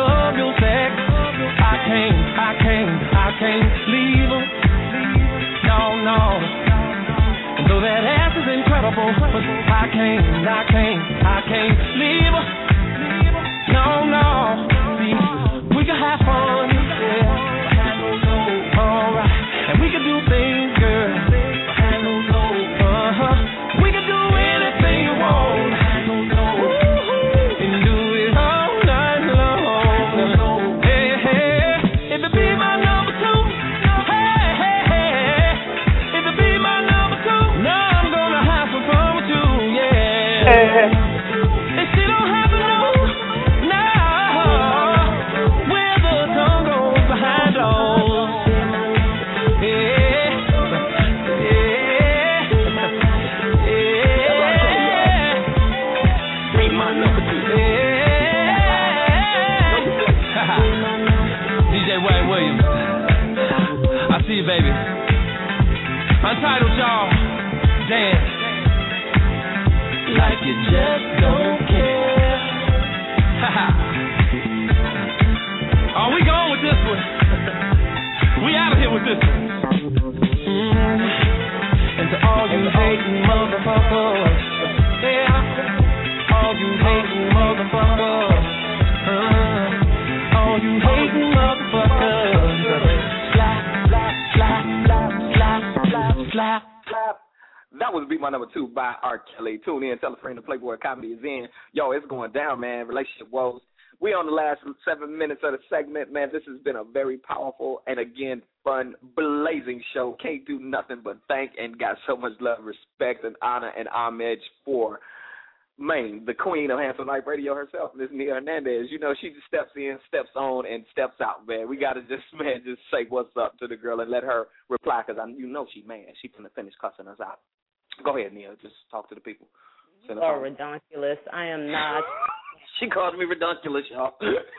love your sex. I can't, I can't, I can't leave her. No, no. And though that ass is incredible, but I can't, I can't, I can't leave her. No, no. See, we can have fun, yeah. Alright, and we can do things, girl. Uh-huh. We can do anything you want. And do it all night long. Hey, hey, if it be my number two. Hey, hey, hey, if it be my number two. Now I'm gonna have some fun with you, yeah. And she don't have to know now where the tongue goes behind doors. Baby, Untitled, y'all. Dance like you just don't care. Oh, we going with this one. We out of here with this one. Mm. And to all you hating motherfuckers, yeah, all you hating motherfuckers, uh, all you hating motherfuckers. That was Beat My Number Two by R. Kelly. Tune in, tell a friend the Playboy Comedy is in. Yo, it's going down, man. Relationship woes. We on the last seven minutes of the segment, man. This has been a very powerful and, again, fun, blazing show. Can't do nothing but thank and got so much love, respect, and honor and homage for Maine, the queen of Handsome Life Radio herself, Miss Nia Hernandez. You know, she just steps in, steps on, and steps out, man. We got to just, man, just say what's up to the girl and let her reply, because you know she mad. She's going to finish cussing us out. Go ahead, Nia. Just talk to the people. You are redonkulous. I am not. She calls me redonkulous, y'all.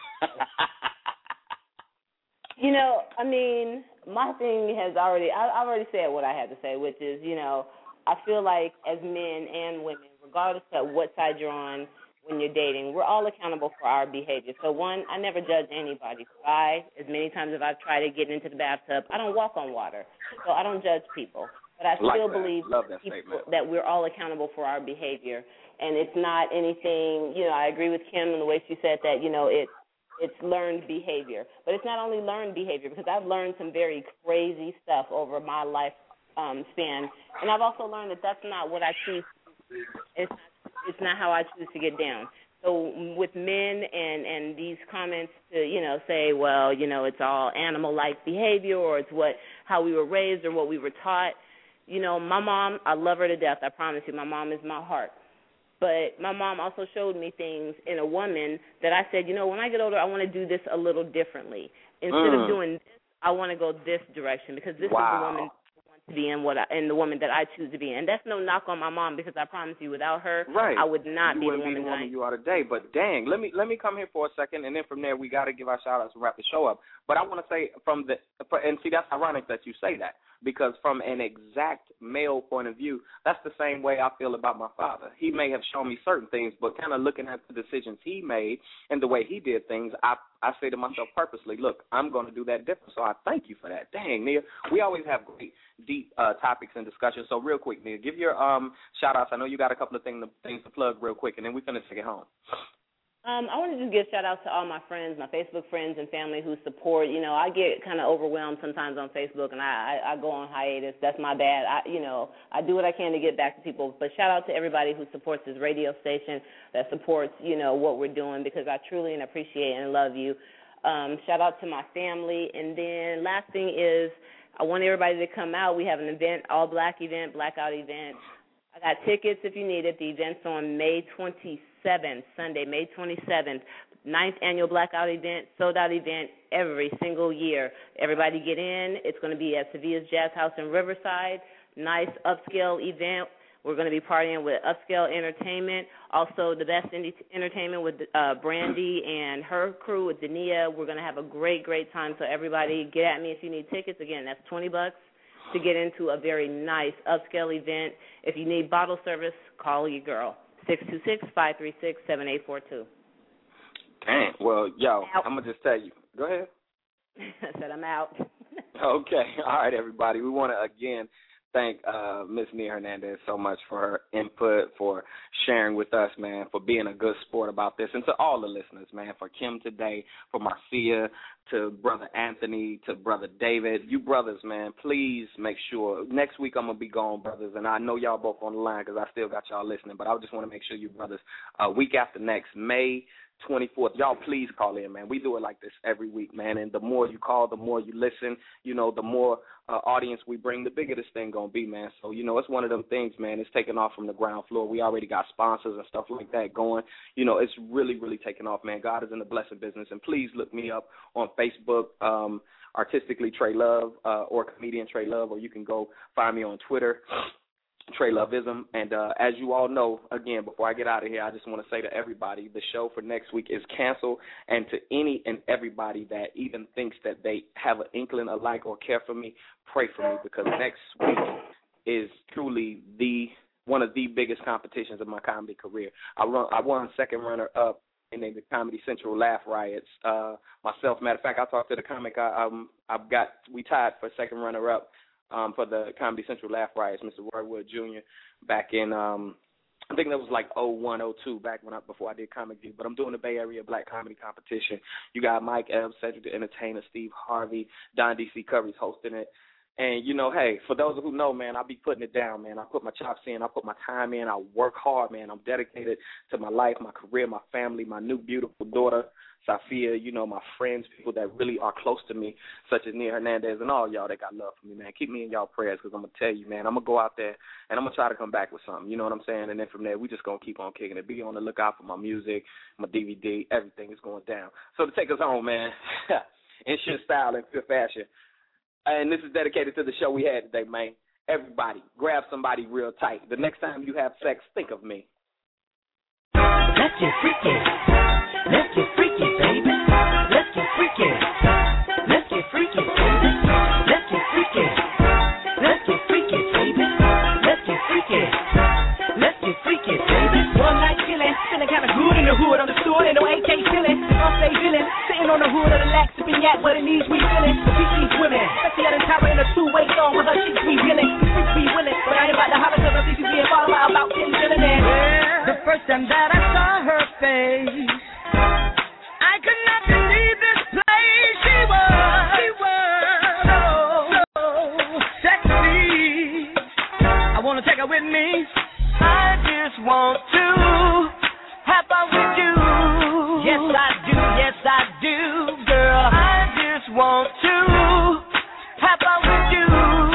You know, I mean, my thing has already, I, I've already said what I had to say, which is, you know, I feel like as men and women, regardless of what side you're on when you're dating, we're all accountable for our behavior. So, one, I never judge anybody. I, as many times as I've tried to get into the bathtub, I don't walk on water. So I don't judge people. But I still like believe Love that, people, that we're all accountable for our behavior. And it's not anything, you know, I agree with Kim in the way she said that, you know, it's, it's learned behavior. But it's not only learned behavior, because I've learned some very crazy stuff over my life um, span. And I've also learned that that's not what I choose to do. It's, it's not how I choose to get down. So with men and, and these comments to, you know, say, well, you know, it's all animal-like behavior, or it's what how we were raised or what we were taught. You know, my mom, I love her to death, I promise you. My mom is my heart. But my mom also showed me things in a woman that I said, you know, when I get older, I want to do this a little differently. Instead mm. of doing this, I want to go this direction, because this wow. is the woman I want to be in, what I, and the woman that I choose to be in. And that's no knock on my mom, because I promise you, without her, right. I would not you be the woman woman, be the woman I you are today. But dang, let me let me come here for a second, and then from there we got to give our shout outs and wrap the show up. But I want to say from the and see, that's ironic that you say that. Because from an exact male point of view, that's the same way I feel about my father. He may have shown me certain things, but kind of looking at the decisions he made and the way he did things, I I say to myself purposely, look, I'm going to do that different. So I thank you for that. Dang, Nia, we always have great, deep uh, topics and discussions. So real quick, Nia, give your um, shout-outs. I know you got a couple of thing to, things to plug real quick, and then we're going to take it home. Um, I want to just give shout-outs to all my friends, my Facebook friends and family who support. You know, I get kind of overwhelmed sometimes on Facebook, and I, I, I go on hiatus. That's my bad. I, you know, I do what I can to get back to people. But shout-out to everybody who supports this radio station, that supports, you know, what we're doing, because I truly and appreciate and love you. Um, shout-out to my family. And then last thing is I want everybody to come out. We have an event, all-black event, blackout event. I got tickets if you need it. The event's on May twenty-seventh, Sunday, May twenty-seventh. Ninth annual blackout event, sold-out event every single year. Everybody get in. It's going to be at Sevilla's Jazz House in Riverside. Nice upscale event. We're going to be partying with upscale entertainment. Also, the best indie entertainment with uh, Brandy and her crew with Dania. We're going to have a great, great time. So everybody get at me if you need tickets. Again, that's twenty bucks. To get into a very nice upscale event. If you need bottle service, call your girl, six two six, five three six, seven eight four two. Dang. Well, yo, I'm gonna just tell you. Go ahead. I said I'm out. Okay. All right, everybody. We want to again thank uh, Miss Nia Hernandez so much for her input, for sharing with us, man, for being a good sport about this, and to all the listeners, man, for Kim today, for Marcia, to Brother Anthony, to Brother David. You brothers, man, please make sure. Next week I'm going to be gone, brothers, and I know y'all both on the line because I still got y'all listening, but I just want to make sure you brothers, uh, week after next, May twenty-fourth, y'all please call in, man. We do it like this every week, man, and the more you call, the more you listen, you know, the more uh, audience we bring, the bigger this thing going to be, man. So, you know, it's one of them things, man. It's taking off from the ground floor. We already got sponsors and stuff like that going. You know, it's really, really taking off, man. God is in the blessing business, and please look me up on Facebook, um, Artistically Trey Love, uh, or Comedian Trey Love, or you can go find me on Twitter, Trey Loveism. And uh, as you all know, again, before I get out of here, I just want to say to everybody, the show for next week is canceled. And to any and everybody that even thinks that they have an inkling of like or care for me, pray for me, because next week is truly the one of the biggest competitions of my comedy career. I run, I won second runner up in the Comedy Central Laugh Riots. Uh, myself, matter of fact, I talked to the comic. I, um, I've got we tied for second runner up. Um, for the Comedy Central Laugh Riots, Mister Roy Wood Junior back in, um, I think that was like oh one, oh two, back when I, before I did Comic View. But I'm doing the Bay Area Black Comedy Competition. You got Mike Ebb, Cedric the Entertainer, Steve Harvey, Don D C Curry's hosting it. And, you know, hey, for those who know, man, I'll be putting it down, man. I put my chops in. I put my time in. I work hard, man. I'm dedicated to my life, my career, my family, my new beautiful daughter, Safia, you know, my friends, people that really are close to me, such as Nia Hernandez and all y'all that got love for me, man. Keep me in y'all prayers, because I'm going to tell you, man, I'm going to go out there and I'm going to try to come back with something. You know what I'm saying? And then from there, we just going to keep on kicking it. Be on the lookout for my music, my D V D, everything is going down. So to take us home, man, in shit style and fit fashion. And this is dedicated to the show we had today, man. Everybody, grab somebody real tight. The next time you have sex, think of me. Let's get freaky. Let's get freaky, baby. Let's get freaky. Let's get freaky, baby. Let's get freaky. Let's get freaky, baby. Let's get freaky. Let's get freaky, baby. One night chillin', feeling kinda good in the hood on the store. Ain't no A K feelin', I'm stay villain. Sitting on the hood of the lax, sipping yak, but it needs refilling. The beach needs women, especially out in Tower in a two-way song with her cheeks be willing. The freaks be willing, but I ain't about to holler cause I think she's being followed by about ten chillin' in. The first time that I saw her face, I could not believe this place. She was, she was so, so sexy. I wanna take her with me. I just want to have fun with you. Yes, I do, yes, I do, girl. I just want to have fun with you.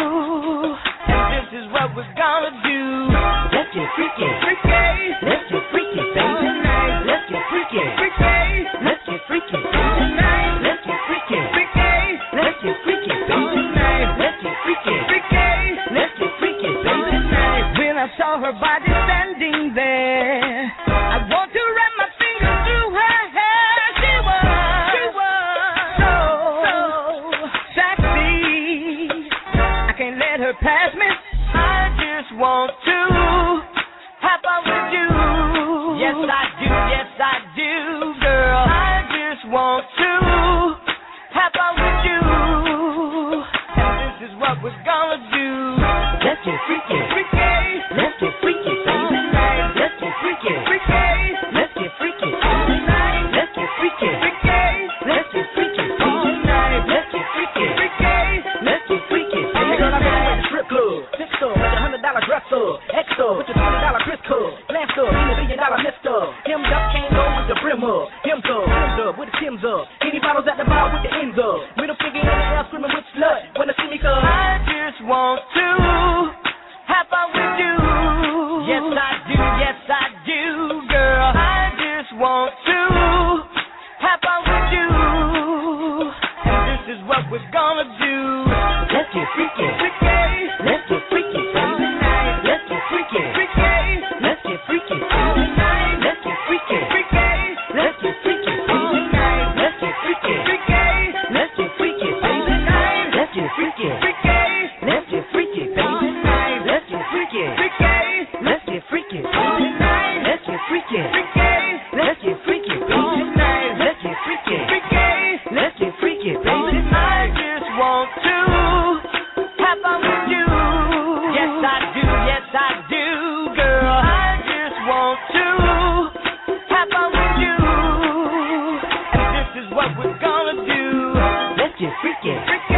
And this is what we're gonna do. Let's get freaky. Freaky. Let's get freaky, baby. Let's get freaky. Freaky. Let's get freaky, baby. Let's get freaky. Freaky. Let's get freaky, baby. Let's get freaky. Freaky. Let's get freaky, baby. When I saw her body standing there, I want to run my fingers through her hair. She was, she was so, so sexy. I can't let her pass me. I just want to have fun with you. Yes, I do, yes, I do, girl. I just want to have fun with you. And this is what we're gonna do. Let's get freaky. Freaky. Let's get freaky, baby. Let's get freaky. Freaky. Let's get freaky, baby. Let's get freaky. Freaky. Let's get freaky, baby. Let's get freaky. Freaky. Let's get freaky, Hey, baby. girl, I've been at the strip club, six store, with your hundred dollar dress up, X store, with your twenty dollar Chris club, glass store, and a billion dollar mister. Hemmed up, can't go with the brim up, hemmed up, hemmed up, with the Timbs up. Any bottles at the bar with the ends up. Middle finger in the air, screaming with slut. Wanna see me come? I just want to have fun with you. Yes, I do, yes, I do, girl. I just want to have fun with you. And this is what we're gonna do. Let's get freaky. Freaky. Let's get freaky, baby. Let's get freaky. Freaky. Let's get freaky, baby. Let's get freaky. Freaky. Let's get freaky, baby. Let's get freaky. Freaky. Let's get freaky, baby. Let's get freaky. Freaky. Let's get freaky, baby. Let's get freaky. Freaky. Let's get freaky, baby. Let's get freaky. Freaky. Let's get freaky, baby. freaky, baby. I just want to have fun with you. Yes, I do, yes, I do, girl. I just want to have fun with you. And this is what we're gonna do. Let's get freaky, freaky.